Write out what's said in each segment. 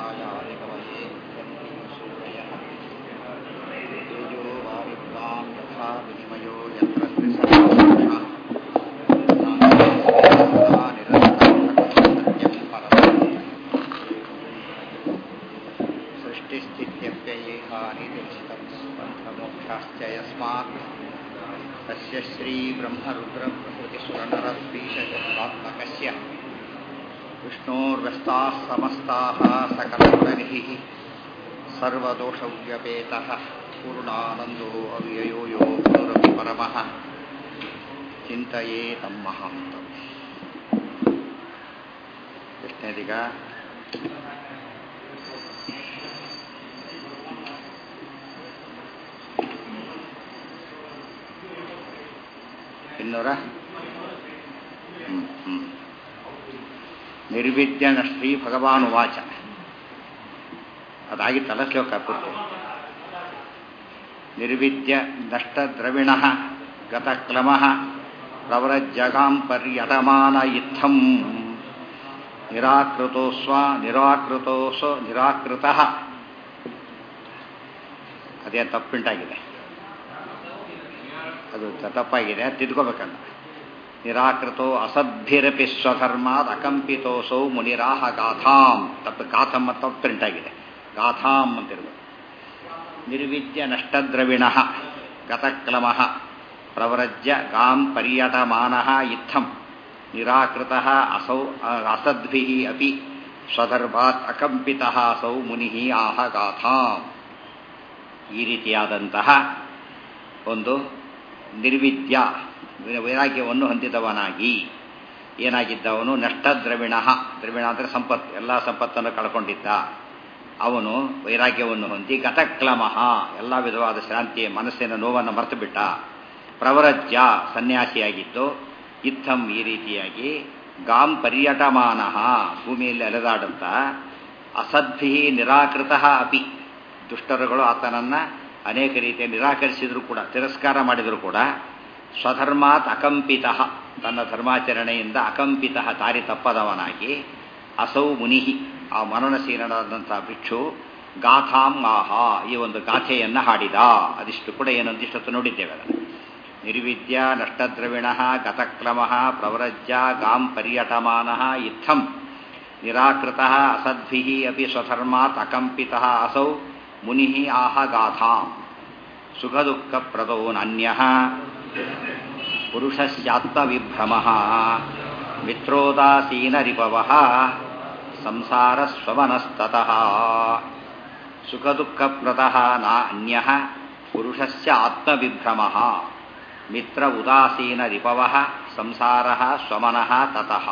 सूर्यायादिकमये सूर्यः तेजो वारिद्वां तथा विनिमयो यत्र त्रिसर्वः सृष्टिस्थित्यप्ययेहानितिष्ठन्स्पन्दमोक्षाश्च यस्मात् तस्य श्रीब्रह्मरुद्रप्रभृतिसुरनरद्वीषशतात्मकस्य विष्णोर्व्यस्ताः समस्ताः सकलगुणनिधिः सर्वदोषव्यपेतः पूर्णानन्दो अव्ययो यो गुरुरपि परमः चिन्तयेतं महान्तम् ಎಷ್ಟನೇದೀಗ ಇನ್ನೂರ ನಿರ್ವಿದ್ಯ ಶ್ರೀ ಭಗವಾನ್ ವಾಚ ಅದಾಗಿತ್ತಲ್ಲ ಶ್ಲೋಕ ಪೂರ್ತಿ. ನಿರ್ವಿದ್ಯ ನಷ್ಟ ದ್ರವಿಣ ಗತಕ್ಲಮ ಪ್ರವ್ರಜ್ಜಗಾಂ ಪರ್ಯಟಮಾನ ಇತ್ತಂ ನಿರಾಕೃತೋಸ್ವ ನಿರಾಕೃತೋಸೋ ನಿರಾಕೃತಃ. ಅದೇ ತಪ್ಪುಂಟಾಗಿದೆ, ಅದು ತಪ್ಪಾಗಿದೆ, ತಿದ್ಕೋಬೇಕಲ್ಲ. ನಿರಾಕೃತೋ ಅಸದ್ಭಿರಪಿ ಸ್ವಧರ್ಮಾತ್ ಅಕಂಪಿತೋಸೌ ಮುನಿರಾಹ ಗಾಥಾಂ. ತಪ್ಪು ಗಾಥಂ ಅಂತ ಪ್ರಿಂಟಾಗಿದೆ, ಗಾಥಾಂ ಅಂತಿರ್ಬೋದು. ನಿರ್ವಿದ್ಯ ನಷ್ಟದ್ರವಿಣ ಗತಕ್ಲಮ ಪ್ರವ್ರಜ್ಯ ಗಾಂ ಪರ್ಯಟಮಾನ ಇತ್ತಂ ನಿರಾಕೃತಃ ಅಸೌ ಅಸದ್ಭಿಃ ಅಪಿ ಸ್ವಧರ್ಮಾತ್ ಅಕಂಪಿತಃ ಅಸೌ ಮುನಿಃ ಆಹ ಗಾಥಾಂ. ಈ ರೀತಿಯಾದಂತಹ ಒಂದು ನಿರ್ವಿದ್ಯ ವೈರಾಗ್ಯವನ್ನು ಹೊಂದಿದವನಾಗಿ ಏನಾಗಿದ್ದವನು ನಷ್ಟದ್ರವಿಣ, ದ್ರವಿಣ ಅಂದರೆ ಸಂಪತ್ತು, ಎಲ್ಲ ಸಂಪತ್ತನ್ನು ಕಳ್ಕೊಂಡಿದ್ದ ಅವನು ವೈರಾಗ್ಯವನ್ನು ಹೊಂದಿ ಗತಕ್ಲಮಃ ಎಲ್ಲ ವಿಧವಾದ ಶಾಂತಿಯ ಮನಸ್ಸಿನ ನೋವನ್ನು ಮರೆತು ಬಿಟ್ಟ. ಪ್ರವರಜ್ಯ ಸನ್ಯಾಸಿಯಾಗಿದ್ದು ಇತ್ತಂ ಈ ರೀತಿಯಾಗಿ ಗಾಂ ಪರ್ಯಟಮಾನ ಭೂಮಿಯಲ್ಲಿ ಅಲೆದಾಡುತ್ತ ಅಸದ್ಭಿ ನಿರಾಕೃತಃ ಅಪಿ ದುಷ್ಟರುಗಳು ಆತನನ್ನು ಅನೇಕ ರೀತಿಯ ನಿರಾಕರಿಸಿದರೂ ಕೂಡ ತಿರಸ್ಕಾರ ಮಾಡಿದರೂ ಕೂಡ ಸ್ವಧರ್ಮಾತ್ ಅಕಂಪಿತ ತನ್ನ ಧರ್ಮಾಚರಣೆಯಿಂದ ಅಕಂಪಿತ ದಾರಿ ತಪ್ಪದವನಾಗಿ ಅಸೌ ಮುನಿಹಿ ಆ ಮನನಶೀಲನಾದಂಥ ಭಿಕ್ಷು ಗಾಥಾಂ ಆಹ ಈ ಒಂದು ಗಾಥೆಯನ್ನು ಹಾಡಿದ. ಅದಿಷ್ಟು ಕೂಡ ಏನೊಂದಿಷ್ಟೊತ್ತು ನೋಡಿದ್ದೇವೆ. ಅದನ್ನು ನಿರ್ವಿದ್ಯ ನಷ್ಟದ್ರವಿಣ ಗತಕ್ರಮ ಪ್ರವ್ರಜ್ಯ ಗಾಂ ಪರ್ಯಟಮಾನ ಇತ್ತಂ ನಿರಾಕೃತಃ ಅಸದ್ಭಿಃ ಅಪಿ ಸ್ವಧರ್ಮಾತ್ ಅಕಂಪಿತಃ ಅಸೌ ಮುನಿಃ ಆಹ ಗಾಥಾಂ. ಸುಖದುಃಖಪ್ರದೋ ನಾನ್ಯಃ ಪುರುಷಸ್ಯಾತ್ಮವಿಭ್ರಮಃ ಮಿತ್ರೋದಾಸೀನರಿಪವಃ ಸಂಸಾರಸ್ವಮನಸ್ತತಃ. ಸುಖದುಃಖಪ್ರದಃ ನಾನ್ಯಃ ಪುರುಷಸ್ಯ ಆತ್ಮವಿಭ್ರಮಃ ಮಿತ್ರ ಉದಾಸೀನರಿಪವಃ ಸಂಸಾರಃ ಸ್ವಮನಃ ತತಃ.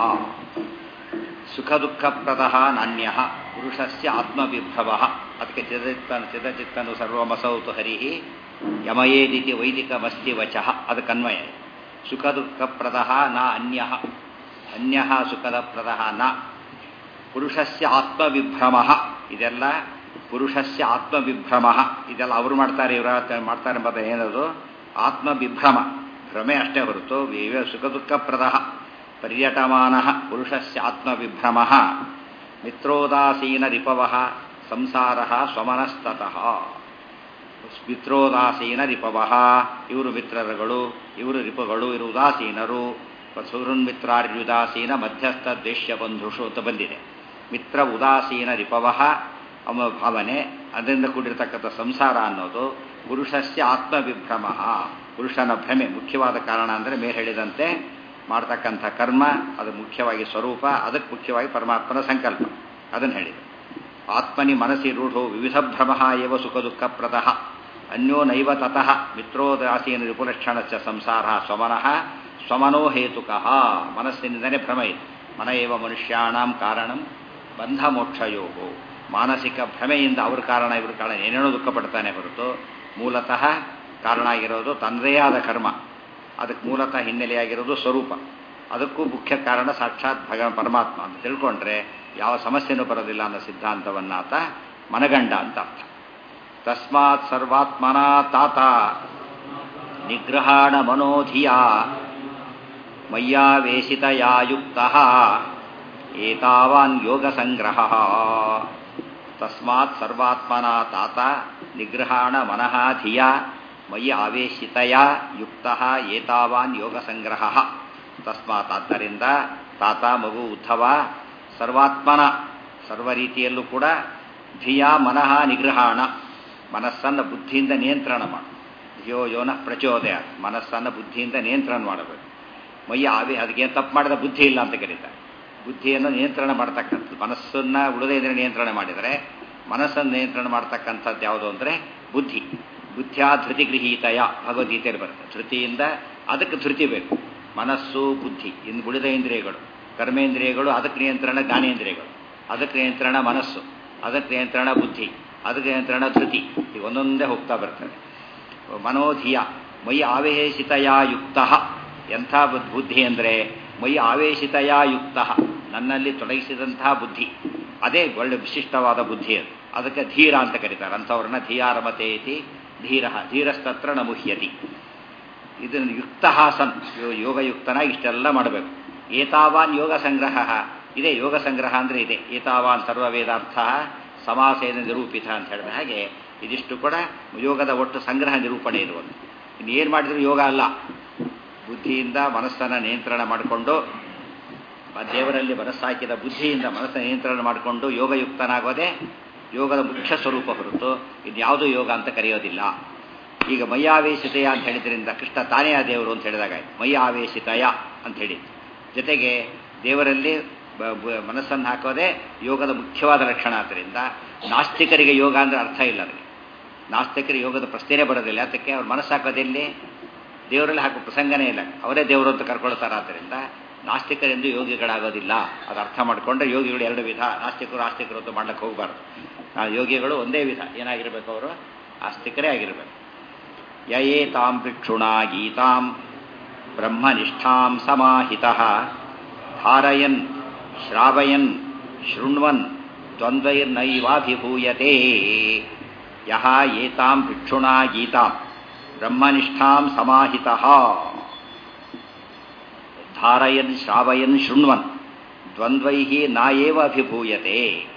ಸುಖದುಃಖಪ್ರದಃ ನಾನ್ಯಃ ಪುರುಷಸ್ಯ ಆತ್ಮವಿಭ್ರಮಃ. ಅದಕ್ಕೆ ಚಿದಚಿತ್ತನು ಸರ್ವಮಸೌತು ಹರಿಃ ಯಮಯೇದಿತಿ ವೈದಿಕಮಸ್ತಿ ವಚಃ. ಅದಕ್ಕನ್ವಯ ಸುಖದುಃಖಪ್ರದಃ ನ ಅನ್ಯಃ, ಅನ್ಯಃ ಸುಖದಪ್ರದಃ ನ ಪುರುಷಸ್ಯ ಆತ್ಮವಿಭ್ರಮಃ. ಇದೆಲ್ಲ ಪುರುಷಸ್ಯ ಆತ್ಮವಿಭ್ರಮಃ, ಇದೆಲ್ಲ ಅವರು ಮಾಡ್ತಾರೆ ಇವರು ಮಾಡ್ತಾರೆ ಎಂಬುದು ಏನದು ಆತ್ಮವಿಭ್ರಮ, ಭ್ರಮೆ ಅಷ್ಟೇ ಹೊರತು ಸುಖದುಃಖಪ್ರದಃ ಪರ್ಯಟಮಾನಃ ಪುರುಷಸ್ಯ ಆತ್ಮವಿಭ್ರಮಃ ಮಿತ್ರೋದಾಸೀನರಿಪವಃ ಸಂಸಾರಃ ಸ್ವಮನಸ್ತತಃ. ಮಿತ್ರೋದಾಸೀನ ರಿಪವಃ ಇವರು ಮಿತ್ರರುಗಳು, ಇವರು ರಿಪಗಳು, ಇವರು ಉದಾಸೀನರು. ಸುಹೃನ್ಮಿತ್ರಾರ್ಯುದಾಸೀನ ಮಧ್ಯಸ್ಥ ದ್ವೇಷ್ಯ ಬಂಧುಷು ಅಂತ ಬಂದಿದೆ. ಮಿತ್ರ ಉದಾಸೀನ ರಿಪವಃ ಅವ ಭಾವನೆ, ಅದರಿಂದ ಕೂಡಿರತಕ್ಕಂಥ ಸಂಸಾರ ಅನ್ನೋದು ಪುರುಷಸ್ಯ ಆತ್ಮವಿಭ್ರಮ, ಪುರುಷನ ಭ್ರಮೆ. ಮುಖ್ಯವಾದ ಕಾರಣ ಅಂದರೆ ಮೇಲೆ ಹೇಳಿದಂತೆ ಮಾಡ್ತಕ್ಕಂಥ ಕರ್ಮ, ಅದು ಮುಖ್ಯವಾಗಿ ಸ್ವರೂಪ, ಅದಕ್ಕೆ ಮುಖ್ಯವಾಗಿ ಪರಮಾತ್ಮನ ಸಂಕಲ್ಪ. ಅದನ್ನು ಹೇಳಿದೆ. ಆತ್ಮನಿ ಮನಸ್ಸಿ ರೂಢೋ ವಿವಿಧ ಭ್ರಮ ಏವ ಸುಖ ದುಃಖಪ್ರದಃ ಅನ್ಯೋ ನೈವ ತತಃ ಮಿತ್ರೋದಾಸೀನ ವಿಪುಲಕ್ಷಣಸ್ಯ ಸಂಸಾರ ಸ್ವಮನಃ ಸ್ವಮನೋ ಹೇತುಕಃ. ಮನಸ್ಸಿನಿಂದಲೇ ಭ್ರಮ ಇದೆ. ಮನ ಏವ ಮನುಷ್ಯಾಣಾಂ ಕಾರಣಂ ಬಂಧ ಮೋಕ್ಷಯೋಗೋ. ಮಾನಸಿಕ ಭ್ರಮೆಯಿಂದ ಅವ್ರ ಕಾರಣ ಇವ್ರ ಕಾರಣ ಏನೇನೋ ದುಃಖ ಪಡ್ತಾನೆ ಹೊರತು ಮೂಲತಃ ಕಾರಣ ಆಗಿರೋದು ತನ್ನದೇ ಆದ ಕರ್ಮ, ಅದಕ್ಕೆ ಮೂಲತಃ ಹಿನ್ನೆಲೆಯಾಗಿರೋದು ಸ್ವರೂಪ. ಅದಕ್ಕೂ ಮುಖ್ಯ ಕಾರಣ ಸಾಕ್ಷಾತ್ ಪರಮಾತ್ಮ ಅಂತ ತಿಳ್ಕೊಂಡ್ರೆ ಯಾವ ಸಮಸ್ಯೆನೂ ಬರೋದಿಲ್ಲ ಅನ್ನೋ ಸಿದ್ಧಾಂತವನ್ನಾತ ಮನಗಂಡ ಅಂತ ಅರ್ಥ. ತಸ್ಮಾತ್ ಸರ್ವಾತ್ಮನ ತಾತ ನಿಗ್ರಹಾಣ ಮನೋಧಿಯ ಮಯ್ಯಾವೇಶಿತಯಾ ಯುಕ್ತಃ ಏತಾವಾನ್ ಯೋಗ ಸಂಗ್ರಹ. ತಸ್ಮಾತ್ ಸರ್ವಾತ್ಮನ ತಾತ ನಿಗ್ರಹಾಣ ಮನಃ ಧಿಯ ಮಯಿ ಆವೇಶಿತಯ ಯುಕ್ತ ಏತಾವಾನ್ ಯೋಗ ಸಂಗ್ರಹ. ತಸ್ಮಾತ್ ಆದ್ದರಿಂದ ತಾತ ಮಗು ಉದ್ಧವ ಸರ್ವಾತ್ಮನ ಸರ್ವ ರೀತಿಯಲ್ಲೂ ಕೂಡ ಧಿಯ ಮನಃ ನಿಗ್ರಹಾಣ ಮನಸ್ಸನ್ನು ಬುದ್ಧಿಯಿಂದ ನಿಯಂತ್ರಣ ಮಾಡು. ಧಿಯೋ ಯೋನ ಪ್ರಚೋದಯ ಮನಸ್ಸನ್ನು ಬುದ್ಧಿಯಿಂದ ನಿಯಂತ್ರಣ ಮಾಡಬೇಕು. ಮೈ ಅದಕ್ಕೆ ತಪ್ಪು ಮಾಡಿದ ಬುದ್ಧಿ ಇಲ್ಲ ಅಂತ ಕರೀತಾರೆ. ಬುದ್ಧಿಯನ್ನು ನಿಯಂತ್ರಣ ಮಾಡ್ತಕ್ಕಂಥದ್ದು ಮನಸ್ಸನ್ನು ಉಳಿದ ನಿಯಂತ್ರಣ ಮಾಡಿದರೆ ಮನಸ್ಸನ್ನು ನಿಯಂತ್ರಣ ಮಾಡ್ತಕ್ಕಂಥದ್ದು ಯಾವುದು ಅಂದರೆ ಬುದ್ಧಿ. ಬುದ್ಧಿಯ ಧೃತಿ ಗೃಹೀತಯ ಭಗವದ್ಗೀತೆಯಲ್ಲಿ ಬರುತ್ತೆ. ಧೃತಿಯಿಂದ ಅದಕ್ಕೆ ಧೃತಿ ಬೇಕು. ಮನಸ್ಸು ಬುದ್ಧಿ ಇನ್ನು ಉಳಿದ ಇಂದ್ರಿಯಗಳು ಕರ್ಮೇಂದ್ರಿಯಗಳು ಅದಕ್ಕೆ ನಿಯಂತ್ರಣ ಜ್ಞಾನೇಂದ್ರಿಯಗಳು, ಅದಕ್ಕೆ ನಿಯಂತ್ರಣ ಮನಸ್ಸು, ಅದಕ್ಕೆ ನಿಯಂತ್ರಣ ಬುದ್ಧಿ, ಅದಕ್ಕೆ ನಿಯಂತ್ರಣ ಧೃತಿ. ಈಗ ಒಂದೊಂದೇ ಹೋಗ್ತಾ ಬರ್ತದೆ. ಮನೋಧಿಯ ಮೈ ಆವೇಶಿತಯ ಯುಕ್ತ. ಎಂಥ ಬುದ್ಧಿ ಅಂದರೆ ಮೈ ಆವೇಶಿತಯ ಯುಕ್ತ ನನ್ನಲ್ಲಿ ತೊಡಗಿಸಿದಂತಹ ಬುದ್ಧಿ. ಅದೇ ಒಳ್ಳೆ ವಿಶಿಷ್ಟವಾದ ಬುದ್ಧಿ ಅದು. ಅದಕ್ಕೆ ಧೀರ ಅಂತ ಕರೀತಾರೆ. ಅಂಥವ್ರನ್ನ ಧಿಯಾರಮತೆ ಇತಿ ಧೀರ ಧೀರಸ್ತತ್ರ ನಮುಹ್ಯತಿ. ಇದನ್ನು ಯುಕ್ತ ಸನ್ ಯೋಗಯುಕ್ತನಾಗಿ ಇಷ್ಟೆಲ್ಲ ಮಾಡಬೇಕು. ಏತಾವಾನ್ ಯೋಗ ಸಂಗ್ರಹ ಇದೆ. ಯೋಗ ಸಂಗ್ರಹ ಅಂದರೆ ಇದೆ. ಏತಾವಾನ್ ಸರ್ವವೇದಾರ್ಥ ಸಮಾಸೇನ ನಿರೂಪಿತ ಅಂತ ಹೇಳಿದ ಹಾಗೆ ಇದಿಷ್ಟು ಕೂಡ ಯೋಗದ ಒಟ್ಟು ಸಂಗ್ರಹ ನಿರೂಪಣೆ ಇರುವುದು. ಇನ್ನು ಏನು ಮಾಡಿದ್ರು ಯೋಗ ಅಲ್ಲ. ಬುದ್ಧಿಯಿಂದ ಮನಸ್ಸನ್ನು ನಿಯಂತ್ರಣ ಮಾಡಿಕೊಂಡು ದೇವರಲ್ಲಿ ಮನಸ್ಸಾಕಿದ ಬುದ್ಧಿಯಿಂದ ಮನಸ್ಸನ್ನು ನಿಯಂತ್ರಣ ಮಾಡಿಕೊಂಡು ಯೋಗಯುಕ್ತನಾಗೋದೇ ಯೋಗದ ಮುಖ್ಯ ಸ್ವರೂಪ ಹೊರತು ಇನ್ಯಾವುದೂ ಯೋಗ ಅಂತ ಕರೆಯೋದಿಲ್ಲ. ಈಗ ಮಯ್ಯಾವೇಶಿತಯ ಅಂತ ಹೇಳಿದ್ರಿಂದ ಕೃಷ್ಣ ತಾನೇ ಆ ದೇವರು ಅಂತ ಹೇಳಿದಾಗ ಮಯ್ಯಾವೇಶಿತಯ ಅಂತ ಹೇಳಿದ್ದು. ಜೊತೆಗೆ ದೇವರಲ್ಲಿ ಮನಸ್ಸನ್ನು ಹಾಕೋದೇ ಯೋಗದ ಮುಖ್ಯವಾದ ಲಕ್ಷಣ. ಆದ್ದರಿಂದ ನಾಸ್ತಿಕರಿಗೆ ಯೋಗ ಅಂದರೆ ಅರ್ಥ ಇಲ್ಲ. ಅದಕ್ಕೆ ನಾಸ್ತಿಕರಿಗೆ ಯೋಗದ ಪ್ರಶ್ನೆನೇ ಬರೋದಿಲ್ಲ. ಅದಕ್ಕೆ ಅವ್ರು ಮನಸ್ಸು ಹಾಕೋದಲ್ಲಿ ದೇವರಲ್ಲಿ ಹಾಕೋ ಪ್ರಸಂಗನೇ ಇಲ್ಲ. ಅವರೇ ದೇವರು ಅಂತ ಕರ್ಕೊಳ್ತಾರೆ. ಆದ್ದರಿಂದ ನಾಸ್ತಿಕರೆಂದು ಯೋಗಿಗಳಾಗೋದಿಲ್ಲ. ಅದು ಅರ್ಥ ಮಾಡಿಕೊಂಡ್ರೆ ಯೋಗಿಗಳು ಎರಡು ವಿಧ, ನಾಸ್ತಿಕರು ಆಸ್ತಿಕರು ಅಂತ ಮಾಡ್ಲಿಕ್ಕೆ ಹೋಗಬಾರ್ದು. ಯೋಗಿಗಳು ಒಂದೇ ವಿಧ ಏನಾಗಿರ್ಬೇಕು, ಅವರು ಆಸ್ತಿಕರೇ ಆಗಿರಬೇಕು. ಯಯೇ ತಾಂ ಭಿಕ್ಷುಣಾ ಗೀತಾಂ ಬ್ರಹ್ಮನಿಷ್ಠಾಂ ಸಮಾಹಿತಃ ಧಾರಯನ್ ಶ್ರಾವಯನ್ ಶೃಣ್ವನ್ ದ್ವಂದ್ವೈರ್ನೈವಾಭಿಭೂಯತೆ. ಯಹ ಏತಾಂ ಭಿಕ್ಷುಣಾ ಗೀತಾಂ ಬ್ರಹ್ಮನಿಷ್ಠಾಂ ಸಮಾಹಿತಃ ಧಾರಯನ್ ಶ್ರಾವಯನ್ ಶೃಣ್ವನ್ ದ್ವಂದ್ವೈಃ ನಾಯೇವ ಅಭಿಭೂಯತೆ.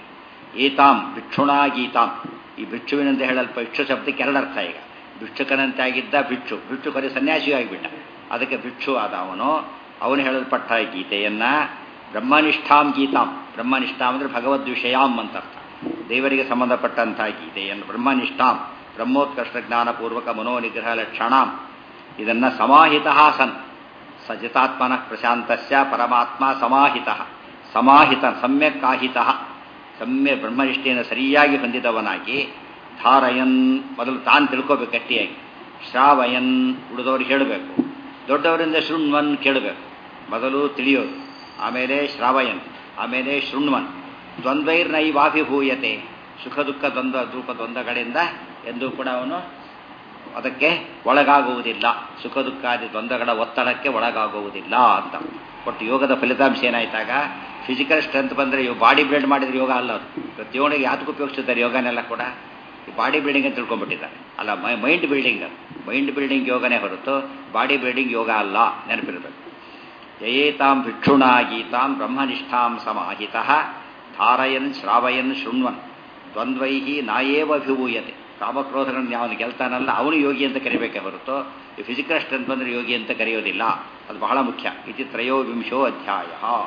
ಏತಾಂ ಭಿಕ್ಷುಣಾ ಗೀತಾಂ. ಈ ಭಿಕ್ಷುವಿನಂತ ಹೇಳಲ್ಪ ಭಿಕ್ಷು ಶಬ್ದಕ್ಕೆ ಎರಡರ್ಥ. ಈಗ ಭಿಕ್ಷುಕನಂತಾಗಿದ್ದ ಭಿಕ್ಷು, ಭಿಕ್ಷುಕರಿ ಸನ್ಯಾಸಿಯೂ ಆಗಿಬಿಟ್ಟ. ಅದಕ್ಕೆ ಭಿಕ್ಷು ಆದ ಅವನು ಹೇಳಲ್ಪಟ್ಟ ಗೀತೆಯನ್ನ ಬ್ರಹ್ಮನಿಷ್ಠಾಂ ಗೀತಾಂ. ಬ್ರಹ್ಮನಿಷ್ಠಾಂ ಅಂದರೆ ಭಗವದ್ ವಿಷಯಾಂ ಅಂತ ಅರ್ಥ. ದೇವರಿಗೆ ಸಂಬಂಧಪಟ್ಟಂತಹ ಗೀತೆಯನ್ನು ಬ್ರಹ್ಮನಿಷ್ಠಾಂ ಬ್ರಹ್ಮೋತ್ಕೃಷ್ಟ ಜ್ಞಾನಪೂರ್ವಕ ಮನೋನಿಗ್ರಹ ಲಕ್ಷಣಾಂ. ಇದನ್ನು ಸಮಾಹಿತಃ ಸನ್ ಸಜಿತಾತ್ಮನಃ ಪ್ರಶಾಂತಸ್ಯ ಪರಮಾತ್ಮ ಸಮಾಹಿತಃ. ಸಮಾಹಿತ ಸಮ್ಯಕ್ ಆಹಿತಃ ಸಮ್ಯ ಬ್ರಹ್ಮನಿಷ್ಠೆಯನ್ನು ಸರಿಯಾಗಿ ಹೊಂದಿದವನಾಗಿ ಧಾರಯನ್ ಮೊದಲು ತಾನು ತಿಳ್ಕೋಬೇಕು ಗಟ್ಟಿಯಾಗಿ. ಶ್ರಾವಯನ್ ಉಳಿದವ್ರಿಗೆ ಹೇಳಬೇಕು. ದೊಡ್ಡವರಿಂದ ಶೃಣ್ವನ್ ಕೇಳಬೇಕು. ಮೊದಲು ತಿಳಿಯೋದು, ಆಮೇಲೆ ಶ್ರಾವಯನ್, ಆಮೇಲೆ ಶೃಣ್ವನ್. ದ್ವಂದ್ವೈರ್ನೈವಾಭಿಭೂಯತೆ. ಸುಖ ದುಃಖ ದ್ವಂದ್ವಗಳಿಂದ ಎಂದೂ ಕೂಡ ಅವನು ಅದಕ್ಕೆ ಒಳಗಾಗುವುದಿಲ್ಲ. ಸುಖ ದುಃಖಾದಿ ದ್ವಂದ್ವಗಳ ಒತ್ತಡಕ್ಕೆ ಒಳಗಾಗುವುದಿಲ್ಲ ಅಂತ. ಒಟ್ಟು ಯೋಗದ ಫಲಿತಾಂಶ ಏನಾಯ್ತಾಗ ಫಿಸಿಕಲ್ ಸ್ಟ್ರೆಂತ್ ಬಂದರೆ ಬಾಡಿ ಬಿಲ್ಡ್ ಮಾಡಿದ್ರೆ ಯೋಗ ಅಲ್ಲ. ಅದು ಪ್ರತಿಯೊಂದಿಗೆ ಯಾತಕ್ಕೆ ಉಪಯೋಗಿಸ್ತಿದ್ದಾರೆ ಯೋಗನೆಲ್ಲ ಕೂಡ ಈ ಬಾಡಿ ಬಿಲ್ಡಿಂಗ್ ಅಂತ ತಿಳ್ಕೊಂಡ್ಬಿಟ್ಟಿದ್ದಾರೆ. ಅಲ್ಲ, ಮೈಂಡ್ ಬಿಲ್ಡಿಂಗ್. ಅದು ಮೈಂಡ್ ಬಿಲ್ಡಿಂಗ್ ಯೋಗನೇ ಹೊರತು ಬಾಡಿ ಬಿಲ್ಡಿಂಗ್ ಯೋಗ ಅಲ್ಲ, ನೆನಪಿರಬೇಕು. ಯಯೇತಾಂ ಭಿಕ್ಷುಣಾ ಗೀತಾಂ ಬ್ರಹ್ಮನಿಷ್ಠಾಂ ಸಮಾಹಿತಃ ಧಾರಯನ್ ಶ್ರಾವಯನ್ ಶೃಣ್ವನ್ ದ್ವಂದ್ವೈಃ ನಾಯೇವ ಅಭಿಭೂಯತೆ. ಕಾಮಕ್ರೋಧಗಳನ್ನು ಅವನು ಗೆಲ್ತಾನಲ್ಲ ಅವನು ಯೋಗಿ ಅಂತ ಕರಿಬೇಕೆ ಹೊರತು ಈ ಫಿಸಿಕಲ್ ಸ್ಟ್ರೆಂತ್ ಬಂದರೆ ಯೋಗಿ ಅಂತ ಕರೆಯೋದಿಲ್ಲ. ಅದು ಬಹಳ ಮುಖ್ಯ. ಇತಿ ತ್ರಯೋವಿಂಶೋ ಅಧ್ಯಾಯ.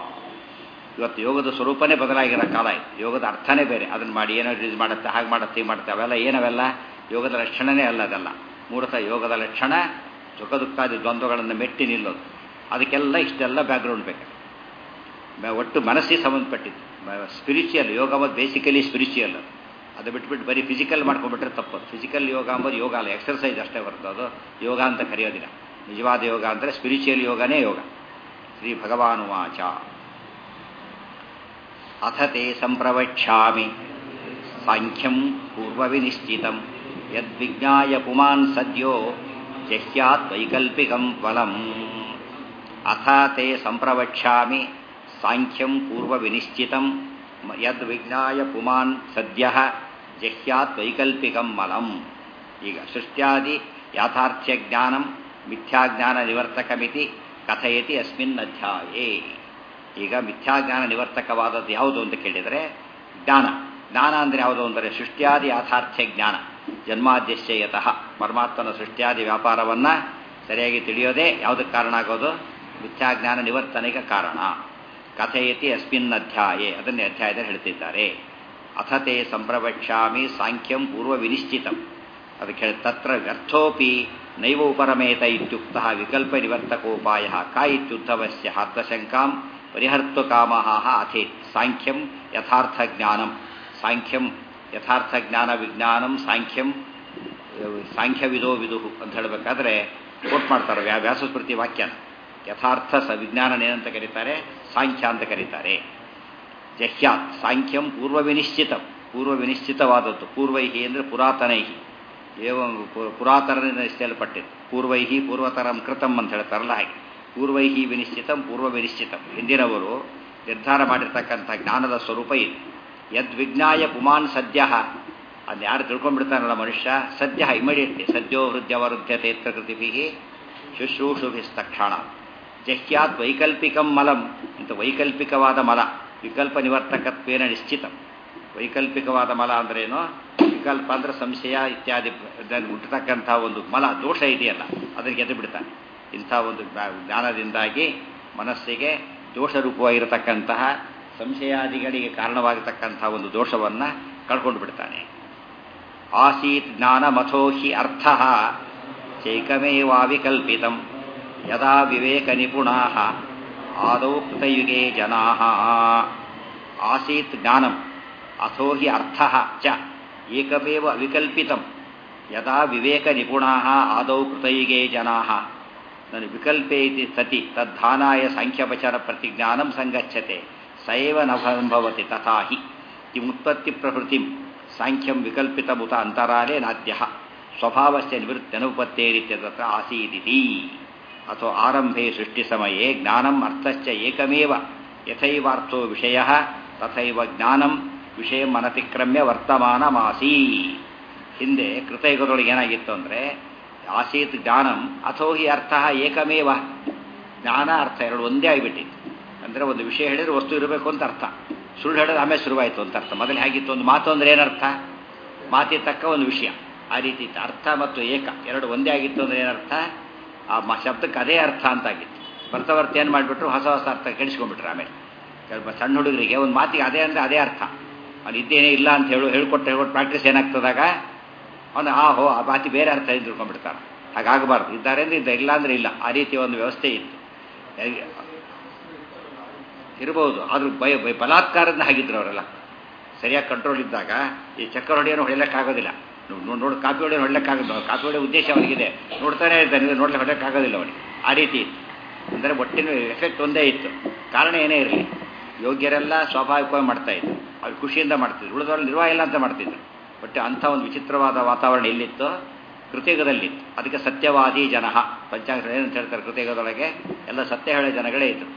ಇವತ್ತು ಯೋಗದ ಸ್ವರೂಪನೇ ಬದಲಾಗಿರೋ ಕಾಲ ಇದೆ. ಯೋಗದ ಅರ್ಥನೇ ಬೇರೆ. ಅದನ್ನು ಮಾಡಿ ಏನೋ ರಿಲೀಸ್ ಮಾಡುತ್ತೆ, ಹಾಗೆ ಮಾಡುತ್ತೆ, ಹೀಗೆ ಮಾಡುತ್ತೆ, ಅವೆಲ್ಲ ಏನವೆಲ್ಲ ಯೋಗದ ಲಕ್ಷಣನೇ ಅಲ್ಲ. ಅದೆಲ್ಲ ಮೂಲತಃ ಯೋಗದ ಲಕ್ಷಣ ಸುಖ ದುಃಖಾದಿ ದ್ವಂದ್ವಗಳನ್ನು ಮೆಟ್ಟಿ ನಿಲ್ಲೋದು. ಅದಕ್ಕೆಲ್ಲ ಇಷ್ಟೆಲ್ಲ ಬ್ಯಾಕ್ಗ್ರೌಂಡ್ ಬೇಕು. ಒಟ್ಟು ಮನಸ್ಸಿಗೆ ಸಂಬಂಧಪಟ್ಟಿದ್ದು ಸ್ಪಿರಿಚುವಲ್ ಯೋಗ ಅಂಬೋದು ಬೇಸಿಕಲಿ ಸ್ಪಿರಿಚುವಲ್. ಅದು ಬಿಟ್ಬಿಟ್ಟು ಬರೀ ಫಿಸಿಕಲ್ ಮಾಡ್ಕೊಂಡ್ಬಿಟ್ರೆ ತಪ್ಪು. ಫಿಸಿಕಲ್ ಯೋಗ ಅಂಬೋದು ಯೋಗ ಅಲ್ಲ, ಎಕ್ಸರ್ಸೈಸ್ ಅಷ್ಟೇ ಬರ್ತದೆ. ಅದು ಯೋಗ ಅಂತ ಕರೆಯೋದಿಲ್ಲ. ನಿಜವಾದ ಯೋಗ ಅಂದರೆ ಸ್ಪಿರಿಚುವಲ್ ಯೋಗನೇ ಯೋಗ. ಶ್ರೀ ಭಗವಾನುವಾಚ ಅಥ ತೇ ಸಂಪ್ರವಕ್ಷ್ಯಾಮಿ ಸಾಂಖ್ಯಂ ಪೂರ್ವವಿನಿಶ್ಚಿತಂ ಯದ್ವಿಜ್ಞಾಯ ಪುಮಾನ್ ಸದ್ಯೋ ಜಹ್ಯಾತ್ ವೈಕಲ್ಪಿಕಂ ಫಲಂ. ಅಥ ತೇ ಸಂಪ್ರವಕ್ಷ್ಯಾಮಿ ಸಾಂಖ್ಯಂ ಪೂರ್ವವಿನಿಶ್ಚಿತಂ ಯದ್ವಿಜ್ಞಾಯ ಪುಮಾನ್ ಸದ್ಯ ಜಹ್ಯಾತ್ ವೈಕಲ್ಪಿಕಂ ಮಲಂ. ಈಗ ಸೃಷ್ಟ್ಯಾದಿ ಯಾಥಾರ್ಥ್ಯ ಜ್ಞಾನಂ ಮಿಥ್ಯಾಜ್ಞಾನ ನಿವರ್ತಕಮಿತಿ ಕಥಯತಿ ಅಸ್ಮಿನ್ ಅಧ್ಯಾಯೇ. ಈಗ ಮಿಥ್ಯಾಜ್ಞಾನ ನಿವರ್ತಕವಾದದ್ದು ಯಾವುದು ಅಂತ ಕೇಳಿದರೆ ಜ್ಞಾನ. ಜ್ಞಾನ ಅಂದರೆ ಯಾವುದೋ ಅಂದರೆ ಸೃಷ್ಟ್ಯಾದಿ ಯಾಥಾರ್ಥ್ಯ ಜ್ಞಾನ. ಜನ್ಮಾದ್ಯಶ್ಯ ಯತಃ ಪರಮಾತ್ಮನ ಸೃಷ್ಟ್ಯಾದಿ ವ್ಯಾಪಾರವನ್ನು ಸರಿಯಾಗಿ ತಿಳಿಯೋದೇ ಯಾವುದಕ್ಕೆ ಕಾರಣ ಆಗೋದು? ಮಿಥ್ಯಾಜ್ಞಾನ ನಿವರ್ತನೆಗೆ ಕಾರಣ. ಕಥೆಯತಿ ಅಸ್ಮಿನ್ ಅಧ್ಯಾಯೇ, ಅದನ್ನೇ ಅಧ್ಯಾಯದಲ್ಲಿ ಹೇಳ್ತಿದ್ದಾರೆ. ಅಥತೆ ಸಂಪ್ರವಕ್ಷ್ಯಾಮಿ ಸಾಂಖ್ಯಂ ಪೂರ್ವ ವಿನಿಶ್ಚಿತಂ. ಅದಕ್ಕೆ ಹೇಳಿ ತತ್ರ ವ್ಯರ್ಥೋಪಿ ನೈವ ಉಪರಮೇತ ಇತ್ಯುಕ್ತ ವಿಕಲ್ಪ ನಿವರ್ತಕೋಪಾಯ ಕಾ ಇತ್ಯುದ್ಧವಸ್ಯ ಆತ್ಮಶಂಕಾಂ ಪರಿಹರ್ತು ಕಾಮಃ ಅಥೇತ್. ಸಾಂಖ್ಯಂ ಯಥಾರ್ಥ ಜ್ಞಾನಂ, ಸಾಂಖ್ಯಂ ಯಥಾರ್ಥ ಜ್ಞಾನ ವಿಜ್ಞಾನಂ ಸಾಂಖ್ಯಂ ಸಾಂಖ್ಯವಿದೋ ವಿದುಹು ಅಂತ ಹೇಳಬೇಕಾದ್ರೆ ಕೋಟ್ ಮಾಡ್ತಾರೆ ವ್ಯಾಸಸ್ಮೃತಿ ವಾಕ್ಯನ. ಯಥಾರ್ಥ ವಿಜ್ಞಾನನೇನಂತ ಕರೀತಾರೆ? ಸಾಂಖ್ಯ ಅಂತ ಕರೀತಾರೆ. ಜಹ್ಯಾತ್ ಸಾಂಖ್ಯಂ ಪೂರ್ವ ವಿನಿಶ್ಚಿತಂ, ಪೂರ್ವ ವಿನಿಶ್ಚಿತವಾದದ್ದು. ಪೂರ್ವೈಹಿ ಅಂದರೆ ಪುರಾತನೈಹಿ, ಪುರಾತನರಿಂದ ನಿಶ್ಚಯಿಸಲ್ಪಟ್ಟಿದ್ದು. ಪೂರ್ವೈಹಿ ಪೂರ್ವತರಂ ಕೃತಂ ಅಂತ ಹೇಳ್ತಾರಲ್ಲ ಹಾಗೆ. ಪೂರ್ವೈಹಿ ವಿನಿಶ್ಚಿತಂ ಪೂರ್ವ ವಿನಿಶ್ಚಿತಂ. ಹಿಂದಿನವರು ನಿರ್ಧಾರ ಮಾಡಿರ್ತಕ್ಕಂಥ ಜ್ಞಾನದ ಸ್ವರೂಪ ಇದು. ಯದ್ವಿಜ್ಞಾಯ ಪುಮಾನ್ ಸದ್ಯ, ಅದು ಯಾರು ತಿಳ್ಕೊಂಡ್ಬಿಡ್ತಾನಲ್ಲ ಮನುಷ್ಯ, ಸದ್ಯ ಇಮಿಡಿಯೇಟ್ಲಿ ಸದ್ಯೋ ಹೃದಯವರುದ್ಧತೆ ಕೃತಿಭಿ ಶುಶ್ರೂಷುಭಿಸ್ತಕ್ಷಣ. ಜಹ್ಯಾತ್ ವೈಕಲ್ಪಿಕಂ ಮಲಂ, ಇಂಥ ವೈಕಲ್ಪಿಕವಾದ ಮಲ ವಿಕಲ್ಪ ನಿವರ್ತಕತ್ವೇನ ನಿಶ್ಚಿತಂ. ವೈಕಲ್ಪಿಕವಾದ ಮಲ ಅಂದ್ರೇನು? ವಿಕಲ್ಪ ಅಂದ್ರೆ ಸಂಶಯ ಇತ್ಯಾದಿ ಹುಟ್ಟತಕ್ಕಂಥ ಒಂದು ಮಲ ದೋಷ ಇದೆಯಲ್ಲ, ಅದನ್ನು ಗೆದ್ದು ಬಿಡ್ತಾನೆ. ಇಂಥ ಒಂದು ಜ್ಞಾನದಿಂದಾಗಿ ಮನಸ್ಸಿಗೆ ದೋಷರೂಪವಾಗಿರತಕ್ಕಂತಹ ಸಂಶಯಾದಿಗಳಿಗೆ ಕಾರಣವಾಗಿರತಕ್ಕಂಥ ಒಂದು ದೋಷವನ್ನು ಕಳ್ಕೊಂಡು ಬಿಡ್ತಾನೆ. ಆಸೀತ್ ಜ್ಞಾನಮಥೋ ಹಿ ಅರ್ಥ ಚೈಕಮೇವಾವಿಕಲ್ಪಿತಂ ಯದಾ ವಿವೇಕ ನಿಪುಣಾ ಆದೌ ಕೃತಯುಗೇ ಜನಾ. ಆಸೀತ್ ಜ್ಞಾನಂ ಅಥೋ ಹಿ ಅರ್ಥ ಚ ಏಕಮೇವ ಅವಿಕಲ್ಪಿತಂ ಯದಾ ವಿವೇಕ ನಿಪುಣಾ ಆದೌ ಕೃತಯುಗೇ ಜನಾ. ನಾನು ವಿಕಲ್ಪೇ ಇತಿ ಸತಿ ತದ್ಧಾನಾಯ ಸಾಂಖ್ಯವಚನ ಪ್ರತಿಜ್ಞಾನಂ ಸಂಗಚ್ಯತೆ ಸೈವ ನಭವತಿ ತಥಾ ಹಿ ಕಿಮುತ್ಪತ್ತಿ ಪ್ರವೃತ್ತಿಂ ಸಾಂಖ್ಯಂ ವಿಕಲ್ಪಿತಮುತ ಅಂತರಾಲೇ ನಾದ್ಯ ಸ್ವಭಾವಸ್ಯ ನಿವೃತ್ತನುಪತ್ತೇರಿತ್ಯತ್ರ ಆಸೀದಿತಿ. ಅಥೋ ಆರಂಭೆ ಸೃಷ್ಟಿಸಮಯೇ ಜ್ಞಾನಂ ಅರ್ಥಶ್ಚ ಏಕಮೇವ ಯಥೈವಾರ್ಥೋ ವಿಷಯಃ ತಥೈವ ಜ್ಞಾನಂ ವಿಷಯಂ ಅನತಿಕ್ರಮ್ಯ ವರ್ತಮಾನಮಾಸೀ. ಹಿಂದೆ ಕೃತಯುಗದೊಳಗೆ ಏನಾಗಿತ್ತು ಅಂದರೆ ಆಸೀತ್ ಜ್ಞಾನಂ ಅಥೋ ಹಿ ಅರ್ಥ ಏಕಮೇವ, ಜ್ಞಾನ ಅರ್ಥ ಎರಡು ಒಂದೇ ಆಗಿಬಿಟ್ಟಿತ್ತು. ಅಂದರೆ ಒಂದು ವಿಷಯ ಹೇಳಿದ್ರೆ ವಸ್ತು ಇರಬೇಕು ಅಂತ ಅರ್ಥ, ಸುಳ್ಳು ಹೇಳಿದ್ರೆ ಆಮೇಲೆ ಶುರುವಾಯಿತು ಅಂತ ಅರ್ಥ. ಮೊದಲು ಹೇಗಿತ್ತು? ಒಂದು ಮಾತು ಅಂದರೆ ಏನರ್ಥ? ಮಾತಿ ತಕ್ಕ ಒಂದು ವಿಷಯ, ಆ ರೀತಿ ಇತ್ತು. ಅರ್ಥ ಮತ್ತು ಏಕ ಎರಡು ಒಂದೇ ಆಗಿತ್ತು ಅಂದರೆ ಏನರ್ಥ? ಆ ಶಬ್ದಕ್ಕೆ ಅದೇ ಅರ್ಥ ಅಂತಾಗಿತ್ತು. ಬರ್ತಾ ಏನು ಮಾಡಿಬಿಟ್ರು, ಹೊಸ ಹೊಸ ಅರ್ಥ ಕೆಡಿಸ್ಕೊಂಡ್ಬಿಟ್ರು. ಆಮೇಲೆ ಸ್ವಲ್ಪ ಸಣ್ಣ ಹುಡುಗರಿಗೆ ಒಂದು ಮಾತಿಗೆ ಅದೇ ಅಂದರೆ ಅದೇ ಅರ್ಥ, ಅವ್ನು ಇದ್ದೇನೇ ಇಲ್ಲ ಅಂತ ಹೇಳ್ಕೊಟ್ಟು ಪ್ರಾಕ್ಟೀಸ್ ಏನಾಗ್ತದಾಗ ಅವನು ಆ ಮಾತಿ ಬೇರೆ ಅರ್ಥ ತಿಳ್ಕೊಂಡ್ಬಿಡ್ತಾನೆ. ಹಾಗಾಗಬಾರ್ದು. ಇದ್ದಾರೆ ಅಂದರೆ ಇದ್ದ, ಇಲ್ಲ ಅಂದರೆ ಇಲ್ಲ. ಆ ರೀತಿಯ ಒಂದು ವ್ಯವಸ್ಥೆ ಇತ್ತು, ಇರಬಹುದು. ಆದ್ರೂ ಬಲಾತ್ಕಾರದಿಂದ ಹಾಗಿದ್ರು ಅವರೆಲ್ಲ. ಸರಿಯಾಗಿ ಕಂಟ್ರೋಲ್ ಇದ್ದಾಗ ಈ ಚಕ್ಕರ್ ಹೊಡೆಯೋನು ಹೊಡೆಯಲಿಕ್ಕಾಗೋದಿಲ್ಲ. ನೋಡಿ ಕಾಪಿ ಹೊಡೆಯೋನು ಹೊಡೆಯಲಿಕ್ಕಾಗೋದು, ಕಾಪಿ ಹೊಡೆಯೋ ಉದ್ದೇಶ ಅವನಿಗಿದೆ, ನೋಡ್ತಾನೆ ಇದ್ದಾನೆ, ನೋಡ್ಲಿಕ್ಕೆ ಹೊಡೆಯೋಕ್ಕಾಗೋದಿಲ್ಲ ಅವನಿಗೆ. ಆ ರೀತಿ ಇತ್ತು. ಅಂದರೆ ಒಟ್ಟಿನ ಎಫೆಕ್ಟ್ ಒಂದೇ ಇತ್ತು, ಕಾರಣ ಏನೇ ಇರಲಿ. ಯೋಗ್ಯರೆಲ್ಲ ಸ್ವಾಭಾವಿಕವಾಗಿ ಮಾಡ್ತಾಯಿದ್ರು, ಅವ್ರು ಖುಷಿಯಿಂದ ಮಾಡ್ತಿದ್ರು. ಉಳಿದವ್ರು ನಿರ್ವಾಹ ಇಲ್ಲ ಅಂತ ಮಾಡ್ತಿದ್ರು. ಬಟ್ ಅಂಥ ಒಂದು ವಿಚಿತ್ರವಾದ ವಾತಾವರಣ ಎಲ್ಲಿತ್ತು? ಕೃತಯುಗದಲ್ಲಿತ್ತು. ಅದಕ್ಕೆ ಸತ್ಯವಾದಿ ಜನ, ಪಂಚಾಂಗ ಏನಂತ ಹೇಳ್ತಾರೆ ಕೃತಯುಗದೊಳಗೆ, ಎಲ್ಲ ಸತ್ಯ ಹೇಳೋ ಜನಗಳೇ ಇದ್ರು.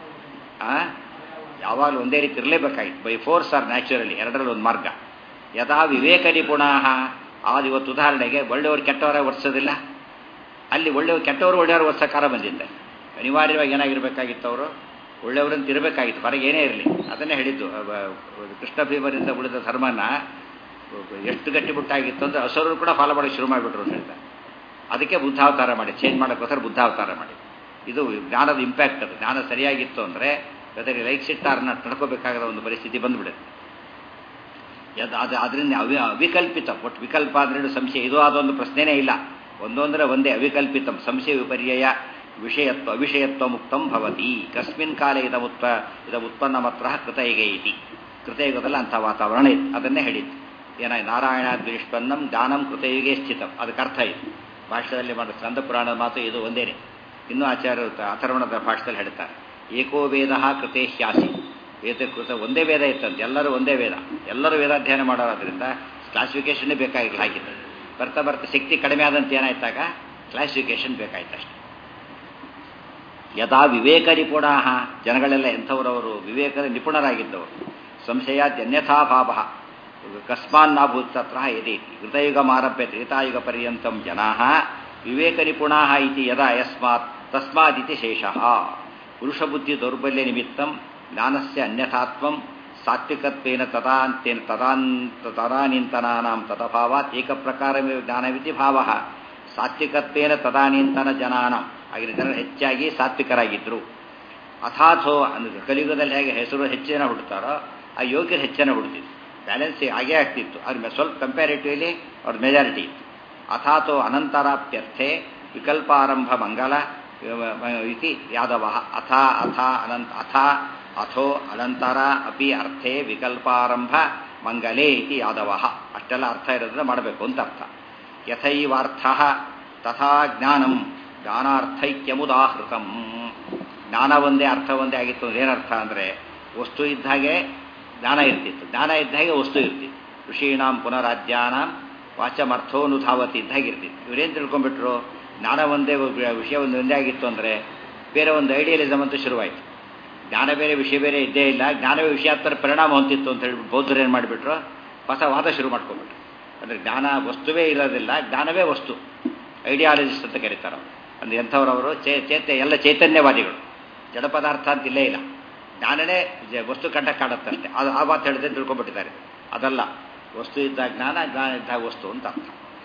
ಯಾವಾಗಲೂ ಒಂದೇ ರೀತಿ ಇರಲೇಬೇಕಾಗಿತ್ತು. ಬೈ ಫೋರ್ಸ್ ಆರ್ ನ್ಯಾಚುರಲಿ, ಎರಡರಲ್ಲಿ ಒಂದು ಮಾರ್ಗ. ಯದಾ ವಿವೇಕ ನಿಪುಣಾಹ, ಆದ ಇವತ್ತು ಉದಾಹರಣೆಗೆ ಒಳ್ಳೆಯವರು ಕೆಟ್ಟವರಾಗಿ ವರ್ಸೋದಿಲ್ಲ, ಅಲ್ಲಿ ಒಳ್ಳೆಯವರು ಕೆಟ್ಟವರು ಒಳ್ಳೆಯವರು ವರ್ಷಕಾರ ಬಂದಿದ್ದೆ. ಅನಿವಾರ್ಯವಾಗಿ ಏನಾಗಿರಬೇಕಾಗಿತ್ತು? ಅವರು ಒಳ್ಳೆಯವರಂತ ಇರಬೇಕಾಗಿತ್ತು, ಹೊರಗೆ ಏನೇ ಇರಲಿ. ಅದನ್ನೇ ಹೇಳಿದ್ದು, ಕೃಷ್ಣ ಭೀಮರಿಂದ ಉಳಿದ ಧರ್ಮನ ಎಷ್ಟು ಗಟ್ಟಿಬಿಟ್ಟಾಗಿತ್ತು ಅಂದರೆ ಅಸುರರು ಕೂಡ ಫಾಲೋ ಮಾಡೋಕ್ಕೆ ಶುರು ಮಾಡಿಬಿಟ್ರು ಅಂತ ಹೇಳ್ತಾರೆ. ಅದಕ್ಕೆ ಬುದ್ಧಾವತಾರ ಮಾಡಿ, ಚೇಂಜ್ ಮಾಡೋಕ್ಕೋಸ್ಕರ ಬುದ್ಧಾವತಾರ ಮಾಡಿ. ಇದು ಜ್ಞಾನದ ಇಂಪ್ಯಾಕ್ಟ್. ಅದು ಜ್ಞಾನ ಸರಿಯಾಗಿತ್ತು ಅಂದರೆ ಜೊತೆಗೆ ಲೈಕ್ ಸಿಟ್ಟಾರನ್ನ ನಡ್ಕೋಬೇಕಾಗದ ಒಂದು ಪರಿಸ್ಥಿತಿ ಬಂದ್ಬಿಡುತ್ತೆ. ಅದು ಅದರಿಂದ ಅವಿಕಲ್ಪಿತ. ಒಟ್ಟು ವಿಕಲ್ಪ ಅಂದ್ರೆ ಸಂಶಯ, ಇದು ಅದೊಂದು ಪ್ರಶ್ನೆನೇ ಇಲ್ಲ. ಒಂದೊಂದರೆ ಒಂದೇ, ಅವಿಕಲ್ಪಿತಂ ಸಂಶಯ ವಿಪರ್ಯಯ ವಿಷಯತ್ವ ಅವಿಷಯತ್ವ ಮುಕ್ತಂ ಭವತಿ. ಕಸ್ಮಿನ್ ಕಾಲೇ ಇದ ಉತ್ಪನ್ನ ಮಾತ್ರ ಕೃತಯುಗ ಇತಿ. ಕೃತಯುಗದಲ್ಲಿ ಅಂಥ ವಾತಾವರಣ ಇತ್ತು. ಅದನ್ನೇ ಹೇಳಿತ್ತು. ಏನಾಯ್ತು? ನಾರಾಯಣಾದ್ವಿಷ್ಪನ್ನಂ ಜ್ಞಾನಂ ಕೃತಯುಗೇ ಸ್ಥಿತಂ. ಅದಕ್ಕೆ ಅರ್ಥ ಇತ್ತು. ಭಾಷೆಯಲ್ಲಿ ಮಾಡೋ ಸ್ಕಂದ ಪುರಾಣದ ಮಾತು ಇದು ಒಂದೇನೆ. ಇನ್ನೂ ಆಚಾರ್ಯರು ಅಥರ್ವಣದ ಭಾಷೆಯಲ್ಲಿ ಹೇಳ್ತಾರೆ, ಏಕೋ ವೇದ ಕೃತೇ ಹ್ಯಾಸಿ. ವೇದಕೃತ ಒಂದೇ ವೇದ ಇತ್ತಂತೆ, ಎಲ್ಲರೂ ಒಂದೇ ವೇದ, ಎಲ್ಲರೂ ವೇದಾಧ್ಯಯನ ಮಾಡೋದ್ರಿಂದ ಕ್ಲಾಸಿಫಿಕೇಷನ್ನೇ ಬೇಕಾಗಿಲ್ಲ. ಹಾಗಿತ್ತು. ಬರ್ತಾ ಬರ್ತಾ ಶಕ್ತಿ ಕಡಿಮೆ ಆದಂತೆ ಏನಾಯ್ತಾಗ ಕ್ಲಾಸಿಫಿಕೇಷನ್ ಬೇಕಾಯ್ತು ಅಷ್ಟೆ. ಯದಾ ವಿವೇಕ ನಿಪುಣಾಹ, ಜನಗಳೆಲ್ಲ ಎಂಥವರವರು? ವಿವೇಕದ ನಿಪುಣರಾಗಿದ್ದವರು. ಸಂಶಯಾದ್ಯನ್ಯಥಾಭಾವ ಕಸ್ಮಾನ್ನಾಭೂತತ್ರ ಯದಿ ಕೃತಯುಗಮಾರಭ್ಯ ತ್ರೇತಾಯುಗ ಪರ್ಯಂತಂ ಜನಾಃ ವಿವೇಕ ನಿಪುಣಾಃ ಇತಿ ಯದಾ ಯಸ್ಮಾತ್ ತಸ್ಮಾದಿತಿ ಶೇಷಃ. ಪುರುಷಬುದ್ಧಿ ದೌರ್ಬಲ್ಯ ನಿಮಿತ್ತಂ ಜ್ಞಾನಸ್ಯ ಅನ್ಯಥಾತ್ವಂ ಸಾತ್ವಿಕತ್ವೇನ ತದಾನಿಂತನಾನಾಂ ತದಭಾವಾತ್ ಏಕಪ್ರಕಾರವೇ ಜ್ಞಾನವಿತಿ ಭಾವಃ. ಸಾತ್ವಿಕತ್ವೇನ ತದಾನಿಂತನ ಜನಾನಾಂ, ಆಗಿನ ಜನರು ಹೆಚ್ಚಾಗಿ ಸಾತ್ವಿಕರಾಗಿದ್ದರು. ಅಥಾಥೋ ಅಂದರೆ ಕಲಿಯುಗದಲ್ಲಿ ಹೇಗೆ ಹೆಸರು ಹೆಚ್ಚಿನ ಹುಡ್ತಾರೋ ಆ ಯೋಗ್ಯರು ಹೆಚ್ಚಿನ ಹುಡ್ತಿದ್ರು. ಬ್ಯಾಲೆನ್ಸ್ ಹಾಗೇ ಆಗ್ತಿತ್ತು. ಅದ್ರ ಸ್ವಲ್ಪ ಕಂಪ್ಯಾರಿಟಿವ್ಲಿ ಅವ್ರ ಮೆಜಾರಿಟಿ ಇತ್ತು. ಅಥಾಥೋ ಅನಂತರಾಪ್ಯರ್ಥೆ ವಿಕಲ್ಪಾರಂಭ ಮಂಗಲ ಇತಿ ಯಾದವ. ಅಥೋ ಅನಂತರ ಅಪಿ ಅರ್ಥೆ ವಿಕಲ್ಪಾರಂಭ ಮಂಗಲೇ ಇತಿ ಯಾದವ. ಅಷ್ಟೆಲ್ಲ ಅರ್ಥ ಇರೋದನ್ನ ಮಾಡಬೇಕು ಅಂತ ಅರ್ಥ. ಯಥೈವಾರ್ಥ ತಥಾ ಜ್ಞಾನಂ ಜ್ಞಾನಾರ್ಥೈಕ್ಯಮುದಾಹೃತಂ. ಜ್ಞಾನ ಒಂದೇ ಅರ್ಥ ಒಂದೇ ಆಗಿತ್ತು. ಏನರ್ಥ ಅಂದರೆ ವಸ್ತು ಇದ್ದ ಹಾಗೆ ಜ್ಞಾನ ಇರ್ತಿತ್ತು, ಜ್ಞಾನ ಇದ್ದ ಹಾಗೆ ವಸ್ತು ಇರ್ತಿತ್ತು. ಋಷೀಣಾಂ ಪುನರಾಜ್ಯಾನಾಂ ವಾಚಮರ್ಥೋನುಧಾವತಿ ಇದ್ದ ಹಾಗೆ ಇರ್ತಿತ್ತು. ಇವರೇನು ತಿಳ್ಕೊಂಡ್ಬಿಟ್ರು, ಜ್ಞಾನ ಒಂದೇ ವಿಷಯ ಒಂದೇ ಆಗಿತ್ತು ಅಂದರೆ ಬೇರೆ ಒಂದು ಐಡಿಯಲಿಸಮ್ ಅಂತೂ ಶುರುವಾಯಿತು. ಜ್ಞಾನ ಬೇರೆ ವಿಷಯ ಬೇರೆ ಇದ್ದೇ ಇಲ್ಲ, ಜ್ಞಾನವೇ ವಿಷಯಾತ್ತರ ಪರಿಣಾಮ ಹೊಂದಿತ್ತು ಅಂತ ಹೇಳ್ಬಿಟ್ಟು ಬೌದ್ಧರು ಏನು ಮಾಡಿಬಿಟ್ರು, ಹೊಸ ವಾದ ಶುರು ಮಾಡ್ಕೊಂಡ್ಬಿಟ್ರು. ಅಂದರೆ ಜ್ಞಾನ ವಸ್ತುವೇ ಇರೋದಿಲ್ಲ, ಜ್ಞಾನವೇ ವಸ್ತು, ಐಡಿಯಾಲಜಿಸ್ಟ್ ಅಂತ ಕರೀತಾರೆ. ಅಂದರೆ ಎಂಥವ್ರವರು ಎಲ್ಲ ಚೈತನ್ಯವಾದಿಗಳು, ಜಡ ಪದಾರ್ಥ ಅಂತ ಇಲ್ಲೇ ಇಲ್ಲ, ಜ್ಞಾನನೇ ವಸ್ತು ಕಂಡ ಕಾಡುತ್ತಷ್ಟೇ. ಅದು ಆ ಮಾತು ಹೇಳಿದ್ರೆ ತಿಳ್ಕೊಂಡ್ಬಿಟ್ಟಿದ್ದಾರೆ. ಅದಲ್ಲ, ವಸ್ತು ಇದ್ದಾಗ ಜ್ಞಾನ, ಜ್ಞಾನ ಇದ್ದಾಗ ವಸ್ತು ಅಂತ ಅರ್ಥ.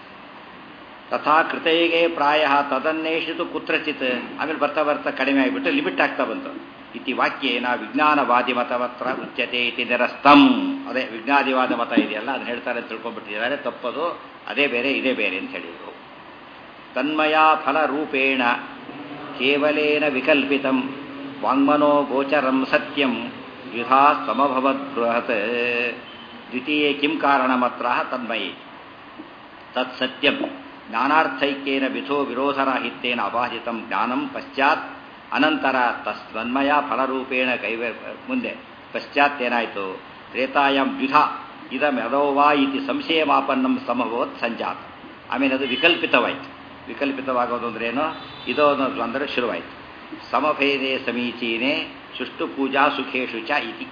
ತಥಾ ಕೃತೈಗೆ ಪ್ರಾಯ ತದನ್ನೇಷಿತು ಕುತ್ರಚಿತ್. ಆಮೇಲೆ ಬರ್ತಾ ಬರ್ತಾ ಕಡಿಮೆ ಆಗಿಬಿಟ್ಟು ಲಿಮಿಟ್ ಆಗ್ತಾ ಬಂತು. ಇತಿ ವಾಕ್ಯೇನ ವಿಜ್ಞಾನವಾದಿ ಮತವತ್ರ ಉಚ್ಯತೆ ಇತಿ ನಿರಸ್ತಂ. ಅದೇ ವಿಜ್ಞಾದಿವಾದ ಮತ ಇದೆಯಲ್ಲ, ಅದನ್ನ ಹೇಳ್ತಾರೆ ಅಂತ ತಿಳ್ಕೊಂಡ್ಬಿಟ್ಟಿದ್ದಾರೆ. ತಪ್ಪದು, ಅದೇ ಬೇರೆ ಇದೇ ಬೇರೆ ಅಂತ ಹೇಳಿದರು. ತನ್ಮಯ ಫಲರೂಪೇಣ ಕೇವಲೇನ ವಿಕಲ್ಪಿತಂ ವಾಂಗ್ಮನೋ ಗೋಚರಂ ಸತ್ಯಂ ದ್ವಿಧಾ ಸಮಭವದ್ಬೃಹತ್. ದ್ವಿತೀಯೇ ಕಿಂ ಕಾರಣಮತ್ರ ತನ್ಮಯೇ ತತ್ ಸತ್ಯಂ ಜ್ಞಾನಾರ್ಥೈಕ್ಯೇನ ವಿರೋಧರಾಹಿತ್ಯೇನ ಅಬಾಧಿತಂ ಜ್ಞಾನಂ ಪಶ್ಚಾತ್ ಅನಂತರ ತನ್ಮಯ ಫಲರೂಪೇಣ ಮುಂದೆ ಪಶ್ಚಾತ್ ಏನಾಯಿತು, ತ್ರೇತಾಯಾಮ್ ದ್ವಿಧಾ ಇದಂ ಯದೋವಾ ಇತಿ ಸಂಶಯಮಾಪನ್ನಂ ಸಮಭವತ್ ಸಂಜಾತ. ಆಮೇಲೆ ಅದು ವಿಕಲ್ಪಿತವಾಯಿತು. ವಿಕಲ್ಪಿತವಾಗೋದು ಅಂದ್ರೇನು, ಇದೋ ಅನ್ನೋದು ಅಂದರೆ ಶುರುವಾಯಿತು. ಸಮಭೇದೇ ಸಮೀಚೀನೆ ಸುಷ್ಟು ಪೂಜಾ ಸುಖೇಶು ಚ ಇತಿ.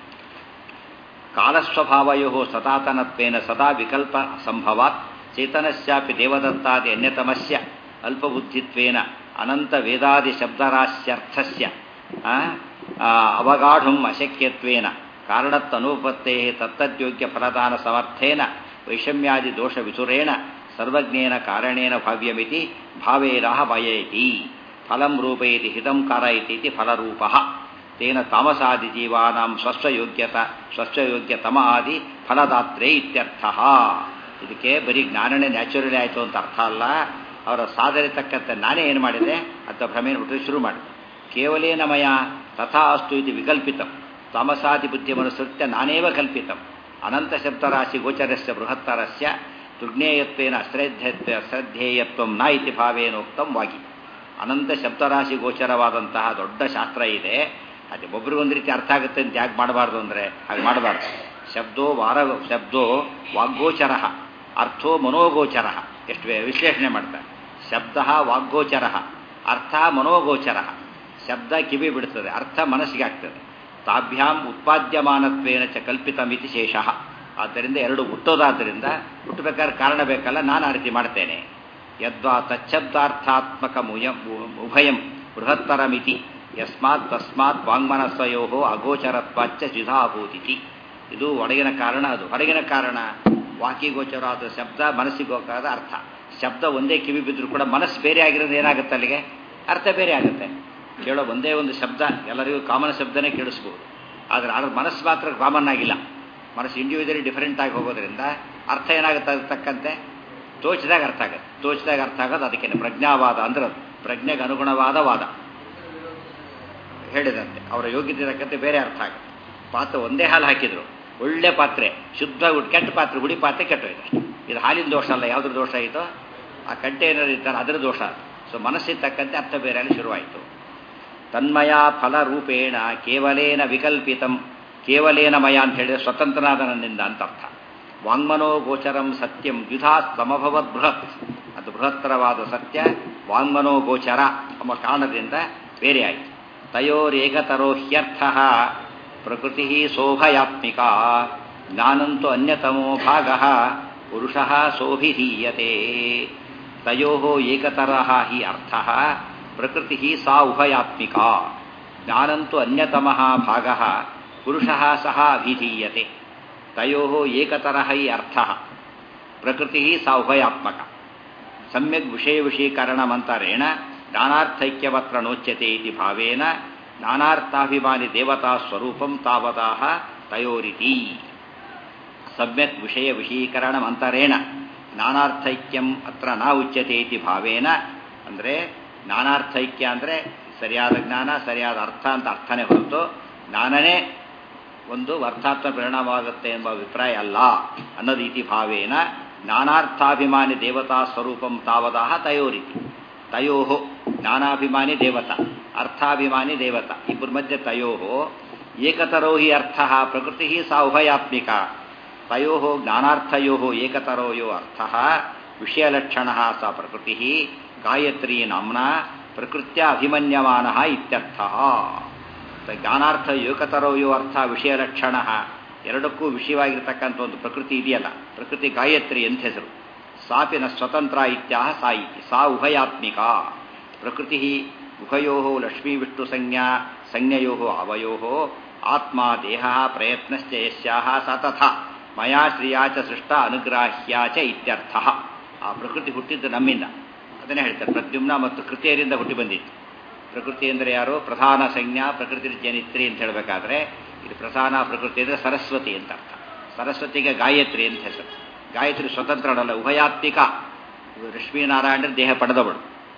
ಕಾಲಸ್ವಭಾವಯೋ ಸದಾತನತ್ವೇನ ಸದಾ ವಿಕಲ್ಪ ಸಂಭವಾತ್ ಚೇತನಸ್ಯಾಪಿ ದೇವದತ್ತಾದಿ ಅನ್ಯತಮಸ್ಯ ಅಲ್ಪಬುದ್ಧಿತ್ವೇನ ಅನಂತ ವೇದಾದಿ ಶಬ್ದರಾಶ್ಯರ್ಥಸ್ಯ ಅವಗಾಢುಂ ಅಶಕ್ಯತ್ವೇನ ಕಾರಣತ್ತನುಪತ್ತೇ ತತ್ತದ್ಯೋಗ್ಯ ಫಲದಾನ ಸಮರ್ಥೇನ ವೈಷಮ್ಯಾದಿ ದೋಷ ವಿಸುರೇಣ ಸರ್ವಜ್ಞೇನ ಕಾರಣೇನ ಭಾವ್ಯಮಿತಿ ಭಾವೇನಃ ಭಯೇತಿ ಫಲಂ ರೂಪಯತಿ ಹಿತಂ ಕಾರಯತಿ ಫಲರೂಪಃ. ತೇನ ತಾಮಸಾದಿ ಜೀವಾನಾಂ ಸ್ವಸ್ವಯೋಗ್ಯತಮ ಆದಿ ಫಲದಾತ್ರೇ ಇತ್ಯರ್ಥಃ. ಇದಕ್ಕೆ ಬರೀ ಜ್ಞಾನನೇ ನ್ಯಾಚುರಲಿ ಆಯಿತು ಅಂತ ಅರ್ಥ ಅಲ್ಲ. ಅವರ ಸಾಧನೆ ತಕ್ಕಂತೆ ನಾನೇ ಏನು ಮಾಡಿದೆ ಅಂತ ಭ್ರಮೆಯನ್ನು ಹುಟ್ಟು ಶುರು ಮಾಡಿದೆ. ಕೇವಲೇನ ಮಯ ತಥಾ ಅಸ್ತು ಇದು ವಿಕಲ್ಪಿತಂ ತಾಮಸಾದಿ ಬುದ್ಧಿಮನುಸೃತ್ಯ ನಾನೇವ ಕಲ್ಪಿತಂ ಅನಂತ ಶಬ್ದರಾಶಿ ಗೋಚರಸ್ಯ ಬೃಹತ್ತರಸ್ಯ ದುರ್ಜ್ಞೇಯತ್ವೇನ ಅಶ್ರದ್ಧೇಯತ್ವಂ ನ ಇತಿ ಭಾವೇನೋಕ್ತಂ ವಾಗಿ. ಅನಂತ ಶಬ್ದರಾಶಿ ಗೋಚರವಾದಂತಹ ದೊಡ್ಡ ಶಾಸ್ತ್ರ ಇದೆ. ಅದೇ ಒಬ್ರಿಗೊಂದು ರೀತಿ ಅರ್ಥ ಆಗುತ್ತೆ ಅಂತ ಯಾಕೆ ಮಾಡಬಾರ್ದು ಅಂದರೆ ಹಾಗೆ ಮಾಡಬಾರ್ದು. ಶಬ್ದೋ ವಾಗ್ಗೋಚರ ಅರ್ಥೋ ಮನೋಗೋಚರ. ಎಷ್ಟು ವಿಶ್ಲೇಷಣೆ ಮಾಡ್ತಾರೆ. ಶಬ್ದ ವಾಗ್ಗೋಚರ, ಅರ್ಥ ಮನೋಗೋಚರ. ಶಬ್ದ ಕಿವಿ ಬಿಡುತ್ತದೆ, ಅರ್ಥ ಮನಸ್ಸಿಗೆ ಆಗ್ತದೆ. ತಾಭ್ಯಾಂ ಉತ್ಪಾದ್ಯಮಾನತ್ವೇನ ಚ ಕಲ್ಪಿತಮಿತಿ ಶೇಷಃ. ಆದ್ದರಿಂದ ಎರಡು ಹುಟ್ಟೋದಾದ್ದರಿಂದ ಹುಟ್ಟಬೇಕಾದ್ರೆ ಕಾರಣ ಬೇಕಲ್ಲ, ನಾನು ಆ ರೀತಿ ಮಾಡ್ತೇನೆ. ಯದ್ವಾ ತಚ್ಛಬ್ದಾರ್ಥಾತ್ಮಕ ಉಭಯಂ ಬೃಹತ್ತರಮಿತಿ ಯಸ್ಮಾತ್ ತಸ್ಮಾತ್ ವಾಂಗ್ಮನಸ್ಸಯೋ ಅಗೋಚರತ್ವಾಚ್ಚ ದ್ವಿಧಾಭೂತಿತಿ. ಇದು ಒಳಗಿನ ಕಾರಣ, ಅದು ಹೊರಗಿನ ಕಾರಣ. ವಾಕಿಗೋಚರವಾದ ಶಬ್ದ, ಮನಸ್ಸಿಗೋಚರವಾದ ಅರ್ಥ. ಶಬ್ದ ಒಂದೇ ಕಿವಿ ಬಿದ್ದರೂ ಕೂಡ ಮನಸ್ಸು ಬೇರೆ ಆಗಿರೋದು ಏನಾಗುತ್ತೆ, ಅಲ್ಲಿಗೆ ಅರ್ಥ ಬೇರೆ ಆಗುತ್ತೆ. ಕೇಳೋ ಒಂದೇ ಒಂದು ಶಬ್ದ ಎಲ್ಲರಿಗೂ ಕಾಮನ್ ಶಬ್ದನೇ ಕೇಳಿಸ್ಬೋದು, ಆದರೆ ಅದರ ಮನಸ್ಸು ಮಾತ್ರ ಕಾಮನ್ ಆಗಿಲ್ಲ. ಮನಸ್ಸು ಇಂಡಿವಿಜುವಲಿ ಡಿಫರೆಂಟ್ ಆಗಿ ಹೋಗೋದ್ರಿಂದ ಅರ್ಥ ಏನಾಗುತ್ತೆ, ಅದಕ್ಕೆ ತಕ್ಕಂತೆ ತೋಚಿದಾಗ ಅರ್ಥ ಆಗುತ್ತೆ. ತೋಚಿದಾಗ ಅರ್ಥ ಆಗೋದು ಅದಕ್ಕೆ ಪ್ರಜ್ಞಾವಾದ ಅಂದ್ರೆ ಪ್ರಜ್ಞೆಗೆ ಅನುಗುಣವಾದ ವಾದ. ಹೇಳಿದಂತೆ ಅವರ ಯೋಗ್ಯತೆ ತಕ್ಕಂತೆ ಬೇರೆ ಅರ್ಥ ಆಗುತ್ತೆ. ಪಾತ್ರೆ ಒಂದೇ ಹಾಲು ಹಾಕಿದ್ರು, ಒಳ್ಳೆ ಪಾತ್ರೆ ಶುದ್ಧ, ಕೆಟ್ಟ ಪಾತ್ರೆ ಹುಡಿ ಪಾತ್ರೆ ಕೆಟ್ಟೋಯ್ತು. ಇದು ಹಾಲಿನ ದೋಷ ಅಲ್ಲ, ಯಾವುದ್ರ ದೋಷ ಆಯಿತು, ಆ ಕಂಟೈನರ್ ಇರ್ತಾರೆ ಅದರ ದೋಷ. ಸೊ ಮನಸ್ಸಿಗೆ ತಕ್ಕಂತೆ ಅರ್ಥ ಬೇರೆ ಅಲ್ಲಿ ಶುರುವಾಯಿತು. ತನ್ಮಯ ಫಲರೂಪೇಣ ಕೇವಲೇನ ವಿಕಲ್ಪಿತಂ. ಕೇವಲೇನ ಮಯ ಅಂತ ಹೇಳಿದ್ರೆ ಸ್ವತಂತ್ರನಾದ ನನ್ನಿಂದ ಅಂತ ಅರ್ಥ. ವಾಂಗ್ಮನೋ ಗೋಚರಂ ಸತ್ಯಂ ದ್ವಿಧಾ ಸಮಭವದ್ ಬೃಹತ್. ಅದು ಬೃಹತ್ತರವಾದ ಸತ್ಯ ವಾಂಗ್ಮನೋ ಗೋಚರ ಎಂಬ ಕಾರಣದಿಂದ ಬೇರೆ ಆಯಿತು. ತಯೋರೇಕತರೋ ಹ್ಯರ್ಥ ಪ್ರಕೃತಿ ಸೋಭಯಾತ್ಮಿಕ ಜ್ಞಾನಂತು ಅನ್ಯತಮೋ ಭಾಗ ಪುರುಷ ಸೋಭಿಧೀಯತೆ. ತಯೋ ಏಕತರಃ ಹಿ ಅರ್ಥಃ ಪ್ರಕೃತಿ ಸಾ ಉಭಯಾತ್ಮಿಕ ಜ್ಞಾನಂತು ಅನ್ಯತಮಃ ಭಾಗಃ ಪುರುಷಃ ಸಹ ಅಭಿಧೀಯತೆ ತಯೋಃ ಏಕತರಃ ಹಿ ಅರ್ಥಃ ಪ್ರಕೃತಿ ಸಾ ಉಭಯಾತ್ಮಕ ಸಮ್ಯಕ್ ವಿಷಯವಿಷೀಕರಣಮಂತರೇಣ ಜ್ಞಾನಾರ್ಥೈಕ್ಯವತ್ರ ನೋಚ್ಯತೆ ಇತಿ ಭಾವೇನ ಜ್ಞಾನಾರ್ಥಾಭಿಮಾನಿ ದೇವತಾ ಸ್ವರೂಪಂ ತಾವತಾಹ ತಯೋರಿತಿ ಸಮ್ಯಕ್ ವಿಷಯವಿಷೀಕರಣಮಂತರೇಣ ಜ್ಞಾನಾರ್ಥೈಕ್ಯಂ ಅತ್ರ ನ ಉಚ್ಯತೆ ಇತಿ ಭಾವೇನ ಅಂದರೆ ಜ್ಞಾನಾರ್ಥೈಕ್ಯ ಅಂದರೆ ಸರಿಯಾದ ಜ್ಞಾನ ಸರಿಯಾದ ಅರ್ಥ ಅಂತ ಅರ್ಥನೇ ಹೊರತು ಜ್ಞಾನನೇ ಒಂದು ಅರ್ಥಾತ್ಮ ಪರಿಣಾಮವಾಗುತ್ತೆ ಎಂಬ ಅಭಿಪ್ರಾಯ ಅಲ್ಲ ಅನ್ನೋದು ಇತಿ ಭಾವೇನ ಜ್ಞಾನಾರ್ಥಾಭಿಮಾನಿ ದೇವತಾ ಸ್ವರೂಪಂ ತಾವದಾಹ ತಯೋರಿತಿ ತಯೋಃ ಜ್ಞಾನಾಭಿಮಾನಿ ದೇವತಾ ಅರ್ಥಾಭಿಮಾನಿ ದೇವತಾ ಇಬ್ಬರ ಮಧ್ಯೆ ತಯೋಃ ಏಕತರೋ ಹಿ ಅರ್ಥಃ ಪ್ರಕೃತಿ ಸಾ ಉಭಯಾತ್ಮಿಕ ತಯೋಃ ಜ್ಞಾನಾರ್ಥಯೋಃ ಏಕತರೋ ಯೋ ಅರ್ಥಃ ವಿಷಯಲಕ್ಷಣಃ ಸಾ ಪ್ರಕೃತಿ ಗಾಯತ್ರಿ ನಾಮ್ನಾ ಪ್ರಕೃತ್ಯ ಅಭಿಮನ್ಯಮಾನಃ ಇತ್ಯರ್ಥಃ ಜ್ಞಾನಾರ್ಥ ಏಕತರೋ ಯೋ ಅರ್ಥ ವಿಷಯಲಕ್ಷಣ ಎರಡಕ್ಕೂ ವಿಷಯವಾಗಿರ್ತಕ್ಕಂಥ ಒಂದು ಪ್ರಕೃತಿ ಇದೆಯಲ್ಲ ಪ್ರಕೃತಿ ಗಾಯತ್ರಿ ಅಂತ ಹೆಸರು ಸಾಪಿನ ಸ್ವತಂತ್ರ ಇತ್ಯಾಹ ಸಾ ಇತಿ ಸಾ ಉಭಯಾತ್ಮಿಕ ಪ್ರಕೃತಿ ಉಭಯೋ ಲಕ್ಷ್ಮೀ ವಿಷ್ಣು ಸಂಜ್ಞೆಯೋ ಅವಯೋ ಆತ್ಮ ದೇಹ ಪ್ರಯತ್ನಶ್ಚ ಯಸ್ಯಾಹ ಸ ತಥಾ ಮಯಾ ಶ್ರಿಯಾ ಚ ಸೃಷ್ಟ ಅನುಗ್ರಾಹ್ಯಾ ಚ ಇತ್ಯರ್ಥ ಆ ಪ್ರಕೃತಿ ಹುಟ್ಟಿದ್ದು ನಮ್ಮಿಂದ ಅದನ್ನೇ ಹೇಳ್ತಾರೆ ಪ್ರದ್ಯುಮ್ನ ಮತ್ತು ಕೃತಿಯರಿಂದ ಹುಟ್ಟಿ ಬಂದಿತ್ತು ಪ್ರಕೃತಿ ಅಂದರೆ ಯಾರು ಪ್ರಧಾನ ಸಂಜ್ಞಾ ಪ್ರಕೃತಿ ಜನಿತ್ರಿ ಅಂತ ಹೇಳಬೇಕಾದ್ರೆ ಇದು ಪ್ರಧಾನ ಪ್ರಕೃತಿ ಅಂದರೆ ಸರಸ್ವತಿ ಅಂತ ಅರ್ಥ ಸರಸ್ವತಿಗೆ ಗಾಯತ್ರಿ ಅಂತ ಹೆಸರು ಗಾಯತ್ರಿ ಸ್ವತಂತ್ರಳಲ್ಲ ಉಭಯಾತ್ಮಿಕ ಲಕ್ಷ್ಮೀನಾರಾಯಣರ ದೇಹ ಪಡೆದವಳು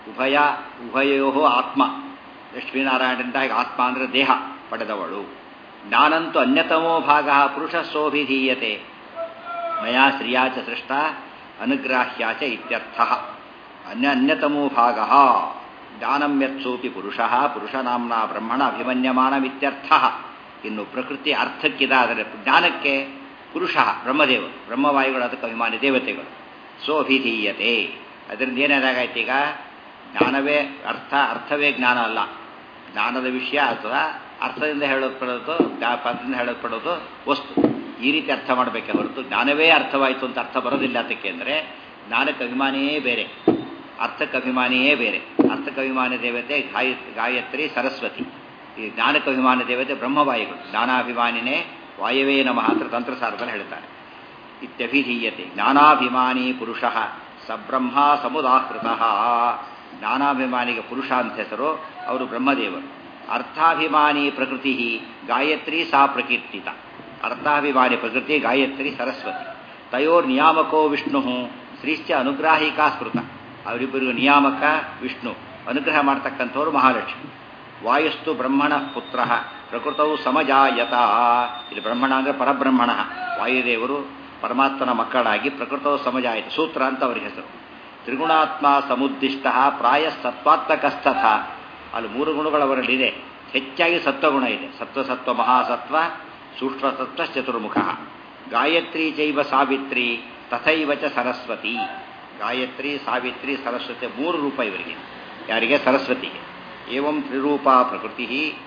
ಉಭಯೋ ಆತ್ಮ ಲಕ್ಷ್ಮೀನಾರಾಯಣರಿಂದ ಆತ್ಮ ಅಂದರೆ ದೇಹ ಪಡೆದವಳು ಜ್ಞಾನಂತೂ ಅನ್ಯತಮೋ ಭಾಗ ಪುರುಷ ಸೋಭಿಧೀಯತೆ ಮಯಾ ಶ್ರಿಯಾ ಚ ಸೃಷ್ಟ ಅನುಗ್ರಾಹ್ಯಾ ಚ ಇತ್ಯರ್ಥ ಅನ್ಯತಮೋ ಭಾಗ ಜ್ಞಾನಂ ಯತ್ಸೋಪಿ ಪುರುಷನಾಮ್ನಾ ಬ್ರಹ್ಮಣ ಅಭಿಮನ್ಯಮಾನಮಿತ್ಯರ್ಥ ಇನ್ನು ಪ್ರಕೃತಿ ಅರ್ಥಕ್ಕಿದಾದರೆ ಜ್ಞಾನಕ್ಕೆ ಪುರುಷ ಬ್ರಹ್ಮದೇವರು ಬ್ರಹ್ಮವಾಯುಗಳು ಅದಕ್ಕೆ ಅಭಿಮಾನಿ ದೇವತೆಗಳು ಸೋಭಿಧೀಯತೆ ಅದರಿಂದ ಏನೇನಾಗಾಯ್ತು ಈಗ ಜ್ಞಾನವೇ ಅರ್ಥವೇ ಜ್ಞಾನ ಅಲ್ಲ ಜ್ಞಾನದ ವಿಷಯ ಅಥವಾ ಅರ್ಥದಿಂದ ಹೇಳಲ್ಪಡೋದು ಪದದಿಂದ ಹೇಳಲ್ಪಡೋದು ವಸ್ತು ಈ ರೀತಿ ಅರ್ಥ ಮಾಡಬೇಕೆ ಹೊರತು ಜ್ಞಾನವೇ ಅರ್ಥವಾಯಿತು ಅಂತ ಅರ್ಥ ಬರೋದಿಲ್ಲ ಅದಕ್ಕೆ ಅಂದರೆ ಜ್ಞಾನಕ್ಕೆ ಅಭಿಮಾನಿಯೇ ಬೇರೆ ಅರ್ಥಕ್ಕೆ ಅಭಿಮಾನಿಯೇ ಬೇರೆ ಅರ್ಥಕ್ಕೆ ಅಭಿಮಾನಿ ದೇವತೆ ಗಾಯತ್ರಿ ಸರಸ್ವತಿ ಈ ಜ್ಞಾನಕ್ಕೆ ಅಭಿಮಾನಿ ದೇವತೆ ಬ್ರಹ್ಮವಾಯುಗಳು ಜ್ಞಾನಾಭಿಮಾನಿನೇ ವಾಯವೇ ನಮಃ ಅಂತ ತಂತ್ರಸಾರದಲ್ಲಿ ಹೇಳ್ತಾರೆ ಇತ್ಯಭಿಧೀಯತೆ ಜ್ಞಾನಾಭಿಮಾನಿ ಪುರುಷ ಸಬ್ರಹ್ಮ ಸಮುದಾಹೃತ ಜ್ಞಾನಾಭಿಮಾನಿಗೆ ಪುರುಷ ಅಂತ ಹೆಸರು ಅವರು ಬ್ರಹ್ಮದೇವರು ಅರ್ಥಾಭಿಮಾನಿ ಪ್ರಕೃತಿ ಗಾಯತ್ರಿ ಸಾ ಪ್ರಕೀರ್ತಿತ ಅರ್ಥಾಭಿಮಾನಿ ಪ್ರಕೃತಿ ಗಾಯತ್ರಿ ಸರಸ್ವತಿ ತಯೋರ್ ನಿಯಾಮಕೋ ವಿಷ್ಣು ಶ್ರೀಶ್ಚ ಅನುಗ್ರಾಹಿಕಾ ಸ್ಮೃತ ಅವರಿಬ್ಬರಿಗೂ ನಿಯಾಮಕ ವಿಷ್ಣು ಅನುಗ್ರಹ ಮಾಡ್ತಕ್ಕಂಥವ್ರು ಮಹಾಲಕ್ಷ್ಮಿ ವಾಯುಸ್ತು ಬ್ರಹ್ಮಣ ಪುತ್ರ ಪ್ರಕೃತವು ಸಮಜಾಯತ ಇಲ್ಲಿ ಬ್ರಹ್ಮಣ ಅಂದರೆ ಪರಬ್ರಹ್ಮಣ ವಾಯುದೇವರು ಪರಮಾತ್ಮನ ಮಕ್ಕಳಾಗಿ ಪ್ರಕೃತವು ಸಮಜಾಯತ ಸೂತ್ರ ಅಂತ ಅವರಿಗೆ ಹೆಸರು ತ್ರಿಗುಣಾತ್ಮ ಸಮುದ್ದಿಷ್ಟ ಪ್ರಾಯ ಸತ್ವಾತ್ಮಕಸ್ಥಥ ಅಲ್ಲಿ ಮೂರು ಗುಣಗಳವರಲ್ಲಿದೆ ಹೆಚ್ಚಾಗಿ ಸತ್ವಗುಣ ಇದೆ ಸತ್ವ ಮಹಾಸತ್ವ ಸೂಕ್ಷ್ಮಸತ್ವ ಚತುರ್ಮುಖ ಗಾಯತ್ರಿ ಚೈವ ಸಾವಿತ್ರಿ ತಥೈವ ಚ ಸರಸ್ವತಿ ಗಾಯತ್ರಿ ಸಾವಿತ್ರಿ ಸರಸ್ವತಿ ಮೂರು ರೂಪ ಇವರಿಗೆ ಯಾರಿಗೆ ಸರಸ್ವತಿಗೆ ಏವಂ ತ್ರಿರೂಪ ಪ್ರಕೃತಿ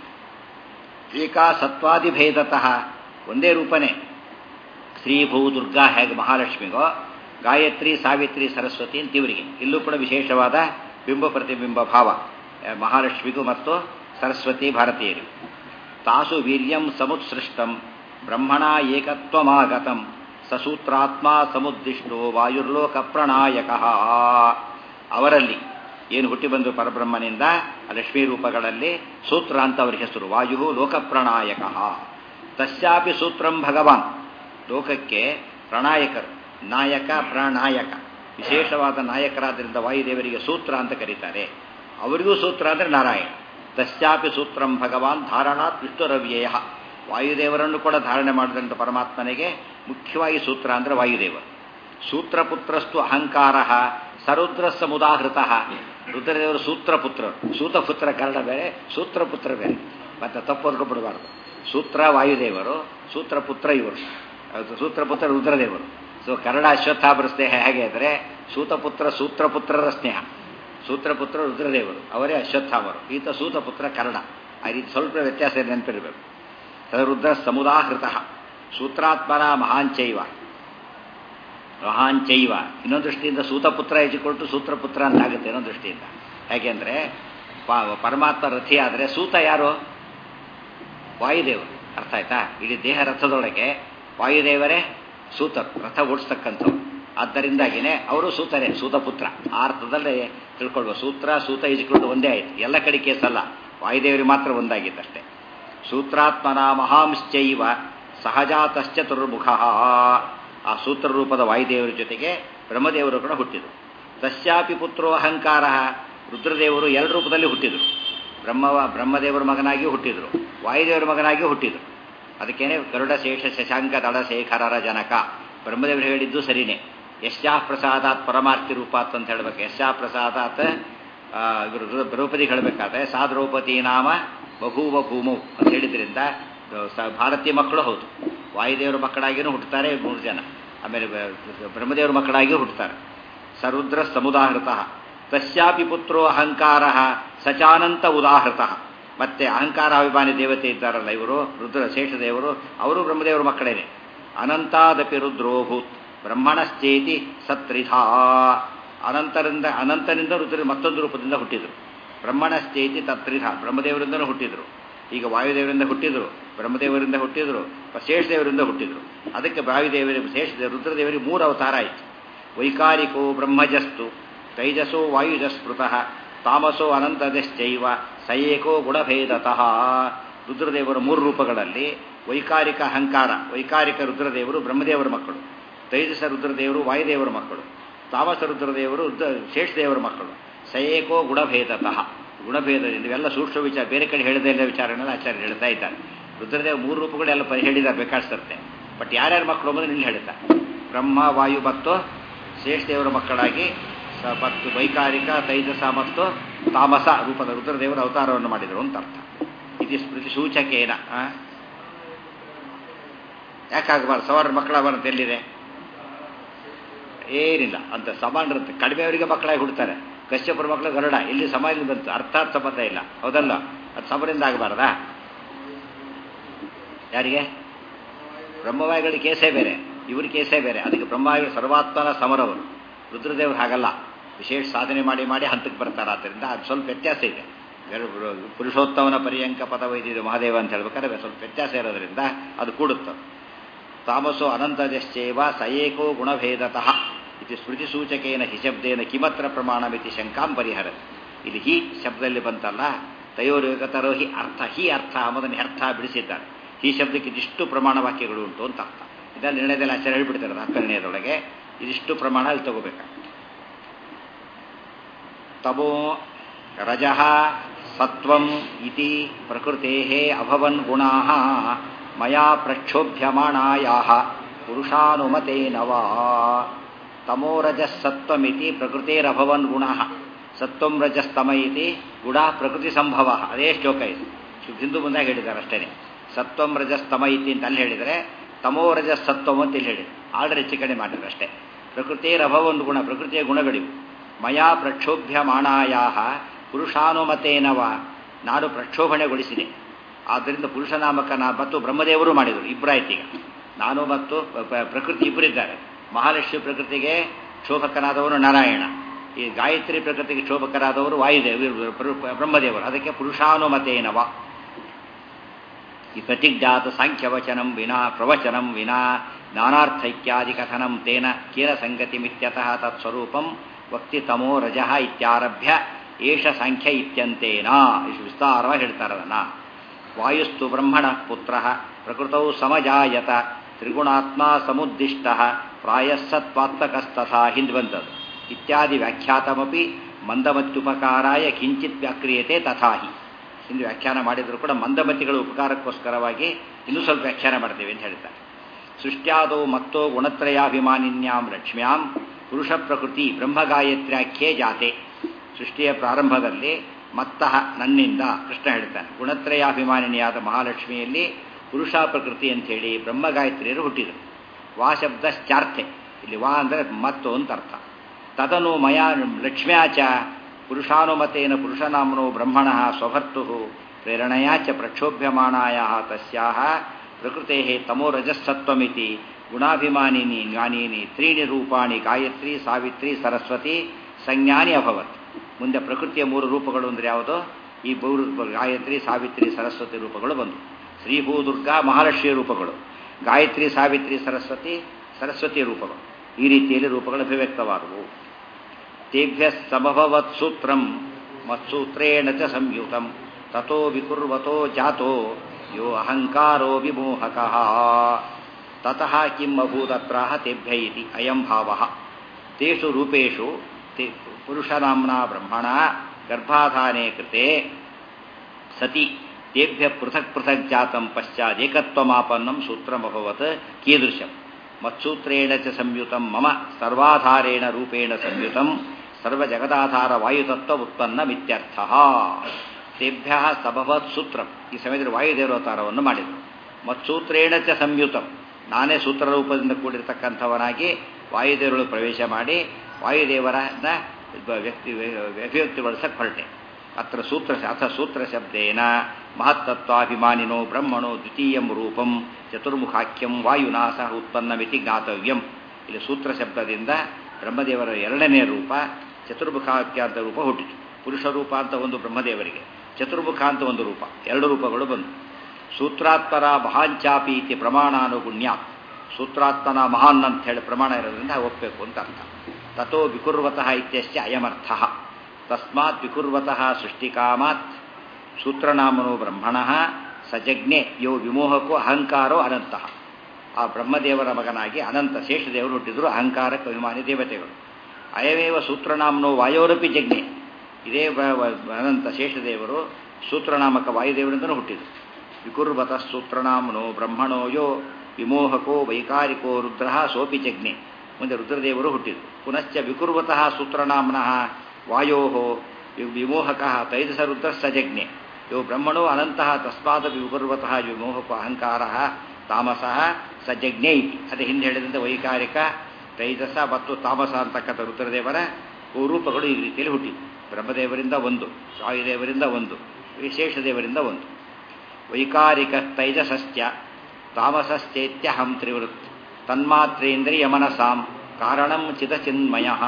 ಏಕಾ ಸತ್ವಾದಿಭೇದತಃ ಒಂದೇ ರೂಪನೇ ಶ್ರೀ ಭೂ ದುರ್ಗಾ ಹೇಗೆ ಮಹಾಲಕ್ಷ್ಮಿಗೋ ಗಾಯತ್ರಿ ಸಾವಿತ್ರಿ ಸರಸ್ವತಿ ಅಂತ ಇವರಿಗೆ ಇಲ್ಲೂ ಕೂಡ ವಿಶೇಷವಾದ ಬಿಂಬ ಪ್ರತಿಬಿಂಬ ಭಾವ ಮಹಾಲಕ್ಷ್ಮಿಗೂ ಮತ್ತು ಸರಸ್ವತಿ ಭಾರತೀಯರಿಗೂ ತಾಸು ವೀರ್ಯಂ ಸಮುತ್ಸೃಷ್ಟಂ ಬ್ರಹ್ಮಣ ಏಕತ್ವಮಾಗತಂ ಸಸೂತ್ರಾತ್ಮ ಸಮುದ್ದಿಷ್ಟೋ ವಾಯುರ್ಲೋಕ ಪ್ರಣಾಯಕ ಅವರಲ್ಲಿ ಏನು ಹುಟ್ಟಿ ಬಂದು ಪರಬ್ರಹ್ಮನಿಂದ ಲಕ್ಷ್ಮೀ ರೂಪಗಳಲ್ಲಿ ಸೂತ್ರ ಅಂತ ಅವರ ಹೆಸರು ವಾಯು ಲೋಕಪ್ರಣಾಯಕ ತಸ್ಯಾಪಿ ಸೂತ್ರಂ ಭಗವಾನ್ ಲೋಕಕ್ಕೆ ಪ್ರಣಾಯಕರು ನಾಯಕ ಪ್ರಣಾಯಕ ವಿಶೇಷವಾದ ನಾಯಕರಾದ್ದರಿಂದ ವಾಯುದೇವರಿಗೆ ಸೂತ್ರ ಅಂತ ಕರೀತಾರೆ ಅವರಿಗೂ ಸೂತ್ರ ಅಂದರೆ ನಾರಾಯಣ ತಸ್ಯಾಪಿ ಸೂತ್ರಂ ಭಗವಾನ್ ಧಾರಣಾತ್ ವಿಷ್ಣುರವ್ಯಯ ವಾಯುದೇವರನ್ನು ಕೂಡ ಧಾರಣೆ ಮಾಡಿದಂಥ ಪರಮಾತ್ಮನಿಗೆ ಮುಖ್ಯವಾಗಿ ಸೂತ್ರ ಅಂದರೆ ವಾಯುದೇವರು ಸೂತ್ರಪುತ್ರಸ್ತು ಅಹಂಕಾರ ಸರುದ್ರ ಸಮುದಾಹೃತ ರುದ್ರದೇವರು ಸೂತ್ರಪುತ್ರರು ಸೂತಪುತ್ರ ಕನ್ನಡ ಬೇರೆ ಸೂತ್ರಪುತ್ರ ಬೇರೆ ಮತ್ತೆ ತಪ್ಪೋದ್ಕೊಬಿಡಬಾರ್ದು ಸೂತ್ರ ವಾಯುದೇವರು ಸೂತ್ರಪುತ್ರ ಇವರು ಸೂತ್ರಪುತ್ರ ರುದ್ರದೇವರು ಸೊ ಕನ್ನಡ ಅಶ್ವತ್ಥಾಪರ ಸ್ನೇಹ ಹೇಗೆ ಅಂದರೆ ಸೂತ್ರಪುತ್ರರ ಸ್ನೇಹ ಸೂತ್ರಪುತ್ರ ರುದ್ರದೇವರು ಅವರೇ ಅಶ್ವತ್ಥಾಮರು ಈತ ಸೂತಪುತ್ರ ಕನ್ನಡ ಆ ರೀತಿ ಸ್ವಲ್ಪ ವ್ಯತ್ಯಾಸ ನೆನಪಿರಬೇಕು ಸರುದ್ರ ಸಮುದಾಹೃತ ಸೂತ್ರಾತ್ಮನ ಮಹಾಂಚೈವ ಇನ್ನೊಂದು ದೃಷ್ಟಿಯಿಂದ ಸೂತಪುತ್ರ ಹೆಚ್ಚಿಕೊಟ್ಟು ಸೂತ್ರಪುತ್ರ ಅಂತಾಗುತ್ತೆ ಇನ್ನೊಂದು ದೃಷ್ಟಿಯಿಂದ ಯಾಕೆಂದರೆ ಪರಮಾತ್ಮ ರಥಿ ಆದರೆ ಸೂತ ಯಾರು ವಾಯುದೇವರು ಅರ್ಥ ಆಯ್ತಾ? ಇಡೀ ದೇಹ ರಥದೊಳಗೆ ವಾಯುದೇವರೇ ಸೂತರು, ರಥ ಓಡಿಸ್ತಕ್ಕಂಥವ್ರು. ಆದ್ದರಿಂದಾಗಿನೇ ಅವರು ಸೂತರೇ, ಸೂತಪುತ್ರ. ಆ ಅರ್ಥದಲ್ಲೇ ತಿಳ್ಕೊಳ್ಬೋದು. ಸೂತ ಇಜಿಕೊಂಡು ಒಂದೇ ಆಯಿತು, ಎಲ್ಲ ಕಡೆ ಕೇಸಲ್ಲ, ವಾಯುದೇವರಿಗೆ ಮಾತ್ರ ಒಂದಾಗಿತ್ತಷ್ಟೇ. ಸೂತ್ರಾತ್ಮನ ಮಹಾಂಶ್ಚೈವ ಸಹಜಾತಶ್ಚತುರ್ಮುಖ. ಆ ಸೂತ್ರ ರೂಪದ ವಾಯುದೇವರ ಜೊತೆಗೆ ಬ್ರಹ್ಮದೇವರು ಕೂಡ ಹುಟ್ಟಿದರು. ತಸ್ಯಾಪಿ ಪುತ್ರೋ ಅಹಂಕಾರ. ರುದ್ರದೇವರು ಎರಡು ರೂಪದಲ್ಲಿ ಹುಟ್ಟಿದರು. ಬ್ರಹ್ಮದೇವರ ಮಗನಾಗಿ ಹುಟ್ಟಿದರು, ವಾಯುದೇವರ ಮಗನಾಗಿ ಹುಟ್ಟಿದರು. ಅದಕ್ಕೇನೆ ಗರುಡ ಶೇಷ ಶಶಾಂಕ ದಳ ಶೇಖರರ ಜನಕ. ಬ್ರಹ್ಮದೇವರು ಹೇಳಿದ್ದು ಸರಿನೇ. ಯಶ್ಯಾ ಪ್ರಸಾದಾತ್ ಪರಮಾರ್ಥಿ ರೂಪಾತ್ ಅಂತ ಹೇಳಬೇಕು. ಯಶ್ಯಾ ಪ್ರಸಾದಾತ್ ದ್ರೌಪದಿ ಹೇಳಬೇಕಾದ್ರೆ ಸಾ ದ್ರೌಪದಿ ನಾಮ ಬಭೂವ ಭೂಮೌ ಅಂತ ಹೇಳಿದ್ರಿಂದ ಭಾರತೀಯ ಮಕ್ಕಳು ಹೌದು. ವಾಯುದೇವರ ಮಕ್ಕಳಾಗಿಯೂ ಹುಟ್ಟುತ್ತಾರೆ 3 ಜನ, ಆಮೇಲೆ ಬ್ರಹ್ಮದೇವರ ಮಕ್ಕಳಾಗಿಯೂ ಹುಟ್ಟುತ್ತಾರೆ. ಸರುದ್ರ ಸಮುದಾಹೃತ. ತಸ್ಯಾಪಿ ಪುತ್ರೋ ಅಹಂಕಾರ ಸಚಾನಂತ ಉದಾಹೃತ. ಮತ್ತೆ ಅಹಂಕಾರ ಅಭಿಮಾನಿ ದೇವತೆ ಇದ್ದಾರಲ್ಲ ಇವರು ರುದ್ರ ಶೇಷದೇವರು, ಅವರು ಬ್ರಹ್ಮದೇವರ ಮಕ್ಕಳೇನೆ. ಅನಂತಾದಪಿ ರುದ್ರೋಭೂತ್ ಬ್ರಹ್ಮಣಶ್ಚೇತಿ ಸತ್ರಿಧಾ. ಅನಂತನಿಂದ ರುದ್ರ ಮತ್ತೊಂದು ರೂಪದಿಂದ ಹುಟ್ಟಿದರು. ಬ್ರಹ್ಮಣಶ್ಚೇತಿ ತತ್ರಿಧ, ಬ್ರಹ್ಮದೇವರಿಂದನೂ ಹುಟ್ಟಿದರು. ಈಗ ವಾಯುದೇವರಿಂದ ಹುಟ್ಟಿದರು, ಬ್ರಹ್ಮದೇವರಿಂದ ಹುಟ್ಟಿದರು, ಶೇಷದೇವರಿಂದ ಹುಟ್ಟಿದರು. ಅದಕ್ಕೆ ವಾಯುದೇವರಿಗೆ ರುದ್ರದೇವರಿಗೆ 3 ಅವತಾರ ಆಯಿತು. ವೈಕಾರಿಕೋ ಬ್ರಹ್ಮಜಸ್ತು ತೈಜಸೋ ವಾಯುಜಸ್ಪೃತಃ ತಾಮಸೋ ಅನಂತದಶ್ಚೈವ ಸಯೇಕೋ ಗುಣಭೇದತಃ. ರುದ್ರದೇವರ 3 ರೂಪಗಳಲ್ಲಿ ವೈಕಾರಿಕ ಅಹಂಕಾರ, ವೈಕಾರಿಕ ರುದ್ರದೇವರು ಬ್ರಹ್ಮದೇವರ ಮಕ್ಕಳು, ತೈಜಸ ರುದ್ರದೇವರು ವಾಯುದೇವರ ಮಕ್ಕಳು, ತಾಮಸ ರುದ್ರದೇವರು ಶೇಷದೇವರ ಮಕ್ಕಳು. ಸಯೇಕೋ ಗುಣಭೇದತಃ, ಗುಣಭೇದದಿಂದ ಇವೆಲ್ಲ ಸೂಕ್ಷ್ಮ ವಿಚಾರ, ಬೇರೆ ಕಡೆ ಹೇಳದೇ ಇಲ್ಲ ವಿಚಾರನೆಲ್ಲ ಆಚಾರ್ಯ ಹೇಳ್ತಾ ಇದ್ದಾರೆ. ರುದ್ರದೇವ 3 ರೂಪಗಳೆಲ್ಲ ಹೇಳಿದ್ದಾರೆ ಬೇಕಾಡ್ಸತ್ತೆ. ಬಟ್ ಯಾರ್ಯಾರ ಮಕ್ಕಳು ಅನ್ನೋದು ಇಲ್ಲಿ ಹೇಳ್ತಾರೆ. ಬ್ರಹ್ಮ ವಾಯು ಮತ್ತು ಶೇಷದೇವರ ಮಕ್ಕಳಾಗಿ ಮತ್ತು ವೈಕಾರಿಕ ತೈಜಸ ಮತ್ತು ತಾಮಸ ರೂಪದ ರುದ್ರದೇವರ ಅವತಾರವನ್ನು ಮಾಡಿದರು ಅಂತ ಅರ್ಥ. ಇದು ಸ್ಮೃತಿ ಸೂಚಕೇನ. ಯಾಕಾಗಬಾರ್ದು? ಸವಾರ ಮಕ್ಕಳಾಗಬಾರ್ದು ಎಲ್ಲಿದೆ? ಏನಿಲ್ಲ ಅಂತ ಸಮಾನರುತ್ತೆ. ಕಡಿಮೆಯವರಿಗೆ ಮಕ್ಕಳಾಗಿ ಹುಡ್ತಾರೆ. ಕಶ್ಯಪರ ಮಕ್ಕಳು ಗರುಡ, ಇಲ್ಲಿ ಸಮಾಜ ಬಂತು, ಅರ್ಥಾತ್ ಸಂಬಂಧ ಇಲ್ಲ, ಹೌದಲ್ಲ? ಅದು ಸಮರಿಂದ ಆಗಬಾರ್ದಾ? ಯಾರಿಗೆ? ಬ್ರಹ್ಮವಾಯುಗಳಿಗೆ ಕೇಸೇ ಬೇರೆ, ಇವ್ರ ಕೇಸೇ ಬೇರೆ. ಅದಕ್ಕೆ ಬ್ರಹ್ಮವಾಯುಗಳು ಸರ್ವಾತ್ಮನ ಸಮರವರು. ರುದ್ರದೇವರು ಹಾಗಲ್ಲ, ವಿಶೇಷ ಸಾಧನೆ ಮಾಡಿ ಮಾಡಿ ಹಂತಕ್ಕೆ ಬರ್ತಾರೆ. ಆದ್ದರಿಂದ ಅದು ಸ್ವಲ್ಪ ವ್ಯತ್ಯಾಸ ಇದೆ. ಪುರುಷೋತ್ತಮನ ಪರ್ಯಂಕ ಪದವೈದಿದೆ ಮಹಾದೇವ ಅಂತ ಹೇಳ್ಬೇಕಾದ್ರೆ ಸ್ವಲ್ಪ ವ್ಯತ್ಯಾಸ ಇರೋದ್ರಿಂದ ಅದು ಕೂಡುತ್ತೆ. ತಾಮಸೋ ಅನಂತಜಶ್ಚೇವ ಸಯೇಕೋ ಗುಣಭೇದತಃ ಇದು ಸ್ಮೃತಿ ಸೂಚಕೇನ ಹಿ ಶಬ್ದೇನ ಕಿಮತ್ರ ಪ್ರಮಾಣಮಿತಿ ಶಂಕಾಂ ಪರಿಹರತಿ. ಇಲ್ಲಿ ಹಿ ಶಬ್ದದಲ್ಲಿ ಬಂತಲ್ಲ, ತಯೋರ್ಯುಗತರೋ ಹಿ ಅರ್ಥ, ಹಿ ಅರ್ಥ ಅನ್ನೋದನ್ನು ಅರ್ಥ ಬಿಡಿಸಿದ್ದಾರೆ. ಈ ಶಬ್ದಕ್ಕೆ ಇದಿಷ್ಟು ಪ್ರಮಾಣ ವಾಕ್ಯಗಳು ಉಂಟು ಅಂತ ಅರ್ಥ. ಇದನ್ನು ನಿರ್ಣಯದಲ್ಲಿ ಆಚಾರ್ಯ ಹೇಳ್ಬಿಡ್ತಾರೆ 10ನೇ ನಿರ್ಣಯದೊಳಗೆ ಇದಿಷ್ಟು ಪ್ರಮಾಣ ಅಲ್ಲಿ ತಗೋಬೇಕು. ತಮೋ ರಜಃ ಸತ್ವಂ ಇತಿ ಪ್ರಕೃತೇಃ ಅಭವನ್ ಗುಣಾಃ ಮಯಾ ಪ್ರಕ್ಷೋಭ್ಯಮಾಣಾಯಾಃ ಪುರುಷಾನುಮತೇನ ವಾ. ತಮೋ ರಜಃ ಸತ್ವಮಿತಿ ಪ್ರಕೃತೇರಭವನ್ ಗುಣಾಃ. ಸತ್ವಂ ರಜಸ್ತಮ ಇತಿ ಗುಣ ಪ್ರಕೃತಿ ಸಂಭವ. ಅದೇ ಶ್ಲೋಕ ಇದು. ಹಿಂದೂ ಮುಂದೆ ಹೇಳಿದ್ದಾರೆ ಅಷ್ಟೇ. ಸತ್ವಂ ರಜಸ್ತಮ ಇತಿ ಅಂತ ಅಲ್ಲಿ ಹೇಳಿದರೆ, ತಮೋ ರಜಸ್ ಸತ್ವಂ ಅಂತ ಇಲ್ಲಿ ಹೇಳಿದ್ರು. ಆರ್ಡರ್ ಹೆಚ್ಚು ಕಡೆ ಮಾಡಿದ್ರು ಅಷ್ಟೇ. ಪ್ರಕೃತೇರಭವನ್ ಗುಣ, ಪ್ರಕೃತಿಯ ಗುಣಗಳಿವು. ಮಯಾ ಪ್ರಕ್ಷೋಭ್ಯಮಾಣಾಯಾಃ ಪುರುಷಾನುಮತೇನವ, ನಾನು ಪ್ರಕ್ಷೋಭಣೆಗೊಳಿಸಿದೆ. ಆದ್ದರಿಂದ ಪುರುಷನಾಮಕ ಮತ್ತು ಬ್ರಹ್ಮದೇವರು ಮಾಡಿದರು, ಇಬ್ಬರಾಯ್ತೀಗ. ನಾನು ಮತ್ತು ಪ್ರಕೃತಿ ಇಬ್ಬರಿದ್ದಾರೆ. ಮಹಾಲಕ್ಷ್ಮಿ ಪ್ರಕೃತಿಗೆ ಕ್ಷೋಭಕನಾದವರು ನಾರಾಯಣ, ಈ ಗಾಯತ್ರಿ ಪ್ರಕೃತಿಗೆ ಕ್ಷೋಭಕರಾದವರು ವಾಯುದೇವ ಬ್ರಹ್ಮದೇವರು. ಅದಕ್ಕೆ ಪುರುಷಾನುಮತೇನವ. ಈ ಪ್ರತಿಜ್ಞಾತ ಸಾಂಖ್ಯವಚನಂ ವಿನಾ ಪ್ರವಚನಂ ವಿನಾ ನಾನಾರ್ಥೈಕ್ಯಾದಿ ಕಥನಂ ತೇನ ಕೇನ ಸಂಗತಿಮಿತ್ಯತಃ ತತ್ಸ್ವರೂಪಂ ವಕ್ತಿ ತಮೋ ರಜಃ ಇತ್ಯಾರಭ್ಯ ಏಷ ಸಾಂಖ್ಯ ಇತ್ಯಂತೇನ. ಇಷ್ಟು ವಿಸ್ತಾರವಾಗಿ ಹೇಳ್ತಾರೆ ಅದನ್ನು. ವಾಯುಸ್ತು ಬ್ರಹ್ಮಣ ಪುತ್ರ ಪ್ರಕೃತೌ ಸಮಜಾಯತ ತ್ರಿಗುಣಾತ್ಮ ಸಮುದ್ದಿಷ್ಟ ಪ್ರಾಯಸ್ಸತ್ವಾತ್ಮಕಸ್ತಥಾ ಹಿಂದೆ ಬಂದದ್ದು. ಇತ್ಯಾದಿ ವ್ಯಾಖ್ಯಾತಮಪಿ ಮಂದಮತ್ಯುಪಕಾರಾಯ ಕಿಂಚಿತ್ ವ್ಯಾಕ್ರಿಯತೆ ತಥಾಹಿ. ಹಿಂದೆ ವ್ಯಾಖ್ಯಾನ ಮಾಡಿದರೂ ಕೂಡ ಮಂದಮತಿಗಳ ಉಪಕಾರಕ್ಕೋಸ್ಕರವಾಗಿ ಇನ್ನೂ ಸ್ವಲ್ಪ ವ್ಯಾಖ್ಯಾನ ಮಾಡ್ತೇವೆ ಅಂತ ಹೇಳ್ತಾರೆ. ಸೃಷ್ಟ್ಯಾದೋ ಮತ್ತೋ ಗುಣತ್ರಯಾಭಿಮಾನಿನ್ಯಾಂ ಲಕ್ಷ್ಮ್ಯಾಂ ಪುರುಷ ಪ್ರಕೃತಿ ಬ್ರಹ್ಮಗಾಯತ್ರ್ಯಾಖ್ಯೇ ಜಾತೆ. ಸೃಷ್ಟಿಯ ಪ್ರಾರಂಭದಲ್ಲಿ ಮತ್ತಃ ನನ್ನಿಂದ ಕೃಷ್ಣ ಹೇಳ್ತಾನೆ, ಗುಣತ್ರಯಾಭಿಮಾನಿನಿಯಾದ ಮಹಾಲಕ್ಷ್ಮಿಯಲ್ಲಿ ಪುರುಷ ಪ್ರಕೃತಿ ಅಂಥೇಳಿ ಬ್ರಹ್ಮಗಾಯತ್ರಿಯರು ಹುಟ್ಟಿದರು. ವಾ ಶಬ್ದಶ್ಚಾರ್ಥೆ, ಇಲ್ಲಿ ವಾ ಅಂದರೆ ಮತ್ತು ಅಂತ ಅರ್ಥ. ತದನು ಮಯಾ ಲಕ್ಷ್ಮ್ಯಾಚ ಪುರುಷಾನುಮತೇನ ಪುರುಷನಾಮ್ನೋ ಬ್ರಹ್ಮಣ ಸ್ವಭರ್ತು ಪ್ರೇರಣೆಯಾಚ ಪ್ರಕ್ಷೋಭ್ಯಮಾಣಾಯಾಃ ತಸ್ಯಾಃ ಪ್ರಕೃತೇಃ ತಮೋ ರಜಸ್ಸತ್ವಮಿತಿ ಗುಣಾಭಿಮಾನಿನಿ ಜ್ಞಾನಿನಿ ತ್ರೀಣಿ ರೂಪಾಣಿ ಗಾಯತ್ರಿ ಸಾವಿತ್ರಿ ಸರಸ್ವತಿ ಸಂಜ್ಞಾನಿ ಅಭವತ್. ಮುಂದೆ ಪ್ರಕೃತಿಯ 3 ರೂಪಗಳು ಅಂದರೆ ಯಾವುದೋ ಈ ಗಾಯತ್ರಿ ಸಾವಿತ್ರಿ ಸರಸ್ವತಿ ರೂಪಗಳು ಬಂದು ಶ್ರೀಭೂದುರ್ಗಾ ಮಹಾಲಕ್ಷ್ಮಿಯ ರೂಪಗಳು, ಗಾಯತ್ರಿ ಸಾವಿತ್ರಿ ಸರಸ್ವತಿ ಸರಸ್ವತಿಯ ರೂಪಗಳು. ಈ ರೀತಿಯಲ್ಲಿ ರೂಪಗಳು ಅಭಿವ್ಯಕ್ತವಾದವು. ತೇಭ್ಯ ಸಮಭವತ್ ಸೂತ್ರಂ ಮತ್ಸೂತ್ರೇಣ ಚ ಸಂಯುತಂ ತಥೋ ವಿಕುರ್ವತೋ ಜಾತೋ ಯೋ ಅಹಂಕಾರೋ ವಿಮೋಹಕಃ ತತಃ ಕಿಂ ಅಭೂದತ್ರಾಹ ತೇಭ್ಯ ಇತಿ ಅಯಂ ಭಾವಃ. ತೇಷು ರೂಪೇಷು ಪುರುಷನಾಮ್ನಾ ಬ್ರಹ್ಮಣ ಗರ್ಭಾಧಾನೆ ಕೃತೆ ಸತಿ ತೇಭ್ಯ ಪೃಥಕ್ ಪೃಥಕ್ ಜಾತಂ ಪಶ್ಚಾದೇಕತ್ವಮಾಪನ್ನಂ ಸೂತ್ರಮಭವತ್ ಕೀದೃಶಂ ಮತ್ಸೂತ್ರೇಣ ಚ ಸಂಯುತಂ ಮಮ ಸರ್ವಾಧಾರೇಣ ರೂಪೇಣ ಸಂಯುತಂ ಸರ್ವಜಗದಾಧಾರ ವಾಯುತತ್ವ ಉತ್ಪನ್ನಮಿತ್ಯರ್ಥಃ. ತೇಭ್ಯ ಸಭವತ್ ಸೂತ್ರಂ. ಈ ಸಮಯದಲ್ಲಿ ವಾಯುದೇವತಾರವನ್ನು ಮಾಡಿದರು. ಮತ್ಸೂತ್ರೇಣ ಚ ಸಂಯುತಂ, ನಾನೇ ಸೂತ್ರ ರೂಪದಿಂದ ಕೂಡಿರ್ತಕ್ಕಂಥವನಾಗಿ ವಾಯುದೇವರು ಪ್ರವೇಶ ಮಾಡಿ ವಾಯುದೇವರನ್ನ ಅಭಿವ್ಯಕ್ತಿಗೊಳಿಸಕ್ಕೆ ಹೊರಟೆ. ಅತ್ರ ಸೂತ್ರ ಶಬ್ದೇನ ಮಹತ್ತತ್ವಾಭಿಮಾನಿನೋ ಬ್ರಹ್ಮಣೋ ದ್ವಿತೀಯಂ ರೂಪಂ ಚತುರ್ಮುಖಾಖ್ಯಂ ವಾಯುನಾ ಸಹ ಉತ್ಪನ್ನಮಿತಿ ಜ್ಞಾತವ್ಯಂ. ಇಲ್ಲಿ ಸೂತ್ರ ಶಬ್ದದಿಂದ ಬ್ರಹ್ಮದೇವರ ಎರಡನೇ ರೂಪ ಚತುರ್ಮುಖಾಖ್ಯ ಅಂತ ರೂಪ ಹುಟ್ಟಿತು. ಪುರುಷ ರೂಪ ಅಂತ ಒಂದು ಬ್ರಹ್ಮದೇವರಿಗೆ, ಚತುರ್ಮುಖ ಅಂತ ಒಂದು ರೂಪ, ಎರಡು ರೂಪಗಳು ಬಂದು. ಸೂತ್ರಾತ್ಮರ ಮಹಾಂಚಾಪಿ ಇತಿ ಪ್ರಮಾಣಾನುಗುಣ್ಯ, ಸೂತ್ರಾತ್ಮನ ಮಹಾನ್ ಅಂತ ಹೇಳಿ ಪ್ರಮಾಣ ಇರೋದ್ರಿಂದ ಒಪ್ಪಬೇಕು ಅಂತ ಅರ್ಥ. ತಥೋ ವಿಕುರ್ವತಃ ಇತ್ಯಶ್ಚ ಅಯಮರ್ಥಃ. ತಸ್ಮಾತ್ ವಿಕುರ್ವತಃ ಸೃಷ್ಟಿಕಾಮಾತ್ ಸೂತ್ರನಾಮನೋ ಬ್ರಹ್ಮಣಃ ಸಜಜ್ಞೆ ಯೋ ವಿಮೋಹಕೋ ಅಹಂಕಾರೋ ಅನಂತಃ. ಆ ಬ್ರಹ್ಮದೇವರ ಮಗನಾಗಿ ಅನಂತ ಶೇಷದೇವರು ಹುಟ್ಟಿದ್ರು, ಅಹಂಕಾರಕ್ಕೆ ಅಭಿಮಾನಿ ದೇವತೆಗಳು. ಅಯಮೇವ ಸೂತ್ರನಾಮನೋ ವಾಯೋರಪಿ ಜಜ್ಞೆ. ಇದೇ ಅನಂತ ಶೇಷದೇವರು ಸೂತ್ರನಾಮಕ ವಾಯುದೇವರಿಂದನೂ ಹುಟ್ಟಿದರು. ವಿಕುರ್ವತಃ ಸೂತ್ರನಾಮನೋ ಬ್ರಹ್ಮಣೋ ಯೋ ವಿಮೋಹಕೋ ವೈಕಾರಿಕೋ ರುದ್ರಃ ಸೋಪಿ ಜಜ್ಞೆ. ಮುಂದೆ ರುದ್ರದೇವರು ಹುಟ್ಟಿದರು. ಪುನಶ್ಚ ವಿಕುರ್ವತಃ ಸೂತ್ರನಾಮನಃ ವಾಯೋ ವಿಮೋಹಕಃ ತೈಜಸ ರುದ್ರ ಸಜಜ್ಞೆ ಯೋ ಬ್ರಹ್ಮಣೋ ಅನಂತಃ ತಸ್ಮಾದಪಿ ವಿಕುರ್ವತಃ ವಿಮೋಹಕೋ ಅಹಂಕಾರಃ ತಾಮಸಃ ಸಜಜ್ಞೆ ಇತಿ. ಅದೇ ಹಿಂದೆ ಹೇಳಿದಂತೆ ವೈಕಾರಿಕ, ತೈಜಸ ಮತ್ತು ತಾಮಸ ಅಂತಕ್ಕಂಥ ರುದ್ರದೇವರ ರೂಪಗಳು ಈ ರೀತಿಯಲ್ಲಿ ಹುಟ್ಟಿತು. ಬ್ರಹ್ಮದೇವರಿಂದ ಒಂದು, ವಾಯುದೇವರಿಂದ ಒಂದು, ವಿಶೇಷದೇವರಿಂದ ಒಂದು. ವೈಕಾರಿಕ ತೈಜಸಶ್ಚ ತಾಮಸಶ್ಚೇತ್ಯಹಂ ತ್ರಿವೃತ್ ತನ್ಮಾತ್ರೇಂದ್ರಿಯ ಮನಸಾಂ ಕಾರಣಂ ಚಿದಚಿನ್ಮಯಃ.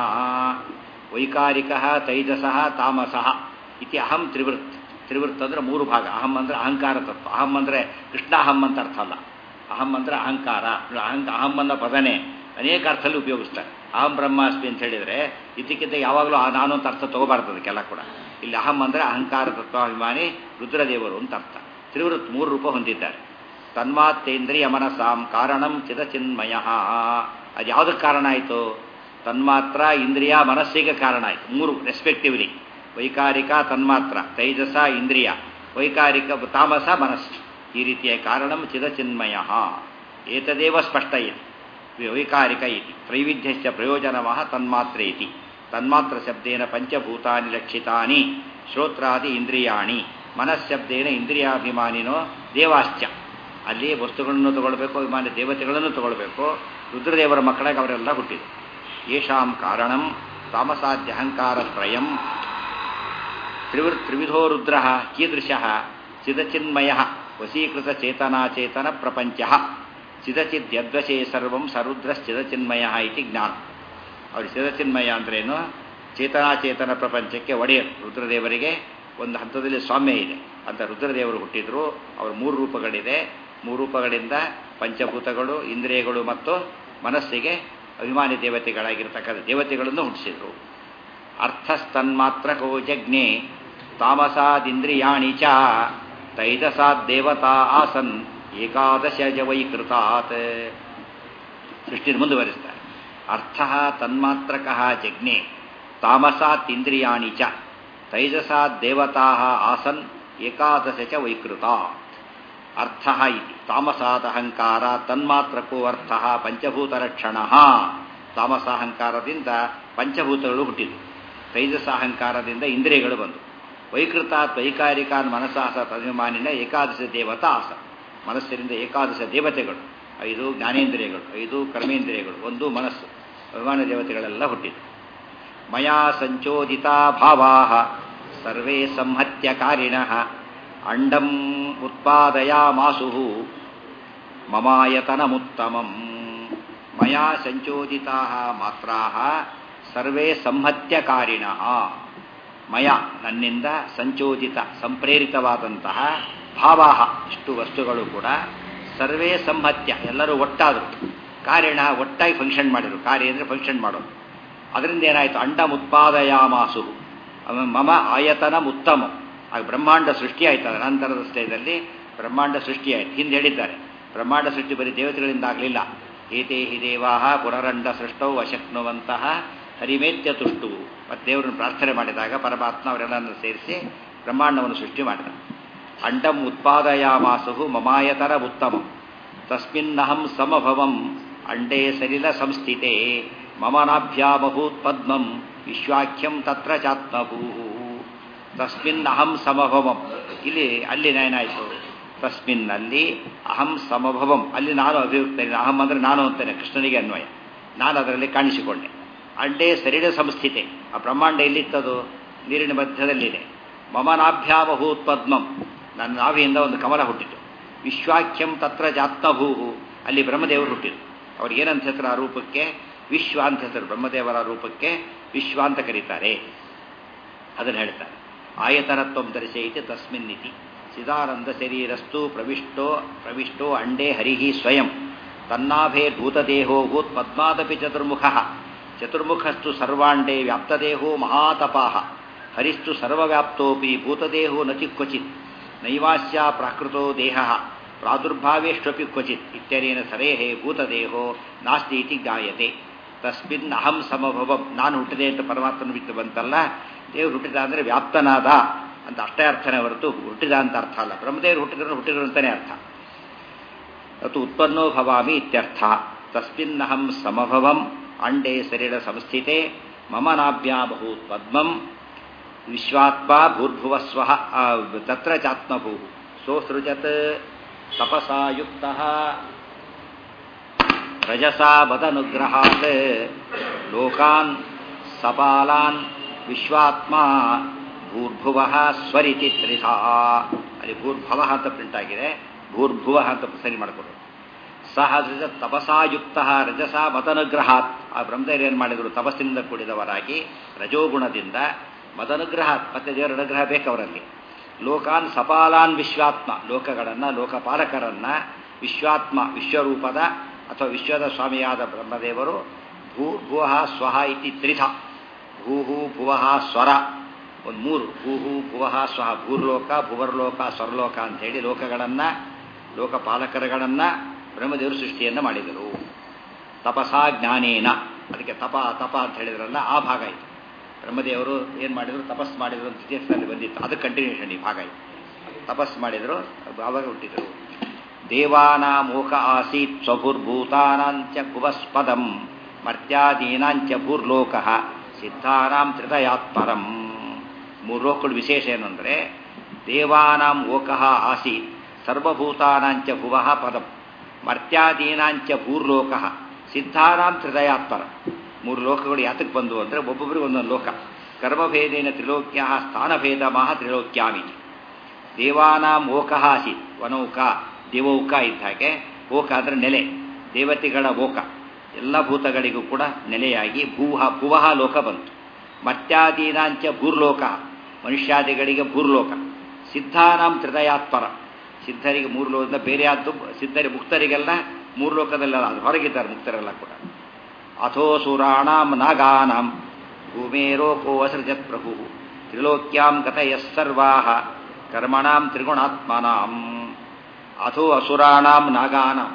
ವೈಕಾರಿಕ ತೈಜಸ ತಾಮಸ ಇತಿ ಅಹಂ ತ್ರಿವೃತ್. ತ್ರಿವೃತ್ ಅಂದರೆ ಮೂರು ಭಾಗ. ಅಹಂ ಅಂದರೆ ಅಹಂಕಾರ ತತ್ವ. ಅಹಂ ಅಂದರೆ ಕೃಷ್ಣ ಅಹಂ ಅಂತ ಅರ್ಥ ಅಲ್ಲ. ಅಹಂ ಅಂದರೆ ಅಹಂಕಾರ. ಅಹಂ ಅನ್ನೋ ಪದನೇ ಅನೇಕ ಅರ್ಥದಲ್ಲಿ ಉಪಯೋಗಿಸ್ತಾರೆ. ಅಹಂ ಬ್ರಹ್ಮಾಸ್ಮಿ ಅಂತ ಹೇಳಿದರೆ ಇದಕ್ಕಿಂತ ಯಾವಾಗಲೂ ನಾನು ಅಂತ ಅರ್ಥ ತಗೋಬಾರ್ದು ಅದಕ್ಕೆಲ್ಲ ಕೂಡ. ಇಲ್ಲಿ ಅಹಂ ಅಂದರೆ ಅಹಂಕಾರ ತತ್ವಾಭಿಮಾನಿ ರುದ್ರದೇವರು ಅಂತ ಅರ್ಥ. ತ್ರಿವೃತ್ ಮೂರು ರೂಪ ಹೊಂದಿದ್ದಾರೆ. ತನ್ಮಾತ್ರೇಂದ್ರಿಯ ಮನಸಾಂ ಕಾರಣಂ ಚಿದಚಿನ್ಮಯ. ಅದು ಯಾವುದಕ್ಕೆ ಕಾರಣ ಆಯಿತು? ತನ್ಮಾತ್ರ, ಇಂದ್ರಿಯ, ಮನಸ್ಸಿಗೆ ಕಾರಣ ಆಯಿತು. ಮೂರು ರೆಸ್ಪೆಕ್ಟಿವ್ಲಿ. ವೈಕಾರಿಕ ತನ್ಮಾತ್ರ, ತೈಜಸ ಇಂದ್ರಿಯ, ವೈಕಾರಿಕ ತಾಮಸ ಮನಸ್ಸು. ಈ ರೀತಿಯ ಕಾರಣಂ ಚಿದಚಿನ್ಮಯ. ಏತದೇವ ಸ್ಪಷ್ಟ ಇತಿ ವೈಕಾರಿಕ ಇತಿ ತ್ರೈವಿಧ್ಯಶ್ಚ ಪ್ರಯೋಜನಮಃ ತನ್ಮಾತ್ರೆ ಇತಿ. ತನ್ಮಾತ್ರ ಶಬ್ದೇನ ಪಂಚಭೂತಾನಿ ಲಕ್ಷಿತಾನಿ ಶ್ರೋತ್ರಾದಿ ಇಂದ್ರಿಯಾಣಿ. ಮನಃಶಬ್ದೇನ ಇಂದ್ರಿಯಾಭಿಮಾನಿನೋ ದೇವಾಶ್ಚ. ಅಲ್ಲಿ ವಸ್ತುಗಳನ್ನು ತಗೊಳ್ಬೇಕು, ಅಭಿಮಾನಿ ದೇವತೆಗಳನ್ನು ತಗೊಳ್ಬೇಕು. ರುದ್ರದೇವರ ಮಕ್ಕಳಾಗಿ ಅವರೆಲ್ಲ ಹುಟ್ಟಿದರು. ಯೇಷಾಂ ಕಾರಣಂ ತಾಮಸಾದ್ಯಹಂಕಾರತ್ರಯಂ ತ್ರಿವಿಧೋ ರುದ್ರ ಕೀದೃಶಃ ಚಿದಚಿನ್ಮಯ ವಶೀಕೃತ ಚೇತನಾಚೇತನ ಪ್ರಪಂಚ ಚಿದಚಿದ್ಯದ್ವಶೇ ಸರ್ವಂ ಸರುದ್ರಶ್ಚಿದಚಿನ್ಮಯ ಇತಿ ಜ್ಞಾನ. ಅವರು ಚಿದಚಿನ್ಮಯ ಅಂದ್ರೇನು? ಚೇತನಾಚೇತನ ಪ್ರಪಂಚಕ್ಕೆ ಒಡೆಯರು. ರುದ್ರದೇವರಿಗೆ ಒಂದು ಹಂತದಲ್ಲಿ ಸ್ವಾಮ್ಯ ಇದೆ ಅಂತ ರುದ್ರದೇವರು ಹುಟ್ಟಿದ್ರು. ಅವರು ಮೂರು ರೂಪಗಳಿದೆ. ಮೂರು ರೂಪಗಳಿಂದ ಪಂಚಭೂತಗಳು, ಇಂದ್ರಿಯಗಳು ಮತ್ತು ಮನಸ್ಸಿಗೆ ಅಭಿಮಾನಿ ದೇವತೆಗಳಾಗಿರ್ತಕ್ಕಂಥ ದೇವತೆಗಳನ್ನು ಹುಟ್ಟಿಸಿದರು. ಅರ್ಥಸ್ತನ್ಮಾತ್ರಕೋ ಜಜ್ಞೆ ತಾಮಸಾದಿಂದ್ರಿಯಾಣಿ ಚ ತೈಜಸಾದ್ದೇವತಾ ಆಸನ್ ಏಕಾದಶ ಜವೈಕೃತಾತ್. ಸೃಷ್ಟಿ ಮುಂದುವರಿಸ್ತಾರೆ. ಅರ್ಥ ತನ್ಮಾತ್ರಕಃ ಜಜ್ಞೆ ತಾಮಸಾತ್ ಇಂದ್ರಿಯಾಣಿ ಚ ತೈಜಸಾದ್ದೇವತಾ ಆಸನ್ ಏಕಾದಶ ಚ ವೈಕೃತಾತ್. ಅರ್ಥ ಇತಿ ತಾಮಸಾದಹಂಕಾರ ತನ್ಮಾತ್ರಕೋ ಅರ್ಥ ಪಂಚಭೂತರಕ್ಷಣ. ತಾಮಸಾಹಂಕಾರದಿಂದ ಪಂಚಭೂತಗಳು ಹುಟ್ಟಿದವು. ತೈಜಸಾಹಂಕಾರದಿಂದ ಇಂದ್ರಿಯಗಳು ಬಂದು. ವೈಕೃತಾತ್ ವೈಕಾರಿಕಾನ್ ಮನಸಾಸ ತದಭಿಮಾನಿನ ಏಕಾದಶ ದೇವತಾ ಆಸ. ಮನಸ್ಸಿನಿಂದ ಏಕಾದಶ ದೇವತೆಗಳು, 5 ಜ್ಞಾನೇಂದ್ರಿಯಗಳು, 5 ಕರ್ಮೇಂದ್ರಿಯಗಳು, 1 ಮನಸ್ಸು, ಅಭಿಮಾನ ದೇವತೆಗಳೆಲ್ಲ ಹುಟ್ಟಿದವು. ಮಯಾ ಸಂಚೋದಿತಾ ಭಾವಾಃ ಸರ್ವೇ ಸಂಹತ್ಯಕಾರಿಣಃ ಅಂಡಂ ಉತ್ಪಾದಯಾಮಾಸುಃ ಮಮಾಯತನಮುತ್ತಮಂ. ಮಯಾ ಸಂಚೋದಿತಾಃ ಮಾತ್ರಾಃ ಸರ್ವೇ ಸಂಹತ್ಯಕಾರಿಣಃ. ಮಯ ನನ್ನಿಂದ ಸಂಚೋದಿತ ಸಂಪ್ರೇರಿತವಾದಂತಹ ಭಾವಾಹ ಇಷ್ಟು ವಸ್ತುಗಳು ಕೂಡ ಸರ್ವೇ ಸಂಹತ್ಯ ಎಲ್ಲರೂ ಒಟ್ಟಾದರು. ಕಾರಣ ಒಟ್ಟಾಗಿ ಫಂಕ್ಷನ್ ಮಾಡಿದರು. ಕಾರ್ಯ ಅಂದರೆ ಫಂಕ್ಷನ್ ಮಾಡೋದು. ಅದರಿಂದ ಏನಾಯಿತು? ಅಂಡಂ ಉತ್ಪಾದಯಾಮಾಸು ಮಮ ಆಯತನ ಉತ್ತಮ. ಆಗ ಬ್ರಹ್ಮಾಂಡ ಸೃಷ್ಟಿ ಆಯಿತು. ಅದರ ನಂತರದ ಸ್ಟೇಜಲ್ಲಿ ಬ್ರಹ್ಮಾಂಡ ಸೃಷ್ಟಿಯಾಯಿತು. ಹಿಂದೆ ಹೇಳಿದ್ದಾರೆ ಬ್ರಹ್ಮಾಂಡ ಸೃಷ್ಟಿ ಬರೀ ದೇವತೆಗಳಿಂದ ಆಗಲಿಲ್ಲ. ಏತೇ ಹಿ ದೇವಾಹ ಪುನರಂಡ ಸೃಷ್ಟೌ ಅಶಕ್ನುವಂತಹ ಹರಿಮೇತ್ಯ ತುಷ್ಟು. ಮತ್ತು ದೇವರನ್ನು ಪ್ರಾರ್ಥನೆ ಮಾಡಿದಾಗ ಪರಮಾತ್ಮ ಅವರೆಲ್ಲರನ್ನು ಸೇರಿಸಿ ಬ್ರಹ್ಮಾಂಡವನ್ನು ಸೃಷ್ಟಿ ಮಾಡಿದ. ಅಂಡಂ ಉತ್ಪಾದಯಾಮಾಸು ಮಮಾಯತರ ಉತ್ತಮ ತಸ್ಮಿನ್ನಹಂ ಸಮಭವಂ ಅಂಡೇ ಸಲಿಲ ಸಂಸ್ಥಿತೆ ಮಮನಾಭ್ಯಾಮಭೂತ್ ಪದ್ಮಂ ವಿಶ್ವಾಖ್ಯಂ ತತ್ರ ಚಾತ್ಮಭೂ. ತಸ್ಮಿನ್ ಅಹಂ ಸಮಭವಂ ಇಲ್ಲಿ ಅಲ್ಲಿ ಏನಾಯಿತು? ತಸ್ಮಿನ್ನಲ್ಲಿ ಅಹಂ ಸಮಭವಂ ಅಲ್ಲಿ ನಾನು ಅಭಿವ್ಯಕ್ತೇನೆ. ಅಹಂ ಅಂದರೆ ನಾನು ಅಂತೇನೆ, ಕೃಷ್ಣನಿಗೆ ಅನ್ವಯ. ನಾನು ಅದರಲ್ಲಿ ಕಾಣಿಸಿಕೊಂಡೆ. ಅಂಡೇ ಸರಿಡ ಸಂಸ್ಥಿತೆ. ಆ ಬ್ರಹ್ಮಾಂಡ ಎಲ್ಲಿತ್ತದು? ನೀರಿನ ಮಧ್ಯದಲ್ಲಿದೆ. ಮಮನಾಭ್ಯಾಮಭೂತ್ ಪದ್ಮಂ ನನ್ನ ನಾಭಿಯಿಂದ ಒಂದು ಕಮಲ ಹುಟ್ಟಿತು. ವಿಶ್ವಾಖ್ಯಂ ತತ್ರ ಜಾತ್ಮಭೂ ಅಲ್ಲಿ ಬ್ರಹ್ಮದೇವರು ಹುಟ್ಟಿದರು. ಅವ್ರಿಗೇನಂತ ಹೆಸರು ಆ ರೂಪಕ್ಕೆ? ವಿಶ್ವ ಅಂತ ಹೆಸರು. ಬ್ರಹ್ಮದೇವರ ರೂಪಕ್ಕೆ ವಿಶ್ವ ಅಂತ ಕರೀತಾರೆ. ಅದನ್ನು ಹೇಳ್ತಾರೆ. ಆಯತನತ್ವಂ ದರ್ಶಯಿತೆ ತಸ್ಮಿನ್ನಿತಿ ಚಿದಾನಂದ ಶರೀರಸ್ತು ಪ್ರವಿಷ್ಟೋ ಅಂಡೇ ಹರಿಹಿ ಸ್ವಯಂ ತನ್ನಾಭೇರ್ಭೂತದೇಹೋ ಭೂತ್ ಪದ್ಮಾದಪಿ ಚತುರ್ಮುಖ ಚತುರ್ಮುಖಸ್ತು ಸರ್ವಾಂಡೇ ವ್ಯಾಪ್ತದೇಹೋ ಮಹಾತಪಾಹ ಹರಿಸ್ತು ಸರ್ವವ್ಯಾಪ್ತೋಪಿ ಭೂತದೇಹೋ ನಚಿ ಕ್ವಚಿತ್ ನೈವಾಸ್ಯ ಪ್ರಾಕೃತೋ ದೇಹ ಪ್ರಾದುರ್ಭಾವೇಷ್ವಪಿ ಕ್ವಚಿತ್ ಇತ್ಯನೇನ ಸರೇಹೇ ಭೂತದೇಹೋ ನಾಸ್ತಿ ಇತಿ ಗಾಯತೆ. ತಸ್ಮಿನ್ ಅಹಂ ಸಮಭವಂ ನಾನು ಹುಟ್ಟಿದೆ ಅಂತ ಪರಮಾತ್ಮನ ಬಿಟ್ಟು ಬಂತಲ್ಲ. ದೇವರು ಹುಟ್ಟಿದ ಅಂದರೆ ವ್ಯಾಪ್ತನಾದ ಅಂತ ಅಷ್ಟೇ ಅರ್ಥನೇ ಹೊರತು ಹುಟ್ಟಿದ ಅಂತ ಅರ್ಥ ಅಲ್ಲ. ಬ್ರಹ್ಮದೇವರು ಹುಟ್ಟಿದ್ರು ಅಂತಾನೆ ಅರ್ಥ. ಅದು ಉತ್ಪನ್ನೋ ಭವಾಮಿ ಇತ್ಯರ್ಥ. ತಸ್ಮಿನ್ನಹಂ ಸಮಭವಂ ಅಂಡೇ ಶರೀರ ಸಂಸ್ಥಿತೆ ಮಮ ನಾಭ್ಯಾಮಭೂತ್ ಪದ್ಮಂ ವಿಶ್ವಾತ್ಮ ಭೂರ್ಭುವ ಸ್ವಃ ತತ್ರ ಚಾತ್ಮಭೂ ಸೋಸೃಜತ್ ತಪಸಾ ಯುಕ್ತಃ ರಜಸಾ ಬದನುಗ್ರಹಾತ್ ಲೋಕಾನ್ ಸಪಾಲಾನ್ ವಿಶ್ವಾತ್ಮ ಭೂರ್ಭುವಃ ಸ್ವರಿತಿ ತ್ರಿಧಾ. ಅಲ್ಲಿ ಭೂರ್ಭವ ಅಂತ ಪ್ರಿಂಟ್ ಆಗಿದೆ, ಭೂರ್ಭುವ ಅಂತ ಸರಿ ಮಾಡಿಕೊಡು. ಸಹ ತಪಸಾಯುಕ್ತ ರಜಸಾ ಮದನುಗ್ರಹಾತ್. ಆ ಬ್ರಹ್ಮದೇವರು ಏನು ಮಾಡಿದರು? ತಪಸ್ಸಿನಿಂದ ಕೂಡಿದವರಾಗಿ ರಜೋಗುಣದಿಂದ ಮದನುಗ್ರಹಾತ್ ಮತ್ತೆ ದೇವರ ಅನುಗ್ರಹ ಬೇಕವರಲ್ಲಿ. ಲೋಕಾನ್ ಸಪಾಲಾನ್ ವಿಶ್ವಾತ್ಮ ಲೋಕಗಳನ್ನು ಲೋಕಪಾಲಕರನ್ನು ವಿಶ್ವಾತ್ಮ ವಿಶ್ವರೂಪದ ಅಥವಾ ವಿಶ್ವದ ಸ್ವಾಮಿಯಾದ ಬ್ರಹ್ಮದೇವರು ಭೂರ್ಭುವಃ ಸ್ವಹ ಇತಿ ತ್ರಿಧ. ಭೂಹು ಭುವಃ ಸ್ವರ ಒಂದು ಮೂರು. ಭೂಹು ಭುವಃ ಸ್ವಹ ಭೂರ್ಲೋಕ ಭುವರ್ಲೋಕ ಸ್ವರ್ಲೋಕ ಅಂಥೇಳಿ ಲೋಕಗಳನ್ನು ಲೋಕಪಾಲಕರುಗಳನ್ನು ಬ್ರಹ್ಮದೇವರು ಸೃಷ್ಟಿಯನ್ನು ಮಾಡಿದರು. ತಪಸಾ ಜ್ಞಾನೇನ ಅದಕ್ಕೆ ತಪ ತಪ ಅಂತ ಹೇಳಿದ್ರಲ್ಲ ಆ ಭಾಗ ಇದು. ಬ್ರಹ್ಮದೇವರು ಏನು ಮಾಡಿದರು? ತಪಸ್ ಮಾಡಿದರು ಅಂತ ಇತಿಹಾಸದಲ್ಲಿ ಬಂದಿತ್ತು. ಅದು ಕಂಟಿನ್ಯೂಷನ್ ಈ ಭಾಗ ಇದು. ತಪಸ್ ಮಾಡಿದರು, ಆವಾಗ ಹುಟ್ಟಿದರು. ದೇವಾನಾಮೋಕ ಆಸೀತ್ ಸ್ವಭುರ್ಭೂತಾನಾಂಚ ಭುವಸ್ಪದಂ ಮರ್ತ್ಯಾದೀನಾಂಚ ಭೂರ್ಲೋಕ ಸಿದ್ಧಾನಾಂ ತ್ರಿದಯಾತ್ಪರಂ. ಮೂರು ಲೋಕಗಳು ವಿಶೇಷ ಏನು ಅಂದರೆ ದೇವಾನಾಂ ಓಕಃ ಆಸೀತ್ ಸರ್ವಭೂತಾನಾಂಚ ಭುವಃ ಪದಂ ಮರ್ತ್ಯಾದೀನಾಂಚ ಭೂರ್ಲೋಕ ಸಿದ್ಧಾನಾಂ ತ್ರಿದಯಾತ್ಪರಂ. ಮೂರು ಲೋಕಗಳು ಯಾತಕ್ಕೆ ಬಂದು ಅಂದರೆ ಒಬ್ಬೊಬ್ಬರಿಗೆ ಒಂದೊಂದು ಲೋಕ. ಕರ್ಮಭೇದೇನ ತ್ರಿಲೋಕ್ಯ ಸ್ಥಾನಭೇದ ಮಹ ತ್ರಿಲೋಕ್ಯಾಮಿತಿ. ದೇವಾನಾಂ ಓಕಃ ಆಸೀತ್ ವನೌಕ ದೇವೌಕ ಇದ್ದ ಹಾಗೆ. ಓಕ ಅಂದರೆ ನೆಲೆ, ದೇವತೆಗಳ ಓಕ ಎಲ್ಲ ಭೂತಗಳಿಗೂ ಕೂಡ ನೆಲೆಯಾಗಿ ಭುವಃ ಲೋಕ ಬಂತು. ಮರ್ತ್ಯಾದೀನಾಂಚ ಭೂರ್ಲೋಕ ಮನುಷ್ಯಾದಿಗಳಿಗೆ ಭೂರ್ಲೋಕ. ಸಿದ್ಧಾನಾಂ ತ್ರಿದಯಾತ್ಪರ ಸಿದ್ಧರಿಗೆ ಮೂರು ಲೋಕದಿಂದ ಬೇರೆ ಆದ್ದು. ಮುಕ್ತರಿಗೆಲ್ಲ ಮೂರು ಲೋಕದಲ್ಲೆಲ್ಲ ಅದು ಹೊರಗಿದ್ದಾರೆ ಮುಕ್ತರೆಲ್ಲ ಕೂಡ. ಅಥೋಸುರಾಣಾಂ ನಾಗಾನಾಂ ಭೂಮೇರೋಪೋ ಅಸೃಜತ್ ಪ್ರಭು ತ್ರಿಲೋಕ್ಯಾಂ ಗತಯಃ ಸರ್ವಾಃ ಕರ್ಮಣಾಂ ತ್ರಿಗುಣಾತ್ಮನಾಂ. ಅಥೋ ಅಸುರಾಣಾಂ ನಾಗಾನಾಂ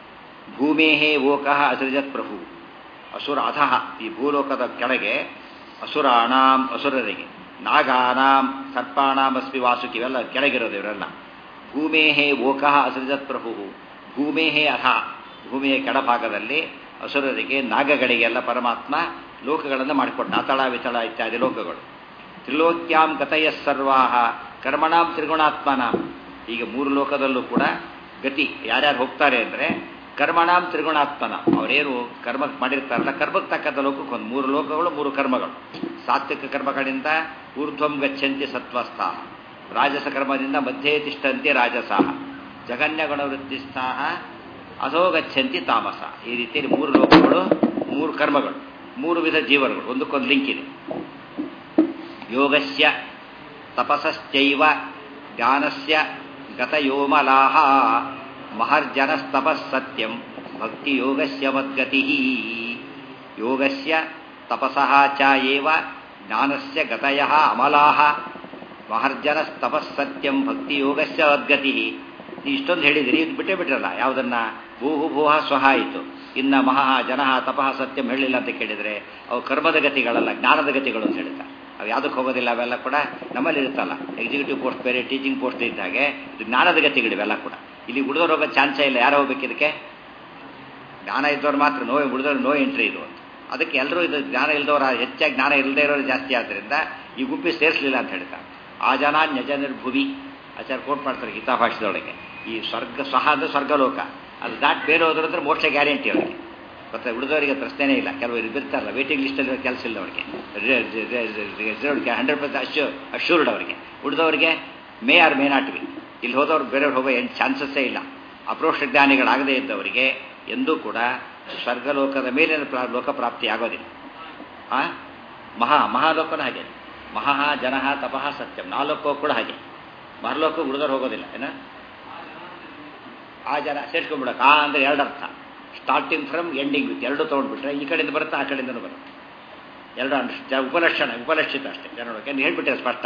ಭೂಮೇಃ ಓಕಃ ಅಸೃಜತ್ ಪ್ರಭು. ಅಸುರ ಅಧಃ ಈ ಭೂಲೋಕದ ಕೆಳಗೆ ಅಸುರಾಣಾಂ ಅಸುರರಿಗೆ, ನಾಗಾನಾಂ ಸರ್ಪಾಣಾಂ ಅಸ್ಮಿ ವಾಸುಕಿ ಇವೆಲ್ಲ ಕೆಳಗಿರೋದು ಇವರೆಲ್ಲ. ಭೂಮೇಃ ಓಕಃ ಅಸೃಜತ್ ಪ್ರಭು. ಭೂಮೇಃ ಅಧಃ ಭೂಮಿಯ ಕೆಳಭಾಗದಲ್ಲಿ ಅಸುರರಿಗೆ ನಾಗಗಳಿಗೆಲ್ಲ ಪರಮಾತ್ಮ ಲೋಕಗಳನ್ನು ಮಾಡಿಕೊಟ್ಟ. ಅತಳ ವಿತಳ ಇತ್ಯಾದಿ ಲೋಕಗಳು. ತ್ರಿಲೋಕ್ಯಾಂ ಗತಯಃ ಸರ್ವಾಃ ಕರ್ಮಣಾಂ ತ್ರಿಗುಣಾತ್ಮನಾಂ. ಈಗ ಮೂರು ಲೋಕದಲ್ಲೂ ಕೂಡ ಗತಿ ಯಾರ್ಯಾರು ಹೋಗ್ತಾರೆ ಅಂದರೆ ಕರ್ಮಣಾಂ ತ್ರಿಗುಣಾತ್ಮನ. ಅವರೇನು ಕರ್ಮ ಮಾಡಿರ್ತಾರಲ್ಲ ಕರ್ಮಕ್ಕೆ ತಕ್ಕಂಥ ಲೋಕಕ್ಕೆ ಒಂದು ಮೂರು ಲೋಕಗಳು ಮೂರು ಕರ್ಮಗಳು. ಸಾತ್ವಿಕ ಕರ್ಮಗಳಿಂದ ಊರ್ಧ್ವಂ ಗಚ್ಚಂತಿ ಸತ್ವಸ್ಥಾಃ, ರಾಜಸ ಕರ್ಮದಿಂದ ಮಧ್ಯೆ ತಿಷ್ಠಂತಿ ರಾಜಸಾಃ, ಜಗನ್ಯ ಗುಣವೃತ್ತಿಸ್ಥಾಃ ಅಧೋ ಗಚ್ಚಂತಿ ತಾಮಸ. ಈ ರೀತಿಯಲ್ಲಿ ಮೂರು ಲೋಕಗಳು ಮೂರು ಕರ್ಮಗಳು ಮೂರು ವಿಧ ಜೀವನಗಳು ಒಂದಕ್ಕೊಂದು ಲಿಂಕ್ ಇದೆ. ಯೋಗಸ್ಯ ತಪಸಶ್ಚೈವ ಜ್ಞಾನಸ್ಯ ಗತಯೋಮಲಾಹ ಮಹರ್ಜನಸ್ತಪಃ ಸತ್ಯಂ ಭಕ್ತಿಯೋಗಸ್ಯ ಮದ್ಗತಿಃ ಯೋಗಸ್ಯ ತಪಸಃ ಚ ಏವ ಜ್ಞಾನಸ್ಯ ಗತಯಃ ಅಮಲಾಹ ಮಹರ್ಜನಸ್ತಪಃ ಸತ್ಯಂ ಭಕ್ತಿಯೋಗಸ್ಯ ಮದ್ಗತಿಃ. ಇಷ್ಟೊಂದು ಹೇಳಿದಿರಿ, ಇದು ಬಿಟ್ಟೇ ಬಿಟ್ರಲ್ಲ ಯಾವುದನ್ನ? ಭೂಹು ಭೂಹ ಸ್ವಹ ಆಯಿತು, ಇನ್ನು ಮಹಾ ಜನಃ ತಪಃ ಸತ್ಯಂ ಹೇಳಿಲ್ಲ ಅಂತ ಕೇಳಿದರೆ ಅವು ಕರ್ಮದ ಗತಿಗಳಲ್ಲ, ಜ್ಞಾನದ ಗತಿಗಳು ಅಂತ ಹೇಳ್ತಾರೆ. ಅವು ಯಾವುದಕ್ಕೆ ಹೋಗೋದಿಲ್ಲ, ಅವೆಲ್ಲ ಕೂಡ ನಮ್ಮಲ್ಲಿ ಇರುತ್ತಲ್ಲ. ಎಕ್ಸಿಕ್ಯೂಟಿವ್ ಪೋಸ್ಟ್ ಬೇರೆ, ಟೀಚಿಂಗ್ ಪೋಸ್ಟ್ ಇದ್ದಾಗೆ ಇದು ಜ್ಞಾನದ ಗತಿಗಳು ಇವೆಲ್ಲ ಕೂಡ. ಇಲ್ಲಿ ಉಳಿದವ್ರು ಹೋಗೋ ಚಾನ್ಸೇ ಇಲ್ಲ. ಯಾರು ಹೋಗ್ಬೇಕು ಇದಕ್ಕೆ? ಜ್ಞಾನ ಇದ್ದವ್ರು ಮಾತ್ರ. ಉಳಿದವ್ರು ನೋ ಎಂಟ್ರಿ ಇದು ಅಂತ. ಅದಕ್ಕೆ ಎಲ್ಲರೂ ಇದು ಜ್ಞಾನ ಇಲ್ಲದವ್ರು ಹೆಚ್ಚಾಗಿ ಜ್ಞಾನ ಇಲ್ಲದೇ ಇರೋರು ಜಾಸ್ತಿ ಆದ್ದರಿಂದ ಈ ಗುಂಪಿ ಸೇರಿಸಲಿಲ್ಲ ಅಂತ ಹೇಳ್ತಾರೆ. ಆ ಜನ ನ್ಯಜ ನಿರ್ಭುವಿ ಆಚಾರ್ಯ ಕೋಟ್ ಮಾಡ್ತಾರೆ ಗೀತಾ ಭಾಷೆದೊಳಗೆ. ಈ ಸ್ವರ್ಗ ಸಹ ಅಂದರೆ ಸ್ವರ್ಗಲೋಕ, ಅದು ದಾಟ್ ಬೇರೆ ಹೋದ್ರೆ ಮೋಕ್ಷ ಗ್ಯಾರಂಟಿ ಅವರಿಗೆ. ಮತ್ತೆ ಉಳಿದವರಿಗೆ ಪ್ರಶ್ನೆನೇ ಇಲ್ಲ. ಕೆಲವರು ಇರ್ತಾರಲ್ಲ ವೇಟಿಂಗ್ ಲಿಸ್ಟಲ್ಲಿ ಕೆಲಸ ಇಲ್ಲ ಅವರಿಗೆ, 100% ಅಶ್ಯೂರ್ಡ್ ಅವರಿಗೆ. ಉಳಿದವರಿಗೆ may or may not be. ಇಲ್ಲಿ ಹೋದವ್ರು ಬೇರೆಯವ್ರು ಹೋಗೋ ಏನು ಚಾನ್ಸಸ್ಸೇ ಇಲ್ಲ. ಅಪ್ರೋಕ್ಷ ಜ್ಞಾನಿಗಳಾಗದೇ ಇದ್ದವರಿಗೆ ಎಂದೂ ಕೂಡ ಸ್ವರ್ಗಲೋಕದ ಮೇಲಿನ ಲೋಕ ಪ್ರಾಪ್ತಿ ಆಗೋದಿಲ್ಲ. ಮಹಾಲೋಕನ ಹಾಗೆ, ಮಹಾ ಜನಃ ತಪಃ ಸತ್ಯಂ, ನಾಲ್ಕು ಕೂಡ ಹಾಗೆ. ಮಹರ್ಲೋಕ ಉಳಿದವ್ರು ಹೋಗೋದಿಲ್ಲ. ಏನ ಆ ಜನ ಸೇರ್ಕೊಂಡ್ಬಿಡಕ್ಕೆ ಆ ಅಂದರೆ ಎರಡು ಅರ್ಥ. ಸ್ಟಾರ್ಟಿಂಗ್ ಫ್ರಮ್ ಎಂಡಿಂಗ್ ವಿತ್ ಎರಡು ತೊಗೊಂಡ್ಬಿಟ್ರೆ ಈ ಕಡೆಯಿಂದ ಬರುತ್ತೆ, ಆ ಕಡೆಯಿಂದನೂ ಬರುತ್ತೆ. ಎರಡು ಉಪಲಕ್ಷಣ ಉಪಲಕ್ಷಿತ ಅಷ್ಟೇ ಜನಕ್ಕೆ ಹೇಳ್ಬಿಟ್ಟೆ ಸ್ಪಷ್ಟ.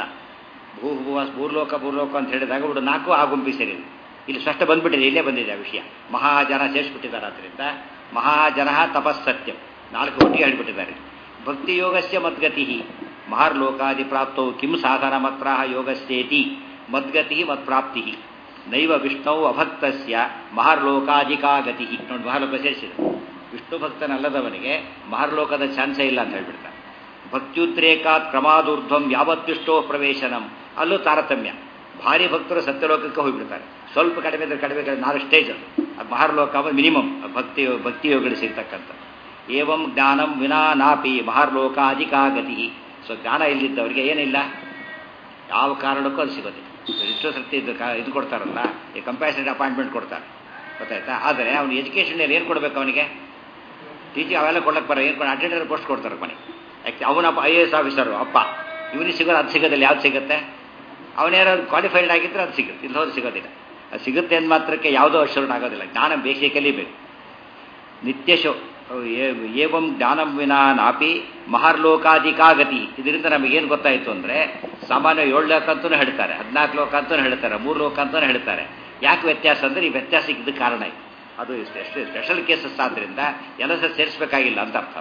ಭೂರ್ಲೋಕ ಅಂತ ಹೇಳಿದಾಗ ಬಿಡು 4 ಆ ಗುಂಪಿ ಸೇರಿದೆ. ಇಲ್ಲಿ ಸ್ಪಷ್ಟ ಬಂದ್ಬಿಟ್ಟಿದೆ, ಇಲ್ಲೇ ಬಂದಿದೆ ಆ ವಿಷಯ. ಮಹಾಜನ ಸೇರಿಸ್ಬಿಟ್ಟಿದ್ದಾರೆ. ಆದ್ದರಿಂದ ಮಹಾಜನ ತಪಸ್ಸತ್ಯಂ 4 ಒಟ್ಟಿಗೆ ಹೇಳ್ಬಿಟ್ಟಿದ್ದಾರೆ. ಭಕ್ತಿಯೋಗಸ್ಯ ಮದ್ಗತಿ ಮಹಾರ್ಲೋಕಾದಿ ಪ್ರಾಪ್ತೌ ಕಿಂ ಸಾಧನ ಮಾತ್ರ ಯೋಗಸ್ಯೇತಿ ಮದ್ಗತಿ ಮತ್ಪ್ರಾಪ್ತಿ ನೈವ ವಿಷ್ಣು ಅಭಕ್ತಸ್ಯ ಮಹಾರ್ಲೋಕಾಧಿಕಾ ಗತಿ. ನೋಡಿ, ಮಹಾಲೋಕ ಸೇರಿಸಿದೆ. ವಿಷ್ಣು ಭಕ್ತನಲ್ಲದವನಿಗೆ ಮಹಾರ್ಲೋಕದ ಚಾನ್ಸೇ ಇಲ್ಲ ಅಂತ ಹೇಳ್ಬಿಡ್ತಾರೆ. ಭಕ್ತ್ಯುದ್ರೇಕಾತ್ ಕ್ರಮಾದೂರ್ಧ್ವಂ ಯಾವತ್ವಿಷ್ಟೋ ಪ್ರವೇಶನಂ, ಅಲ್ಲೂ ತಾರತಮ್ಯ. ಭಾರಿ ಭಕ್ತರು ಸತ್ಯಲೋಕಕ್ಕೆ ಹೋಗಿಬಿಡ್ತಾರೆ. ಸ್ವಲ್ಪ ಕಡಿಮೆ ಇದ್ರೆ ಕಡಿಮೆ 4 ಸ್ಟೇಜ್ ಅದು ಮಹಾರ್ಲೋಕ ಮಿನಿಮಮ್ ಭಕ್ತಿಯೋಗಗಳು ಸಿಗ್ತಕ್ಕಂಥ. ಏವಂ ಜ್ಞಾನಂ ವಿನಾ ನಾಪಿ ಮಹಾರ್ಲೋಕಾಧಿಕಾ ಗತಿ. ಸೊ ಜ್ಞಾನ ಇಲ್ಲಿದ್ದವರಿಗೆ ಏನಿಲ್ಲ, ಯಾವ ಕಾರಣಕ್ಕೂ ಅದು ಸಿಗೋದಿಲ್ಲ. ಎಷ್ಟೋ ಸರ್ತಿ ಇದು ಕೊಡ್ತಾರಲ್ಲ, ಈ ಕಂಪ್ಯಾಷನೇಟ್ ಅಪಾಯಿಂಟ್ಮೆಂಟ್ ಕೊಡ್ತಾರೆ, ಗೊತ್ತಾಯ್ತಾ? ಆದರೆ ಅವನು ಎಜುಕೇಷನಲ್ಲಿ ಏನು ಕೊಡಬೇಕು ಅವನಿಗೆ? ಟೀಚಿಂಗ್ ಅವೆಲ್ಲ ಕೊಡಕ್ಕೆ ಬರೋ ಏನು ಅಟೆಂಡರ್ ಪೋಸ್ಟ್ ಕೊಡ್ತಾರೆ ಕೊನೆ. ಯಾಕೆ ಅವನಪ್ಪ IAS ಆಫೀಸರು ಅಪ್ಪ, ಇವನಿಗೆ ಸಿಗೋದು ಅದು ಸಿಗೋದಿಲ್ಲ. ಯಾವ್ದು ಸಿಗುತ್ತೆ? ಅವನೇನಾದ್ರು ಕ್ವಾಲಿಫೈಡ್ ಆಗಿದ್ದರೆ ಅದು ಸಿಗುತ್ತೆ, ಇಲ್ಲಿ ಹೋದ್ರೆ ಸಿಗೋದಿಲ್ಲ. ಅದು ಸಿಗುತ್ತೆ ಅಂದ ಮಾತ್ರಕ್ಕೆ ಯಾವುದೋ ಅಶ್ಯೂರ್ಡ್ ಆಗೋದಿಲ್ಲ. ಜ್ಞಾನ ಬೇಸಿಕಲಿ ಬೇಕು. ನಿತ್ಯಶೋ ಏವಂ ಜ್ಞಾನಂ ವಿನಾ ನಾಪಿ ಮಹಾರ್ಲೋಕಾಧಿಕಾ ಗತಿ. ಇದರಿಂದ ನಮಗೇನು ಗೊತ್ತಾಯಿತು ಅಂದರೆ, ಸಾಮಾನ್ಯ 7 ಲೋಕ ಅಂತೂ ಹೇಳ್ತಾರೆ, 14 ಲೋಕ ಅಂತೂ ಹೇಳ್ತಾರೆ, 3 ಲೋಕ ಅಂತೂ ಹೇಳ್ತಾರೆ. ಯಾಕೆ ವ್ಯತ್ಯಾಸ ಅಂದರೆ ಈ ವ್ಯತ್ಯಾಸಕ್ಕೆ ಇದು ಕಾರಣ ಇದೆ. ಅದು ಸ್ಪೆಷಲ್ ಕೇಸಸ್ ಆದ್ದರಿಂದ ಎಲ್ಲ ಸೇರಿಸಬೇಕಾಗಿಲ್ಲ ಅಂತ ಅರ್ಥ.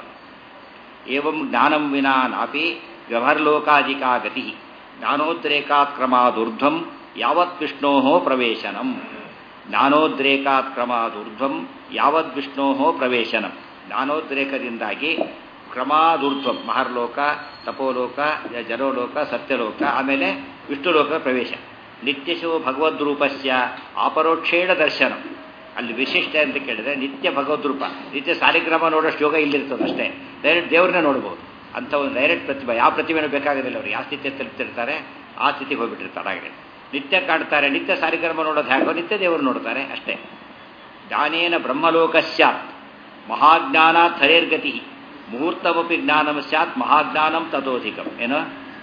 ಏವಂ ಜ್ಞಾನಂ ವಿನಾ ನಾಪಿ ವ್ಯವಹಾರಲೋಕಾಧಿಕಾ ಗತಿ ಜ್ಞಾನೋದ್ರೇಕಾತ್ ಕ್ರಮಾದೂರ್ಧ್ವಂ ಯಾವತ್ ವಿಷ್ಣೋ ಪ್ರವೇಶನಂ. ಜ್ಞಾನೋದ್ರೇಕಾತ್ ಕ್ರಮಾದೂರ್ಧ್ವಂ ಯಾವದ್ ವಿಷ್ಣೋ ಪ್ರವೇಶನಂ. ಜ್ಞಾನೋದ್ರೇಕದಿಂದಾಗಿ ಕ್ರಮಾದೂರ್ಧ್ವಂ ಮಹರ್ಲೋಕ, ತಪೋಲೋಕ, ಜನೋಲೋಕ, ಸತ್ಯಲೋಕ, ಆಮೇಲೆ ವಿಷ್ಣುಲೋಕ ಪ್ರವೇಶ. ನಿತ್ಯಶೋ ಭಗವದ್ರೂಪಸ್ಯ ಅಪರೋಕ್ಷೇಣ ದರ್ಶನಂ. ಅಲ್ಲಿ ವಿಶಿಷ್ಟ ಅಂತ ಕೇಳಿದ್ರೆ ನಿತ್ಯ ಭಗವದ್ರೂಪ, ನಿತ್ಯ ಸಾಲಿಗ್ರಾಮ ನೋಡೋಷ್ಟು ಯೋಗ ಇಲ್ಲಿರ್ತದೆ ಅಷ್ಟೇ. ಡೈರೆಕ್ಟ್ ದೇವ್ರನ್ನೇ ನೋಡ್ಬೋದು ಅಂತ ಒಂದು ಡೈರೆಕ್ಟ್ ಪ್ರತಿಭೆ. ಯಾವ ಪ್ರತಿಭೆನೂ ಬೇಕಾಗೋದಿಲ್ಲ ಅವ್ರು. ಯಾವ ಸ್ಥಿತಿ ತಲುಪ್ತಿರ್ತಾರೆ ಆ ಸ್ಥಿತಿಗೆ ಹೋಗ್ಬಿಟ್ಟಿರ್ತಾರೆ. ಹಾಗೆ ನಿತ್ಯ ಕಾಣ್ತಾರೆ, ನಿತ್ಯ ಸಾಲಿಗ್ರಾಮ ನೋಡೋದು ಹೇಗೋ ನಿತ್ಯ ದೇವರು ನೋಡ್ತಾರೆ ಅಷ್ಟೇ. ಜ್ಞಾನೇನ ಬ್ರಹ್ಮಲೋಕ ಸ್ಯಾತ್ ಮಹಾಜ್ಞಾನಾತ್ ಹರೇರ್ಗತಿ ಮುಹೂರ್ತಮಪಿ ಜ್ಞಾನಂ ಸ್ಯಾತ್ ಮಹಾಜ್ಞಾನಂ ತಥೋಧಿಕಂ. ಏನೋ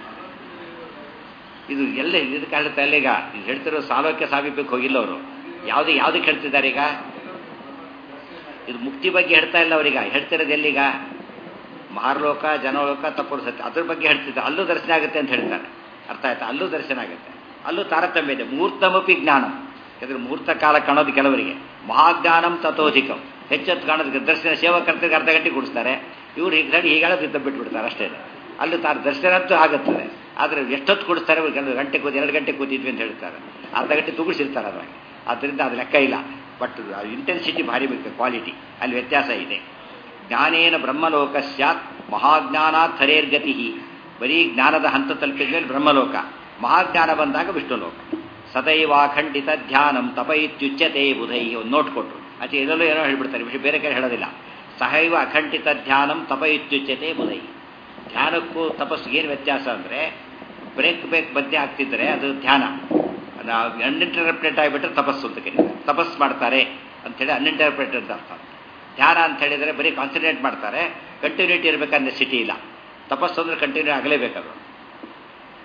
ಇದು ಎಲ್ಲ ಇದಕ್ಕೆ ಹೇಳ್ತಾ ಇಲ್ಲ. ಈಗ ಇದು ಹೇಳ್ತಿರೋ ಸಾಲೋಕ್ಯ ಸಾಮೀಪ್ಯಕ್ಕೆ ಹೋಗಿಲ್ಲ ಅವರು. ಯಾವುದಕ್ಕೆ ಹೇಳ್ತಿದ್ದಾರೆ ಈಗ? ಇದು ಮುಕ್ತಿ ಬಗ್ಗೆ ಹೇಳ್ತಾ ಇಲ್ಲ ಅವ್ರೀಗ. ಹೇಳ್ತಿರೋದು ಎಲ್ಲಿಗ? ಮಹಾರ್ಲೋಕ, ಜನೋಲೋಕ, ತಪೋಲೋಕ, ಸತ್ಯ ಅದ್ರ ಬಗ್ಗೆ ಹೇಳ್ತಿದ್ದಾರೆ. ಅಲ್ಲೂ ದರ್ಶನ ಆಗುತ್ತೆ ಅಂತ ಹೇಳ್ತಾರೆ. ಅರ್ಥ ಆಯ್ತಾ? ಅಲ್ಲೂ ದರ್ಶನ ಆಗುತ್ತೆ, ಅಲ್ಲೂ ತಾರತಮ್ಯ ಇದೆ. ಮುಹೂರ್ತಮಪಿ ಜ್ಞಾನಂ, ಯಾಕಂದ್ರೆ ಮುಹೂರ್ತ ಕಾಲ ಕಾಣೋದು ಕೆಲವರಿಗೆ. ಮಹಾಜ್ಞಾನಂ ತಥೋಧಿಕಂ, ಹೆಚ್ಚೆತ್ತು ಕಾಣೋದಕ್ಕೆ ದರ್ಶನ ಸೇವಕರ್ತರಿಗೆ ಅರ್ಧ ಗಂಟೆ ಕೊಡಿಸ್ತಾರೆ. ಇವ್ರು ಹೀಗಾಳೋದು ಬಿಟ್ಬಿಡ್ತಾರೆ ಅಷ್ಟೇ. ಅಲ್ಲೂ ದರ್ಶನ ಅಂತೂ ಆಗುತ್ತದೆ. ಆದರೆ ಎಷ್ಟೊತ್ತು ಕೊಡಿಸ್ತಾರೆ? ಕೆಲವು ಗಂಟೆ ಕೂತಿ 2 ಗಂಟೆ ಕೂತಿದ್ವಿ ಅಂತ ಹೇಳ್ತಾರೆ, ಅರ್ಧ ಗಂಟೆ ತುಗಿಸಿರ್ತಾರೆ ಅದ್ರಾಗ. ಆದ್ದರಿಂದ ಅದು ಲೆಕ್ಕ ಇಲ್ಲ. ಬಟ್ ಇಂಟೆನ್ಸಿಟಿ ಭಾರಿ ಬೇಕು, ಕ್ವಾಲಿಟಿ ಅಲ್ಲಿ ವ್ಯತ್ಯಾಸ ಇದೆ. ಜ್ಞಾನೇನ ಬ್ರಹ್ಮಲೋಕ ಸ್ಯಾತ್ ಮಹಾಜ್ಞಾನಾತ್ ಹರೇರ್ಗತಿ. ಬರೀ ಜ್ಞಾನದ ಹಂತ ತಲುಪಿದ ಮೇಲೆ ಬ್ರಹ್ಮಲೋಕ, ಮಹಾಜ್ಞಾನ ಬಂದಾಗ ವಿಷ್ಣುಲೋಕ. ಸದೈವಾಖಂಡಿತ ಧ್ಯಾನಂ ತಪ ಇತ್ಯುಚ್ಯತೆ ಬುಧೈ. ಒಂದು ನೋಟ್ ಕೊಟ್ಟರು, ಆಚೆ ಎಲ್ಲರೂ ಏನೋ ಹೇಳ್ಬಿಡ್ತಾರೆ, ವಿಷಯ ಬೇರೆ ಕಡೆ ಹೇಳೋದಿಲ್ಲ. ಸಹೈವ ಅಖಂಡಿತ ಧ್ಯಾನಂ ತಪ ಇತ್ಯುಚ್ಯತೆ ಬುಧೈ. ಧ್ಯಾನಕ್ಕೂ ತಪಸ್ಸಿಗೆ ಏನು ವ್ಯತ್ಯಾಸ ಅಂದರೆ, ಬ್ರೇಕ್ ಮಧ್ಯೆ ಆಗ್ತಿದ್ರೆ ಅದು ಧ್ಯಾನ, ಅನ್ಇಂಟರಪ್ಟೆಡ್ ಆಗಿಬಿಟ್ರೆ ತಪಸ್ಸು ಅಂತ ಕರೀತಾರೆ. ತಪಸ್ಸು ಮಾಡ್ತಾರೆ ಅಂಥೇಳಿ ಅನ್ಇಂಟರಪ್ಟೆಡ್ ಅಂತ ಅರ್ಥ. ಧ್ಯಾನ ಅಂತ ಹೇಳಿದರೆ ಬರೀ ಕಾನ್ಸಂಟ್ರೇಟ್ ಮಾಡ್ತಾರೆ, ಕಂಟಿನ್ಯೂಟಿ ಇರಬೇಕಂದ್ರೆ ಸಿಟಿ ಇಲ್ಲ. ತಪಸ್ಸು ಅಂದರೆ ಕಂಟಿನ್ಯೂ ಆಗಲೇಬೇಕಾದ್ರು.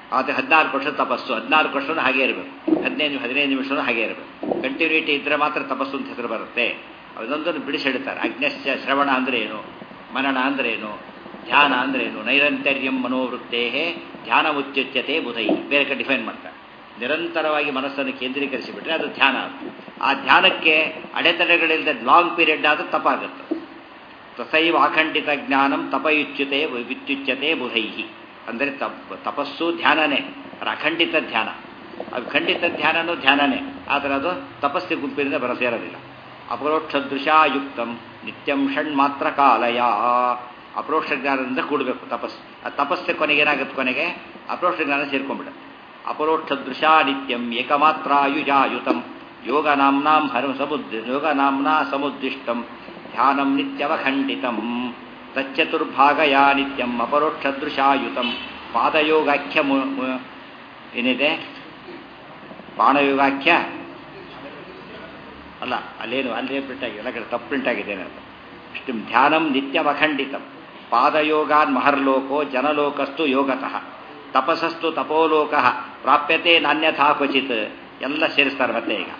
ಆದರೆ 14 ವರ್ಷ ತಪಸ್ಸು, 14 ವರ್ಷನೂ ಹಾಗೇ ಇರಬೇಕು, 15 ನಿಮಿಷನೂ ಹಾಗೇ ಇರಬೇಕು. ಕಂಟಿನ್ಯೂಟಿ ಇದ್ದರೆ ಮಾತ್ರ ತಪಸ್ಸು ಅಂತ ಹೆಸರು ಬರುತ್ತೆ. ಅದೊಂದನ್ನು ಬಿಡಿಸಿ ಹೇಳ್ತಾರೆ. ಅಜ್ಞಸ್ಯ ಶ್ರವಣ ಅಂದ್ರೆ ಏನು, ಮನನ ಅಂದ್ರೆ ಏನು, ಧ್ಯಾನ ಅಂದ್ರೆ ಏನು. ನೈರಂತರ್ಯಂ ಮನೋವೃತ್ತೇ ಧ್ಯಾನ ಮುಚ್ಚುಚ್ಯತೆ ಬುಧೈ, ಬೇರೆ ಕಡೆ ಡಿಫೈನ್ ಮಾಡ್ತಾರೆ. ನಿರಂತರವಾಗಿ ಮನಸ್ಸನ್ನು ಕೇಂದ್ರೀಕರಿಸಿಬಿಟ್ರೆ ಅದು ಧ್ಯಾನ. ಆ ಧ್ಯಾನಕ್ಕೆ ಅಡೆತಡೆಗಳಿಲ್ಲದೆ ಲಾಂಗ್ ಪೀರಿಯಡ್ ಆದರೂ ತಪಾಗುತ್ತೆ. ತಥೈವ ಅಖಂಡಿತ ಜ್ಞಾನಂ ತಪಯುಚ್ಯುತೆ ವಿತ್ಯುಚ್ಯತೆ ಬುಧೈಹಿ. ಅಂದರೆ ತಪಸ್ಸು ಧ್ಯಾನನೇ, ಅದು ಅಖಂಡಿತ ಧ್ಯಾನ. ಅದು ಖಂಡಿತ ಧ್ಯಾನನೂ ಧ್ಯಾನನೇ, ಆದರೆ ಅದು ತಪಸ್ಸಿಗೆ ಗುಂಪಿನಿಂದ ಬರಸೇರೋದಿಲ್ಲ. ಅಪರೋಕ್ಷ ದೃಶಾಯುಕ್ತಂ ನಿತ್ಯಂ ಷಣ್ಮಾತ್ರ ಕಾಲಯ. ಅಪರೋಕ್ಷ ಜ್ಞಾನದಿಂದ ಕೂಡಬೇಕು ತಪಸ್ಸು. ಆ ತಪಸ್ಸೆ ಕೊನೆಗೆ ಏನಾಗುತ್ತೆ, ಕೊನೆಗೆ ಅಪರೋಕ್ಷ ಜ್ಞಾನ ಸೇರ್ಕೊಂಡ್ಬಿಡುತ್ತೆ. ಅಪರೋಕ್ಷ ದೃಶಾ ನಿತ್ಯಂ ಏಕಮಾತ್ರಾಯುಜಾಯುತಂ ಯೋಗ ನಾಮ್ನಾ ಸಮುದ್ದಿಷ್ಟಂ ಧ್ಯಾನಂ ನಿತ್ಯವಖಂಡಿತಂ ತಚ್ಚತುರ್ಭಾಗಯಾ ನಿತ್ಯಂ ಅಪರೋಕ್ಷ ದೃಶಾಯುತಂ ಪಾದಯೋಗಾಖ್ಯ ಏನಿದೆ, ಬಾಣಯೋಗಾಖ್ಯ ಅಲ್ಲ, ಅಲ್ಲೇ ಪ್ರಿಂಟ್ ಆಗಿದೆ, ಎಲ್ಲ ಕಡೆ ತಪ್ಪು ಪ್ರಿಂಟ್ ಆಗಿದೆ ಅಂತ. ಇಷ್ಟು ಧ್ಯಾನಂ ನಿತ್ಯವಖಂಡಿತಂ ಪಾದಯೋಗಾನ್ ಮಹರ್ಲೋಕೋ ಜನಲೋಕಸ್ತು ಯೋಗತಃ ತಪಸ್ಸಸ್ತು ತಪೋಲೋಕ ಪ್ರಾಪ್ಯತೆ ನಾನ್ಯಥಾ ಕ್ವಚಿತ್. ಎಲ್ಲ ಸೇರಿಸ್ತಾರೆ ಮತ್ತೆ ಈಗ.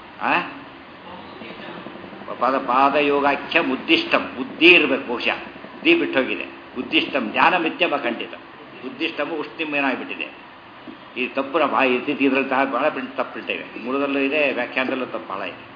ಪಾದಯೋಗಾಖ್ಯ ಉದ್ದಿಷ್ಟಂ, ಬುದ್ಧಿ ಇರಬೇಕು ಬಹುಶಃ, ಬುದ್ಧಿ ಬಿಟ್ಟೋಗಿದೆ. ಉದ್ದಿಷ್ಟಂ ಧ್ಯಾನ ಮಿಥ್ಯಮಖಂಡಿತ. ಉದ್ದಿಷ್ಟಮು ಉಷ್ಟಿಮ್ ಏನಾಗ್ಬಿಟ್ಟಿದೆ. ಈ ತಪ್ಪು ಇದರಲ್ಲಿ ಬಹಳ ತಪ್ಪು ಪ್ರಿಂಟ್ ಇವೆ. ಮೂಲದಲ್ಲೂ ಇದೆ, ವ್ಯಾಖ್ಯಾನದಲ್ಲೂ ತಪ್ಪು ಬಹಳ ಇದೆ.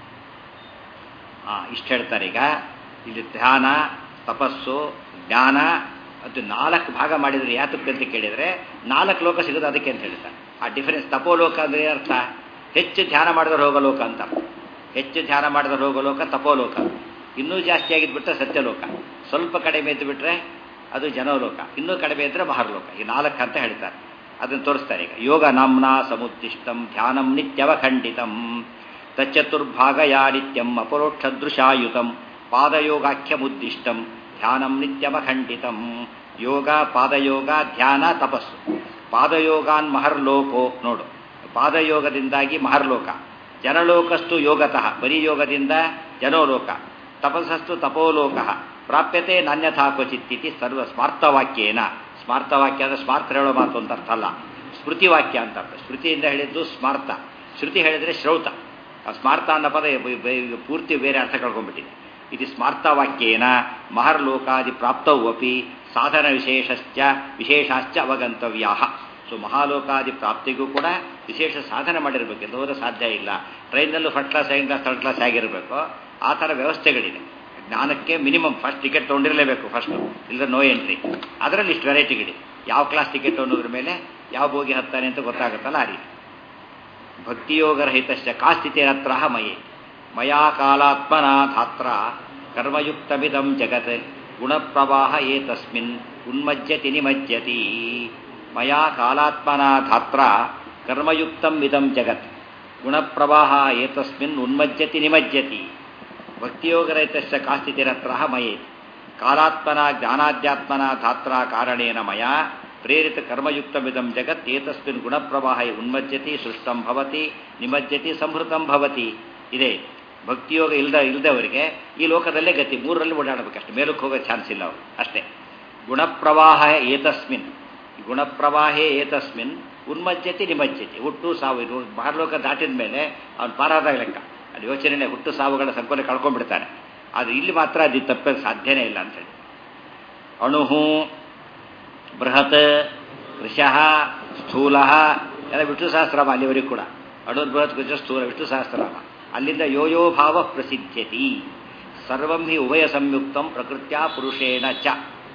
ಇಷ್ಟು ಹೇಳ್ತಾರೆ. ಈಗ ಇಲ್ಲಿ ಧ್ಯಾನ, ತಪಸ್ಸು, ಜ್ಞಾನ ಅದು 4 ಭಾಗ ಮಾಡಿದರೆ ಯಾತಕ್ಕೆ ಅಂತ ಕೇಳಿದರೆ 4 ಲೋಕ ಸಿಗೋದು ಅದಕ್ಕೆ ಅಂತ ಹೇಳ್ತಾರೆ. ಆ ಡಿಫರೆನ್ಸ್. ತಪೋಲೋಕ ಅಂದರೆ ಅರ್ಥ ಹೆಚ್ಚು ಧ್ಯಾನ ಮಾಡಿದ್ರೆ ಹೋಗೋ ಲೋಕ ಅಂತ. ಹೆಚ್ಚು ಧ್ಯಾನ ಮಾಡಿದ್ರೆ ಹೋಗೋ ಲೋಕ ತಪೋಲೋಕ. ಇನ್ನೂ ಜಾಸ್ತಿ ಆಗಿದ್ಬಿಟ್ರೆ ಸತ್ಯಲೋಕ. ಸ್ವಲ್ಪ ಕಡಿಮೆ ಇದ್ದು ಬಿಟ್ರೆ ಅದು ಜನೋಲೋಕ. ಇನ್ನೂ ಕಡಿಮೆ ಇದ್ದರೆ ಮಹರ್ಲೋಕ. ಈ 4 ಅಂತ ಹೇಳ್ತಾರೆ. ಅದನ್ನು ತೋರಿಸ್ತಾರೆ ಈಗ. ಯೋಗ ನಾಮ್ನಾ ಸಮುದ್ದಿಷ್ಟಂ ಧ್ಯಾನಂ ನಿತ್ಯವಖಂಡಿತಂ ತಚ್ಚತುರ್ಭಾಗಯಾ ನಿತ್ಯಂ ಅಪರೋಕ್ಷ ದೃಶಾಯುತಂ ಪಾದಯೋಗಾಖ್ಯಮುದ್ದಿಷ್ಟಂ ಧ್ಯಾನಂ ನಿತ್ಯವಖಂಡಿತಂ. ಯೋಗ, ಪಾದಯೋಗ, ಧ್ಯಾನ, ತಪಸ್ಸು. ಪಾದಯೋಗಾನ್ ಮಹರ್ಲೋಕೋ ನೋಡು, ಪಾದಯೋಗದಿಂದಾಗಿ ಮಹರ್ಲೋಕ. ಜನಲೋಕಸ್ತು ಯೋಗತಃ, ಬರೀ ಯೋಗದಿಂದ ಜನೋಲೋಕ. ತಪಸ್ಸಸ್ತು ತಪೋಲೋಕ ಪ್ರಾಪ್ಯತೆ ನಾನ್ಯಥಾ ಕ್ವಚಿತ್ತಿತಿ ಸರ್ವ ಸ್ಮಾರ್ತವಾಕ್ಯೇನ. ಸ್ಮಾರ್ತವಾಕ್ಯ ಅಂದರೆ ಸ್ಮಾರ್ಥ ಹೇಳೋ ಮಾತು ಅಂತ ಅರ್ಥ ಅಲ್ಲ, ಸ್ಮೃತಿವಾಕ್ಯ ಅಂತ ಅರ್ಥ. ಸ್ಮೃತಿಯಿಂದ ಹೇಳಿದ್ದು ಸ್ಮಾರ್ಥ, ಶ್ರುತಿ ಹೇಳಿದರೆ ಶ್ರೌತ. ಆ ಸ್ಮಾರ್ಥ ಅನ್ನೋ ಪದ ಪೂರ್ತಿ ಬೇರೆ ಅರ್ಥ ಕಳ್ಕೊಂಡ್ಬಿಟ್ಟಿದೆ. ಇದು ಸ್ಮಾರ್ತವಾಕ್ಯೇನ ಮಹರ್ಲೋಕಾದಿ ಪ್ರಾಪ್ತವು ಅಪಿ ಸಾಧನ ವಿಶೇಷಾಶ್ಚ ಅವಗಂತವ್ಯಾ. ಸೊ ಮಹಾಲೋಕಾದಿ ಪ್ರಾಪ್ತಿಗೂ ಕೂಡ ವಿಶೇಷ ಸಾಧನೆ ಮಾಡಿರಬೇಕು, ಎಂದು ಹೋದರೆ ಸಾಧ್ಯ ಇಲ್ಲ. ಟ್ರೈನಲ್ಲೂ first class, second class, third class ಆಗಿರಬೇಕು. ಆ ಥರ ವ್ಯವಸ್ಥೆಗಳಿದೆ. ಜ್ಞಾನಕ್ಕೆ ಮಿನಿಮಮ್ ಫಸ್ಟ್ ಟಿಕೆಟ್ ತೊಗೊಂಡಿರಲೇಬೇಕು, ಫಸ್ಟು, ಇಲ್ಲದ್ರೆ ನೋ ಎಂಟ್ರಿ. ಅದರಲ್ಲಿ ಇಷ್ಟು ವೆರೈಟಿಗಳಿದೆ. ಯಾವ ಕ್ಲಾಸ್ ಟಿಕೆಟ್ ಅನ್ನೋದ್ರ ಮೇಲೆ ಯಾವ ಬೋಗಿ ಹತ್ತಾನೆ ಅಂತ ಗೊತ್ತಾಗುತ್ತಲ್ಲ ಆ ರೀತಿ. ಭಕ್ತಿಯೋಗರಹಿತಶ್ಚ ಕಾ ಸ್ಥಿತಿರತ್ರ ಮಯಾ ಕಾಲಾತ್ಮನಾ ಧಾತ್ರ ಕರ್ಮಯುಕ್ತಮಿದಂ ಜಗತ್ ಗುಣಪ್ರವಾಹ ಏತಸ್ಮಿನ್ ಉನ್ಮಜ್ಜತಿ ನಿಮಜ್ಜತಿ. ಮಯಾ ಕಾಲಾತ್ಮನಾ ಧಾತ್ರ ಕರ್ಮಯುಕ್ತಂ ಇದಂ ಜಗತ್ ಗುಣಪ್ರವಾಹ ಏತಸ್ಮಿನ್ ಉನ್ಮಜ್ಜತಿ ನಿಮಜ್ಜತಿ. ಭಕ್ತಿಯೋಗರಹಿತಶ್ಚ ಕಾ ಸ್ಥಿತಿರತ್ರ ಮಯೇ ಕಾಲಾತ್ಮನ ಜ್ಞಾನಾಧ್ಯಾತ್ಮನ ಧಾತ್ರ ಕಾರಣೇನ ಮಯಾ ಪ್ರೇರಿತ ಕರ್ಮಯುಕ್ತಮಿದಂ ಜಗತ್ ಏತಸ್ಮಿನ್ ಗುಣಪ್ರವಾಹ ಉನ್ಮಜ್ಜತಿ ಸೃಷ್ಟಂ ಭವತಿ ನಿಮಜ್ಜತಿ ಸಂಹೃತಂ ಭವತಿ. ಇದೆ ಭಕ್ತಿಯೋಗ ಇಲ್ಲದವರಿಗೆ ಈ ಲೋಕದಲ್ಲೇ ಗತಿ. 3ರಲ್ಲಿ ಓಡಾಡಬೇಕಷ್ಟೆ, ಮೇಲಕ್ಕೆ ಹೋಗೋ ಚಾನ್ಸ್ ಇಲ್ಲ ಅವರು ಅಷ್ಟೇ. ಗುಣಪ್ರವಾಹ ಏತಸ್ಮಿನ್, ಗುಣಪ್ರವಾಹೇ ಏತಸ್ಮಿನ್ ಉನ್ಮಜ್ಜತಿ ನಿಮಜ್ಜತಿ. ಹುಟ್ಟು ಸಾವು ಮಹಾಲೋಕ ದಾಟಿದ ಮೇಲೆ ಅವನು ಪಾರಾದಾಗ ಲೆಕ್ಕ. ಅದು ಯೋಚನೆ, ಹುಟ್ಟು ಸಾವುಗಳ ಸಂಕೋಲೆ ಕಳ್ಕೊಂಡ್ಬಿಡ್ತಾನೆ. ಆದರೆ ಇಲ್ಲಿ ಮಾತ್ರ ಅದು ತಪ್ಪಲು ಸಾಧ್ಯನೇ ಇಲ್ಲ ಅಂತೇಳಿ. ಅಣುಹು ಬೃಹತ್ ಕೃಶಃ ಸ್ಥೂಲ ಎಲ್ಲ ವಿಷ್ಣು ಸಹಸ್ರನಾಮ. ಅಲ್ಲಿವರೆಗೂ ಕೂಡ ಅಣು ಬೃಹತ್ ಕೃಶ ಸ್ಥೂಲ ವಿಷ್ಣು ಸಹಸ್ರನಾಮ. ಅಲ್ಲಿಂದ ಯೋಯೋ ಭಾವ ಪ್ರಸಿದ್ಧ್ಯತಿ ಸರ್ವಂ ಹಿ ಉಭಯ ಸಂಯುಕ್ತಂ ಪ್ರಕೃತ್ಯ ಪುರುಷೇಣ ಚ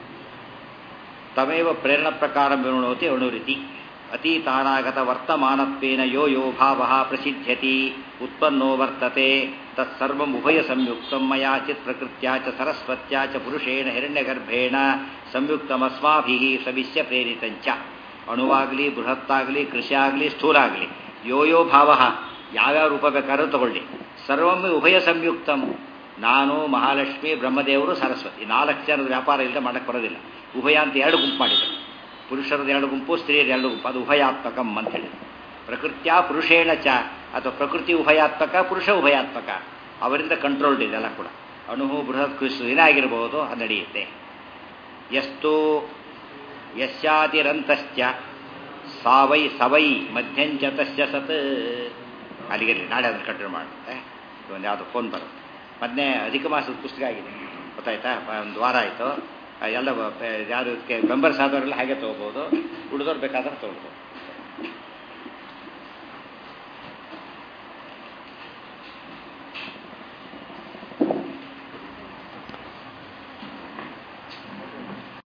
ತಮೇವ ಪ್ರೇರಣ ಪ್ರಕಾರ ವಿವೃಣೋತಿ ಅಣುರಿತಿ. ಅತೀತಾನಾಗತ ವರ್ತಮಾನತ್ವೇನ ಯೋ ಯೋ ಭಾವ ಪ್ರಸಿದ್ಧ್ಯತಿ ಉತ್ಪನ್ನೋ ವರ್ತತೆ ತತ್ಸರ್ವಂ ಉಭಯ ಸಂಯುಕ್ತಂ ಮಯಾ ಚಿತ್ ಪ್ರಕೃತ್ಯಾ ಚ ಸರಸ್ವತ್ಯಾ ಚ ಪುರುಷೇಣ ಹಿರಣ್ಯಗರ್ಭೇಣ ಸಂಯುಕ್ತಮಸ್ಮಾಭಿಃ ಸವಿಶ್ಯ ಪ್ರೇರಿತಂಚ. ಅಣುವಾಗಲಿ, ಬೃಹತ್ತಾಗಲಿ, ಕೃಷಿ ಆಗಲಿ, ಸ್ಥೂಲ ಆಗಲಿ, ಯೋ ಯೋ ಭಾವ ಯಾವ್ಯಾವ ರೂಪ ಬೇಕಾದ್ರೂ ತಗೊಳ್ಳಿ. ಸರ್ವೊಮ್ಮೆ ಉಭಯ ಸಂಯುಕ್ತಂ. ನಾನು, ಮಹಾಲಕ್ಷ್ಮಿ, ಬ್ರಹ್ಮದೇವರು, ಸರಸ್ವತಿ 4 ಜನದ ವ್ಯಾಪಾರ ಇಲ್ಲದೆ ಮಾಡಕ್ಕೆ ಬರೋದಿಲ್ಲ. ಉಭಯ ಅಂತ 2 ಗುಂಪು ಮಾಡಿದರು. ಪುರುಷರದ್ದು 2 ಗುಂಪು, ಸ್ತ್ರೀಯರು 2 ಗುಂಪು. ಅದು ಉಭಯಾತ್ಮಕಂ ಅಂತ ಹೇಳಿ. ಪ್ರಕೃತ್ಯ ಪುರುಷೇಣ ಚ, ಅಥವಾ ಪ್ರಕೃತಿ ಉಭಯಾತ್ಮಕ, ಪುರುಷ ಉಭಯಾತ್ಮಕ. ಅವರಿಂದ ಕಂಟ್ರೋಲ್ಡ್ ಇದೆಲ್ಲ ಕೂಡ. ಅಣುಹು ಬೃಹತ್ ಕೃಷಿ ಏನಾಗಿರ್ಬೋದು ಅದು ನಡೆಯುತ್ತೆ. ಯಸ್ತು ಯಸ್ಯಾತಿರಂತಶ್ಚ ಸಾವೈ ಸವೈ ಮಧ್ಯಂಚತಸ್ಯ ಸತ್ ಅಲ್ಲಿಗೆ ನಾಳೆ ಅದನ್ನು ಕಂಟಿನ್ಯೂ ಮಾಡುತ್ತೆ. ಒಂದು ಯಾವುದೋ ಫೋನ್ ಬರುತ್ತೆ. ಮೊನ್ನೆ ಅಧಿಕ ಮಾಸದ ಪುಸ್ತಕ ಆಗಿದೆ ಗೊತ್ತಾಯ್ತಾ, ಒಂದು ವಾರ ಆಯಿತು. ಎಲ್ಲ ಯಾರು ಮೆಂಬರ್ಸ್ ಆದವರೆಲ್ಲ ಹಾಗೆ ತೊಗೋಬೋದು, ಉಳಿದವ್ರು ಬೇಕಾದ್ರೆ ತೊಗೊಳ್ಬೋದು.